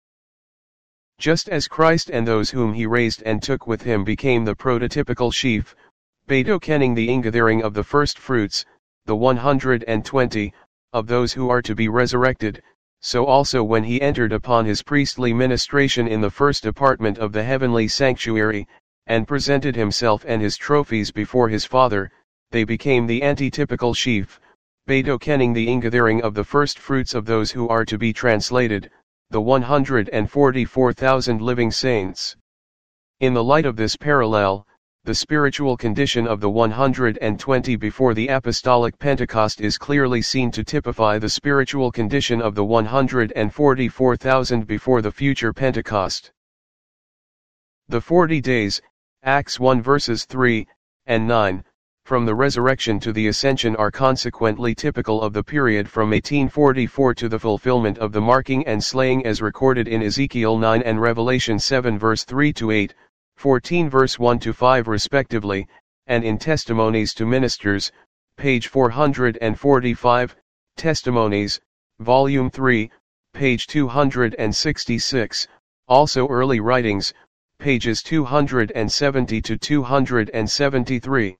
Just as Christ and those whom he raised and took with him became the prototypical sheaf, betokening the ingathering of the first fruits, the one hundred twenty, of those who are to be resurrected, so also when he entered upon his priestly ministration in the first apartment of the heavenly sanctuary, and presented himself and his trophies before his Father, they became the antitypical sheaf, betokening the ingathering of the first fruits of those who are to be translated, the one hundred forty-four thousand living saints. In the light of this parallel, the spiritual condition of the one hundred twenty before the apostolic Pentecost is clearly seen to typify the spiritual condition of the one hundred forty-four thousand before the future Pentecost. The forty days, Acts one verses three and nine, from the resurrection to the ascension are consequently typical of the period from eighteen forty-four to the fulfillment of the marking and slaying as recorded in Ezekiel nine and Revelation seven verse three to eight, fourteen verse one to five respectively, and in Testimonies to Ministers, page four hundred forty-five, Testimonies, volume three, page two hundred sixty-six, also Early Writings, pages two hundred seventy to two hundred seventy-three.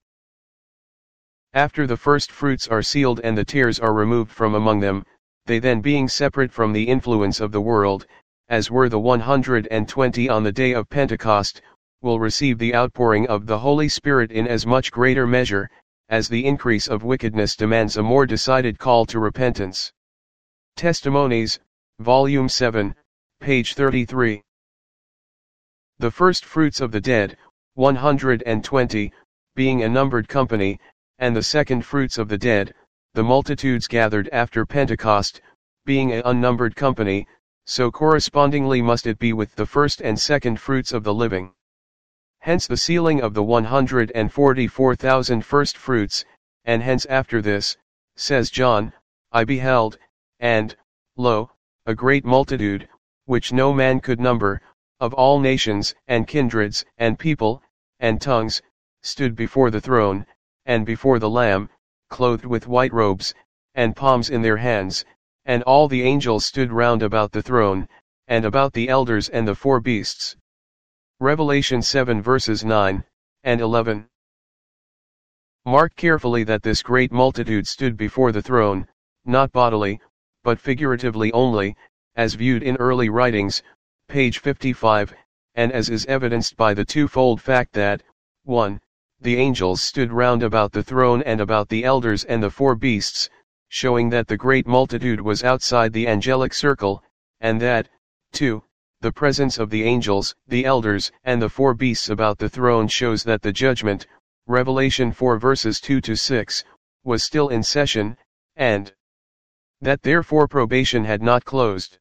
After the first fruits are sealed and the tares are removed from among them, they then being separate from the influence of the world, as were the one hundred twenty on the day of Pentecost, will receive the outpouring of the Holy Spirit in as much greater measure, as the increase of wickedness demands a more decided call to repentance. Testimonies, volume seven, page thirty-three. The first fruits of the dead, one hundred twenty, being a numbered company, and the second fruits of the dead, the multitudes gathered after Pentecost, being an unnumbered company, so correspondingly must it be with the first and second fruits of the living. Hence the sealing of the one hundred forty-four thousand first fruits, and hence after this, says John, I beheld, and, lo, a great multitude, which no man could number, of all nations, and kindreds, and people, and tongues, stood before the throne, and before the Lamb, clothed with white robes, and palms in their hands, and all the angels stood round about the throne, and about the elders and the four beasts. Revelation seven verses nine and eleven. Mark carefully that this great multitude stood before the throne, not bodily, but figuratively only, as viewed in early writings, page fifty-five, and as is evidenced by the twofold fact that, one. The angels stood round about the throne and about the elders and the four beasts, showing that the great multitude was outside the angelic circle, and that, two. The presence of the angels, the elders, and the four beasts about the throne shows that the judgment, Revelation four verses two to six, was still in session, and that therefore probation had not closed.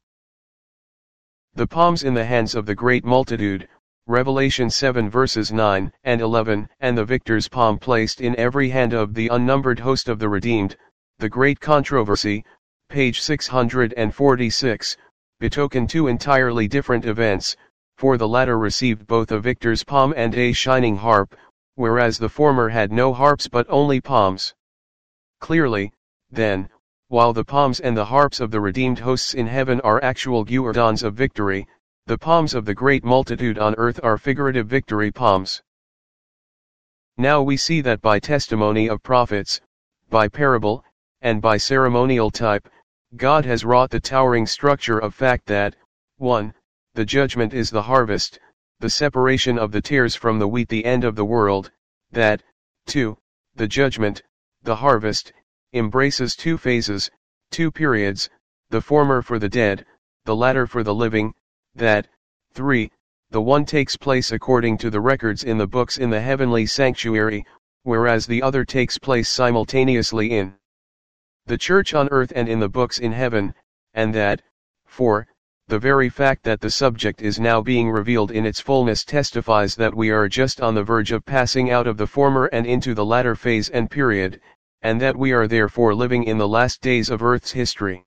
The palms in the hands of the great multitude, Revelation seven verses nine and eleven, and the victor's palm placed in every hand of the unnumbered host of the redeemed, the great controversy, page six hundred forty-six, betoken two entirely different events, for the latter received both a victor's palm and a shining harp, whereas the former had no harps but only palms. Clearly, then, while the palms and the harps of the redeemed hosts in heaven are actual guerdons of victory, the palms of the great multitude on earth are figurative victory palms. Now we see that by testimony of prophets, by parable, and by ceremonial type, God has wrought the towering structure of fact that, one. The judgment is the harvest, the separation of the tares from the wheat, the end of the world, that, two. The judgment, the harvest, embraces two phases, two periods, the former for the dead, the latter for the living, that, three. The one takes place according to the records in the books in the heavenly sanctuary, whereas the other takes place simultaneously in the church on earth and in the books in heaven, and that, four. The very fact that the subject is now being revealed in its fullness testifies that we are just on the verge of passing out of the former and into the latter phase and period, and that we are therefore living in the last days of earth's history.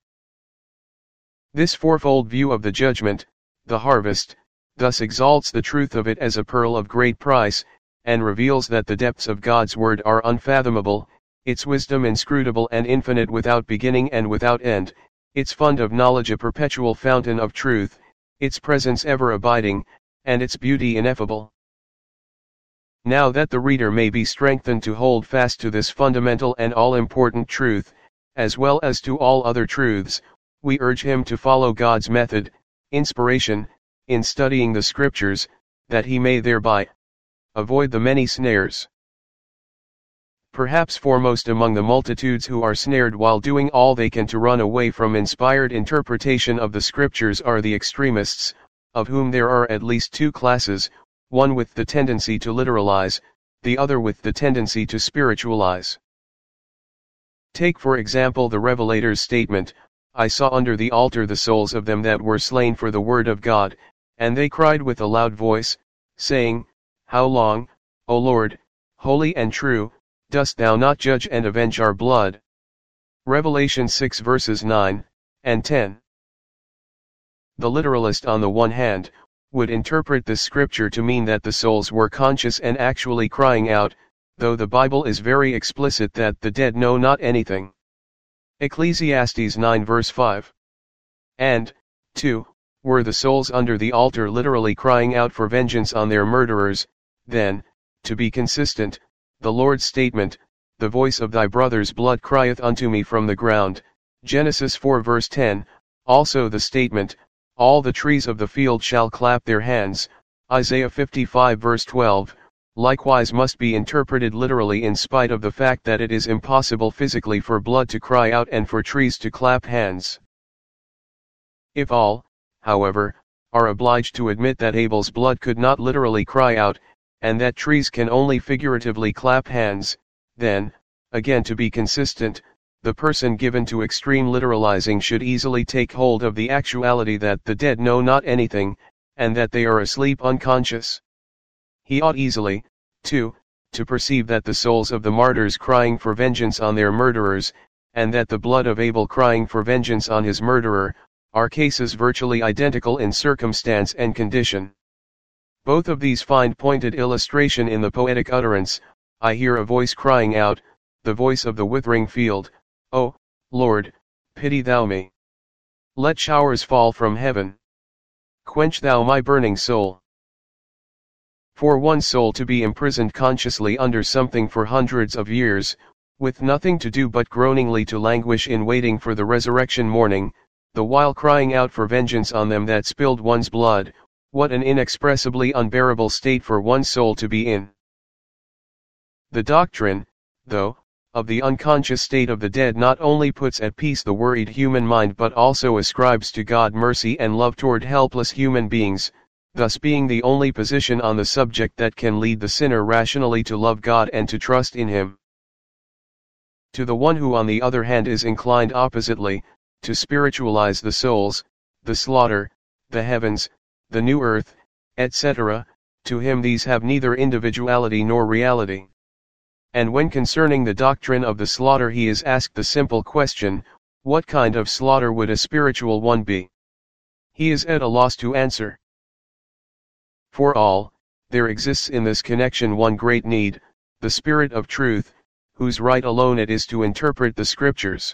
This fourfold view of the judgment, the harvest, thus exalts the truth of it as a pearl of great price, and reveals that the depths of God's word are unfathomable, its wisdom inscrutable and infinite without beginning and without end, its fund of knowledge a perpetual fountain of truth, its presence ever abiding, and its beauty ineffable. Now that the reader may be strengthened to hold fast to this fundamental and all-important truth, as well as to all other truths, we urge him to follow God's method, inspiration, in studying the Scriptures, that he may thereby avoid the many snares. Perhaps foremost among the multitudes who are snared while doing all they can to run away from inspired interpretation of the Scriptures are the extremists, of whom there are at least two classes, one with the tendency to literalize, the other with the tendency to spiritualize. Take for example the Revelator's statement, I saw under the altar the souls of them that were slain for the word of God, and they cried with a loud voice, saying, How long, O Lord, holy and true, dost thou not judge and avenge our blood? Revelation six verses nine and ten. The literalist on the one hand, would interpret this scripture to mean that the souls were conscious and actually crying out, though the Bible is very explicit that the dead know not anything. Ecclesiastes nine verse five. And, two. Were the souls under the altar literally crying out for vengeance on their murderers, then, to be consistent, the Lord's statement, the voice of thy brother's blood crieth unto me from the ground, Genesis four verse ten, also the statement, all the trees of the field shall clap their hands, Isaiah fifty-five verse twelve, likewise must be interpreted literally in spite of the fact that it is impossible physically for blood to cry out and for trees to clap hands. If all, however, are obliged to admit that Abel's blood could not literally cry out, and that trees can only figuratively clap hands, then, again to be consistent, the person given to extreme literalizing should easily take hold of the actuality that the dead know not anything, and that they are asleep unconscious. He ought easily, too, to perceive that the souls of the martyrs crying for vengeance on their murderers, and that the blood of Abel crying for vengeance on his murderer, are cases virtually identical in circumstance and condition. Both of these find pointed illustration in the poetic utterance, "I hear a voice crying out, the voice of the withering field, O Lord, pity thou me. Let showers fall from heaven. Quench thou my burning soul." For one soul to be imprisoned consciously under something for hundreds of years, with nothing to do but groaningly to languish in waiting for the resurrection morning, the while crying out for vengeance on them that spilled one's blood, what an inexpressibly unbearable state for one soul to be in. The doctrine, though, of the unconscious state of the dead not only puts at peace the worried human mind but also ascribes to God mercy and love toward helpless human beings, thus being the only position on the subject that can lead the sinner rationally to love God and to trust in Him. To the one who on the other hand is inclined oppositely, to spiritualize the souls, the slaughter, the heavens, the new earth, et cetera, to him these have neither individuality nor reality. And when concerning the doctrine of the slaughter he is asked the simple question, what kind of slaughter would a spiritual one be? He is at a loss to answer. For all, there exists in this connection one great need, the Spirit of truth, whose right alone it is to interpret the Scriptures.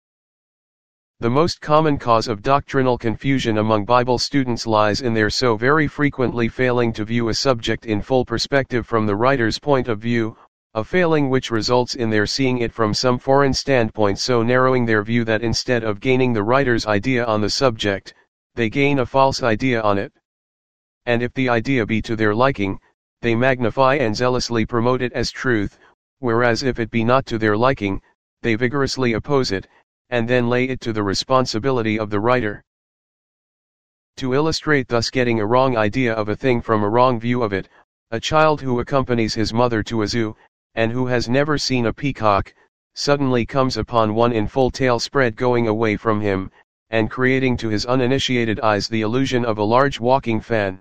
The most common cause of doctrinal confusion among Bible students lies in their so very frequently failing to view a subject in full perspective from the writer's point of view, a failing which results in their seeing it from some foreign standpoint, so narrowing their view that instead of gaining the writer's idea on the subject, they gain a false idea on it. And if the idea be to their liking, they magnify and zealously promote it as truth, whereas if it be not to their liking, they vigorously oppose it, and then lay it to the responsibility of the writer. To illustrate thus getting a wrong idea of a thing from a wrong view of it, a child who accompanies his mother to a zoo, and who has never seen a peacock, suddenly comes upon one in full tail spread going away from him, and creating to his uninitiated eyes the illusion of a large walking fan.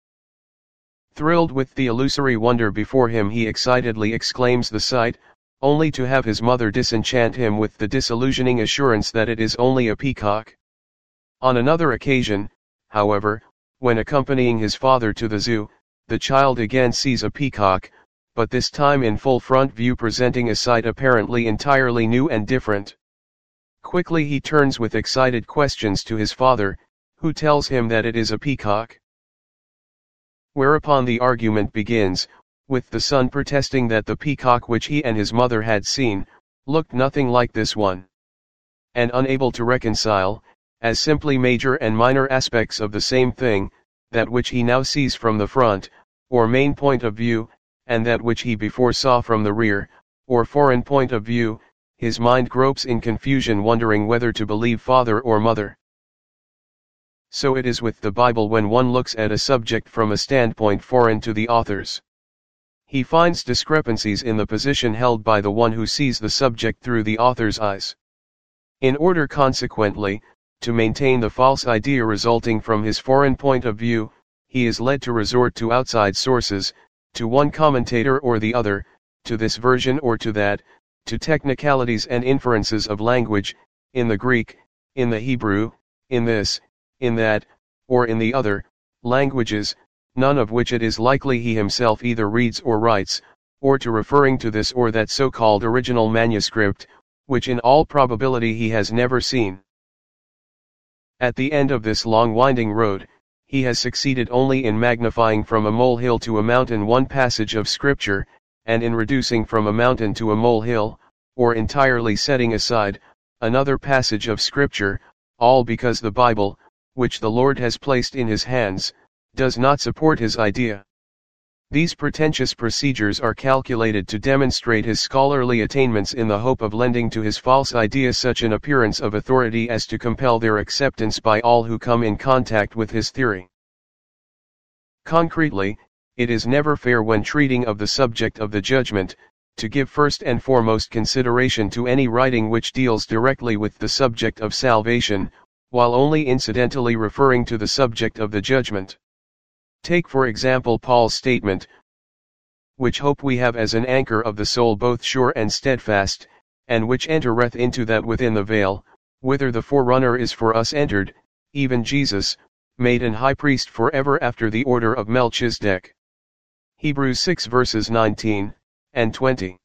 Thrilled with the illusory wonder before him, he excitedly exclaims the sight, only to have his mother disenchant him with the disillusioning assurance that it is only a peacock. On another occasion, however, when accompanying his father to the zoo, the child again sees a peacock, but this time in full front view, presenting a sight apparently entirely new and different. Quickly he turns with excited questions to his father, who tells him that it is a peacock. Whereupon the argument begins, with the son protesting that the peacock which he and his mother had seen, looked nothing like this one. And unable to reconcile, as simply major and minor aspects of the same thing, that which he now sees from the front, or main point of view, and that which he before saw from the rear, or foreign point of view, his mind gropes in confusion, wondering whether to believe father or mother. So it is with the Bible when one looks at a subject from a standpoint foreign to the author's. He finds discrepancies in the position held by the one who sees the subject through the author's eyes. In order consequently, to maintain the false idea resulting from his foreign point of view, he is led to resort to outside sources, to one commentator or the other, to this version or to that, to technicalities and inferences of language, in the Greek, in the Hebrew, in this, in that, or in the other, languages, none of which it is likely he himself either reads or writes, or to referring to this or that so-called original manuscript, which in all probability he has never seen. At the end of this long winding road, he has succeeded only in magnifying from a molehill to a mountain one passage of Scripture, and in reducing from a mountain to a molehill, or entirely setting aside, another passage of Scripture, all because the Bible, which the Lord has placed in his hands, does not support his idea. These pretentious procedures are calculated to demonstrate his scholarly attainments in the hope of lending to his false idea such an appearance of authority as to compel their acceptance by all who come in contact with his theory. Concretely, it is never fair when treating of the subject of the judgment, to give first and foremost consideration to any writing which deals directly with the subject of salvation, while only incidentally referring to the subject of the judgment. Take for example Paul's statement, which hope we have as an anchor of the soul both sure and steadfast, and which entereth into that within the veil, whither the forerunner is for us entered, even Jesus, made an high priest for ever after the order of Melchizedek. Hebrews six verses nineteen and twenty.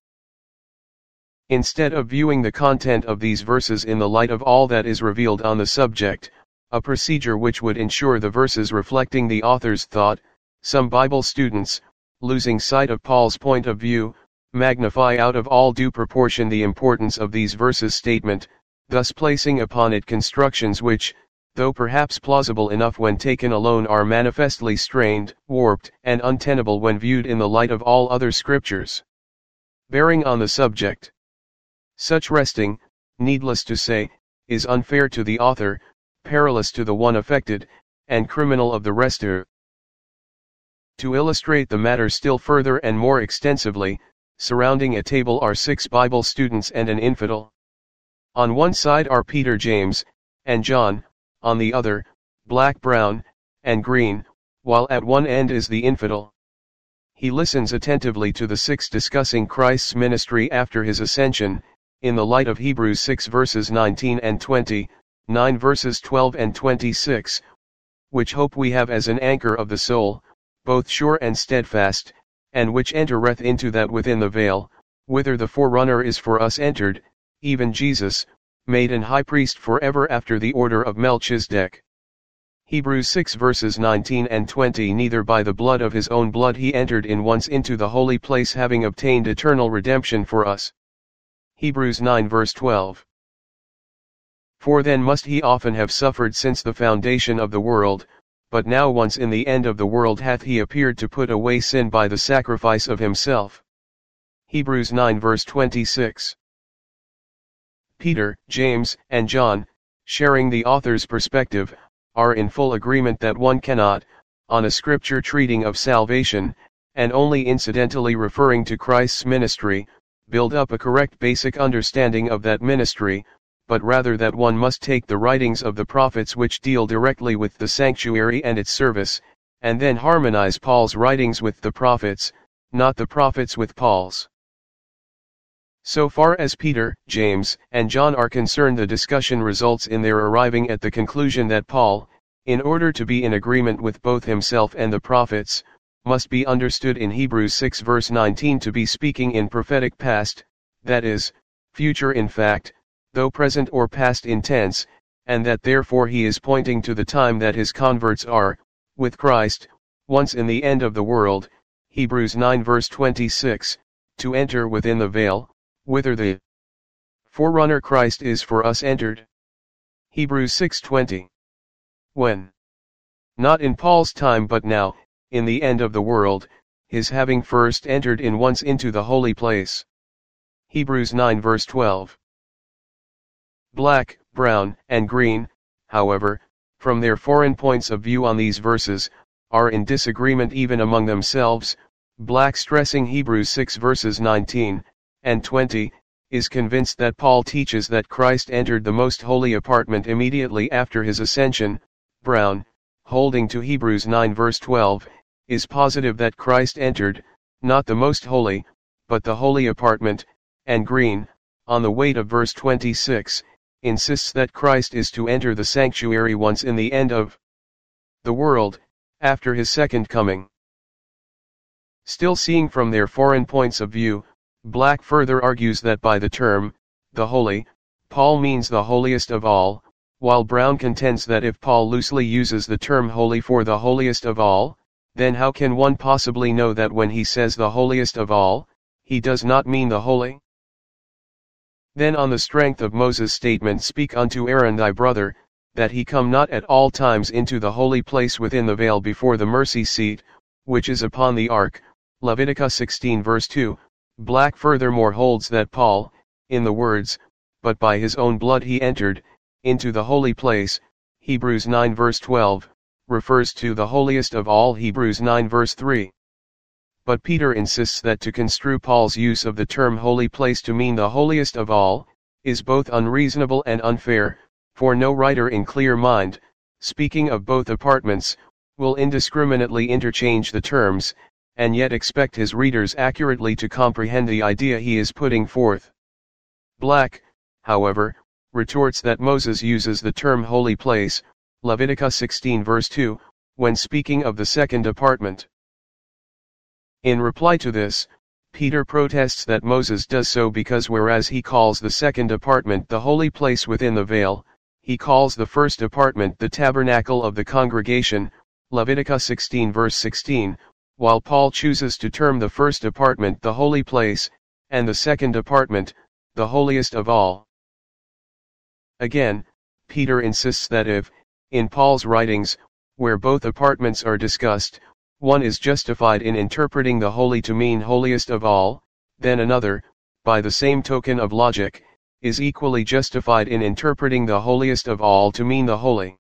Instead of viewing the content of these verses in the light of all that is revealed on the subject, a procedure which would ensure the verses reflecting the author's thought, some Bible students, losing sight of Paul's point of view, magnify out of all due proportion the importance of these verses' statement, thus placing upon it constructions which, though perhaps plausible enough when taken alone, are manifestly strained, warped, and untenable when viewed in the light of all other scriptures bearing on the subject. Such resting, needless to say, is unfair to the author, perilous to the one affected, and criminal of the rester. To illustrate the matter still further and more extensively, surrounding a table are six Bible students and an infidel. On one side are Peter, James, and John, on the other, black, brown, and green, while at one end is the infidel. He listens attentively to the six discussing Christ's ministry after his ascension, in the light of Hebrews six verses nineteen and twenty, nine verses twelve and twenty-six, which hope we have as an anchor of the soul, both sure and steadfast, and which entereth into that within the veil, whither the forerunner is for us entered, even Jesus, made an high priest for ever after the order of Melchizedek. Hebrews six verses nineteen and twenty. Neither by the blood of his own blood he entered in once into the holy place, having obtained eternal redemption for us. Hebrews nine verse twelve. For then must he often have suffered since the foundation of the world, but now once in the end of the world hath he appeared to put away sin by the sacrifice of himself. Hebrews nine verse twenty-six. Peter, James, and John, sharing the author's perspective, are in full agreement that one cannot, on a scripture treating of salvation, and only incidentally referring to Christ's ministry, build up a correct basic understanding of that ministry, but rather that one must take the writings of the prophets which deal directly with the sanctuary and its service, and then harmonize Paul's writings with the prophets, not the prophets with Paul's. So far as Peter, James, and John are concerned, the discussion results in their arriving at the conclusion that Paul, in order to be in agreement with both himself and the prophets, must be understood in Hebrews six verse nineteen to be speaking in prophetic past, that is, future in fact, though present or past in tense, and that therefore he is pointing to the time that his converts are, with Christ, once in the end of the world, Hebrews nine verse twenty-six, to enter within the veil, whither the forerunner Christ is for us entered. Hebrews six twenty. When, not in Paul's time but now, in the end of the world, his having first entered in once into the holy place. Hebrews nine verse twelve. Black, brown, and green, however, from their foreign points of view on these verses, are in disagreement even among themselves. Black, stressing Hebrews six verses nineteen and twenty, is convinced that Paul teaches that Christ entered the most holy apartment immediately after his ascension. Brown, holding to Hebrews nine verse twelve, is positive that Christ entered, not the most holy, but the holy apartment, and green, on the weight of verse twenty-six, insists that Christ is to enter the sanctuary once in the end of the world, after his second coming. Still seeing from their foreign points of view, Black further argues that by the term, the holy, Paul means the holiest of all, while Brown contends that if Paul loosely uses the term holy for the holiest of all, then how can one possibly know that when he says the holiest of all, he does not mean the holy? Then on the strength of Moses' statement, speak unto Aaron thy brother, that he come not at all times into the holy place within the veil before the mercy seat, which is upon the ark, Leviticus sixteen verse two, Black furthermore holds that Paul, in the words, but by his own blood he entered, into the holy place, Hebrews nine verse twelve, refers to the holiest of all, Hebrews nine verse three. but Peter insists that to construe Paul's use of the term holy place to mean the holiest of all, is both unreasonable and unfair, for no writer in clear mind, speaking of both apartments, will indiscriminately interchange the terms, and yet expect his readers accurately to comprehend the idea he is putting forth. Black, however, retorts that Moses uses the term holy place, Leviticus sixteen verse two, when speaking of the second apartment. In reply to this, Peter protests that Moses does so because whereas he calls the second apartment the holy place within the veil, he calls the first apartment the tabernacle of the congregation, Leviticus sixteen verse sixteen, while Paul chooses to term the first apartment the holy place, and the second apartment, the holiest of all. Again, Peter insists that if, in Paul's writings, where both apartments are discussed, one is justified in interpreting the holy to mean holiest of all, then another, by the same token of logic, is equally justified in interpreting the holiest of all to mean the holy.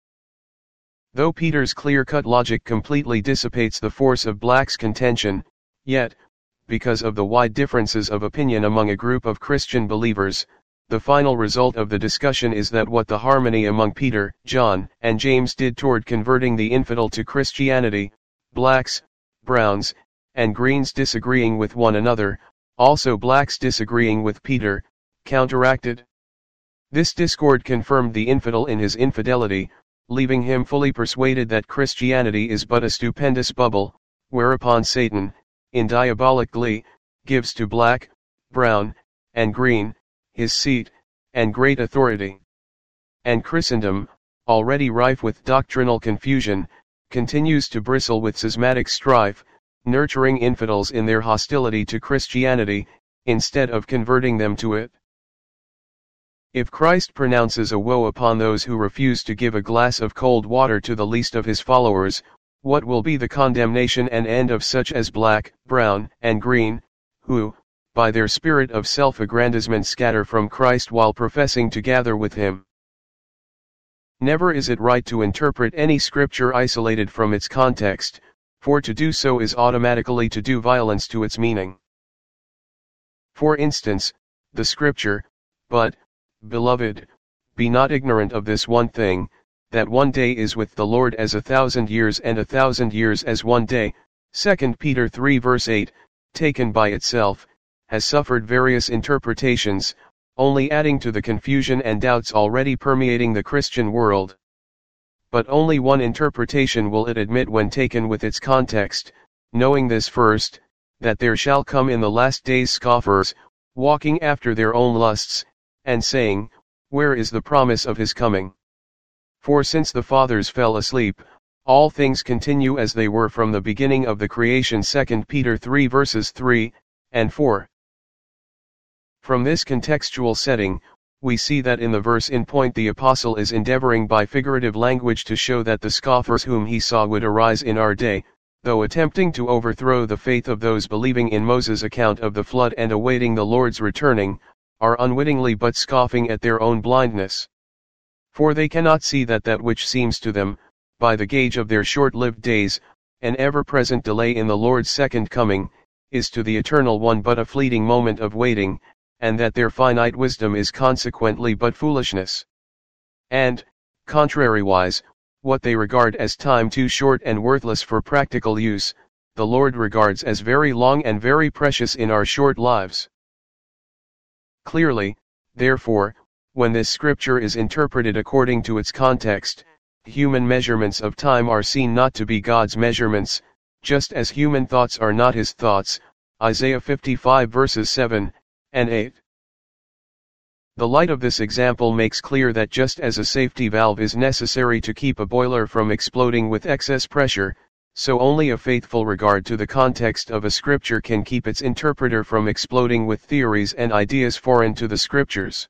Though Peter's clear-cut logic completely dissipates the force of Black's contention, yet, because of the wide differences of opinion among a group of Christian believers, the final result of the discussion is that what the harmony among Peter, John, and James did toward converting the infidel to Christianity, Blacks, Browns, and Greens disagreeing with one another, also Blacks disagreeing with Peter, counteracted. This discord confirmed the infidel in his infidelity, leaving him fully persuaded that Christianity is but a stupendous bubble, whereupon Satan, in diabolic glee, gives to Black, Brown, and Green, his seat, and great authority. And Christendom, already rife with doctrinal confusion, continues to bristle with schismatic strife, nurturing infidels in their hostility to Christianity, instead of converting them to it. If Christ pronounces a woe upon those who refuse to give a glass of cold water to the least of his followers, what will be the condemnation and end of such as Black, Brown, and Green, who, by their spirit of self-aggrandizement scatter from Christ while professing to gather with him? Never is it right to interpret any scripture isolated from its context, for to do so is automatically to do violence to its meaning. For instance, the scripture, "But, beloved, be not ignorant of this one thing, that one day is with the Lord as a thousand years and a thousand years as one day," Second Peter three verse eight, taken by itself, has suffered various interpretations, only adding to the confusion and doubts already permeating the Christian world. But only one interpretation will it admit when taken with its context, knowing this first, that there shall come in the last days scoffers, walking after their own lusts, and saying, Where is the promise of his coming? For since the fathers fell asleep, all things continue as they were from the beginning of the creation. Second Peter three verses three and four. From this contextual setting, we see that in the verse in point the apostle is endeavoring by figurative language to show that the scoffers whom he saw would arise in our day, though attempting to overthrow the faith of those believing in Moses' account of the flood and awaiting the Lord's returning, are unwittingly but scoffing at their own blindness. For they cannot see that that which seems to them, by the gauge of their short-lived days, an ever-present delay in the Lord's second coming, is to the Eternal One but a fleeting moment of waiting, and that their finite wisdom is consequently but foolishness. And, contrariwise, what they regard as time too short and worthless for practical use, the Lord regards as very long and very precious in our short lives. Clearly, therefore, when this scripture is interpreted according to its context, human measurements of time are seen not to be God's measurements, just as human thoughts are not his thoughts, Isaiah fifty-five verses seven and eight. The light of this example makes clear that just as a safety valve is necessary to keep a boiler from exploding with excess pressure, so only a faithful regard to the context of a scripture can keep its interpreter from exploding with theories and ideas foreign to the scriptures.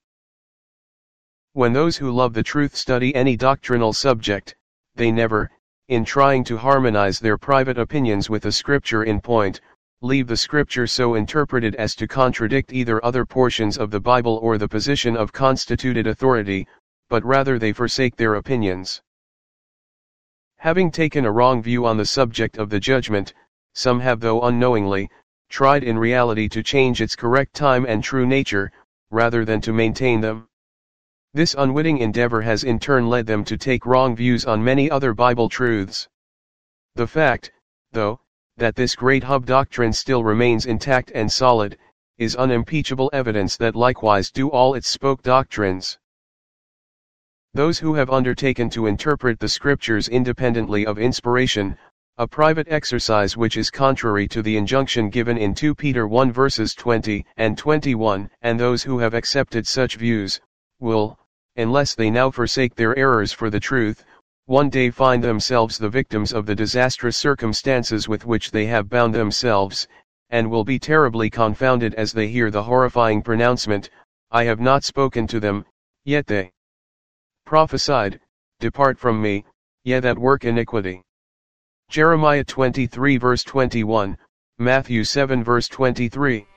When those who love the truth study any doctrinal subject, they never, in trying to harmonize their private opinions with a scripture in point, leave the scripture so interpreted as to contradict either other portions of the Bible or the position of constituted authority, but rather they forsake their opinions. Having taken a wrong view on the subject of the judgment, some have though unknowingly, tried in reality to change its correct time and true nature, rather than to maintain them. This unwitting endeavor has in turn led them to take wrong views on many other Bible truths. The fact, though, that this great hub doctrine still remains intact and solid, is unimpeachable evidence that likewise do all its spoke doctrines. Those who have undertaken to interpret the Scriptures independently of inspiration, a private exercise which is contrary to the injunction given in Second Peter one verses twenty and twenty-one, and those who have accepted such views, will, unless they now forsake their errors for the truth, one day find themselves the victims of the disastrous circumstances with which they have bound themselves, and will be terribly confounded as they hear the horrifying pronouncement, "I have not spoken to them, yet they prophesied. Depart from me, ye that work iniquity." Jeremiah twenty-three verse twenty-one, Matthew seven verse twenty-three.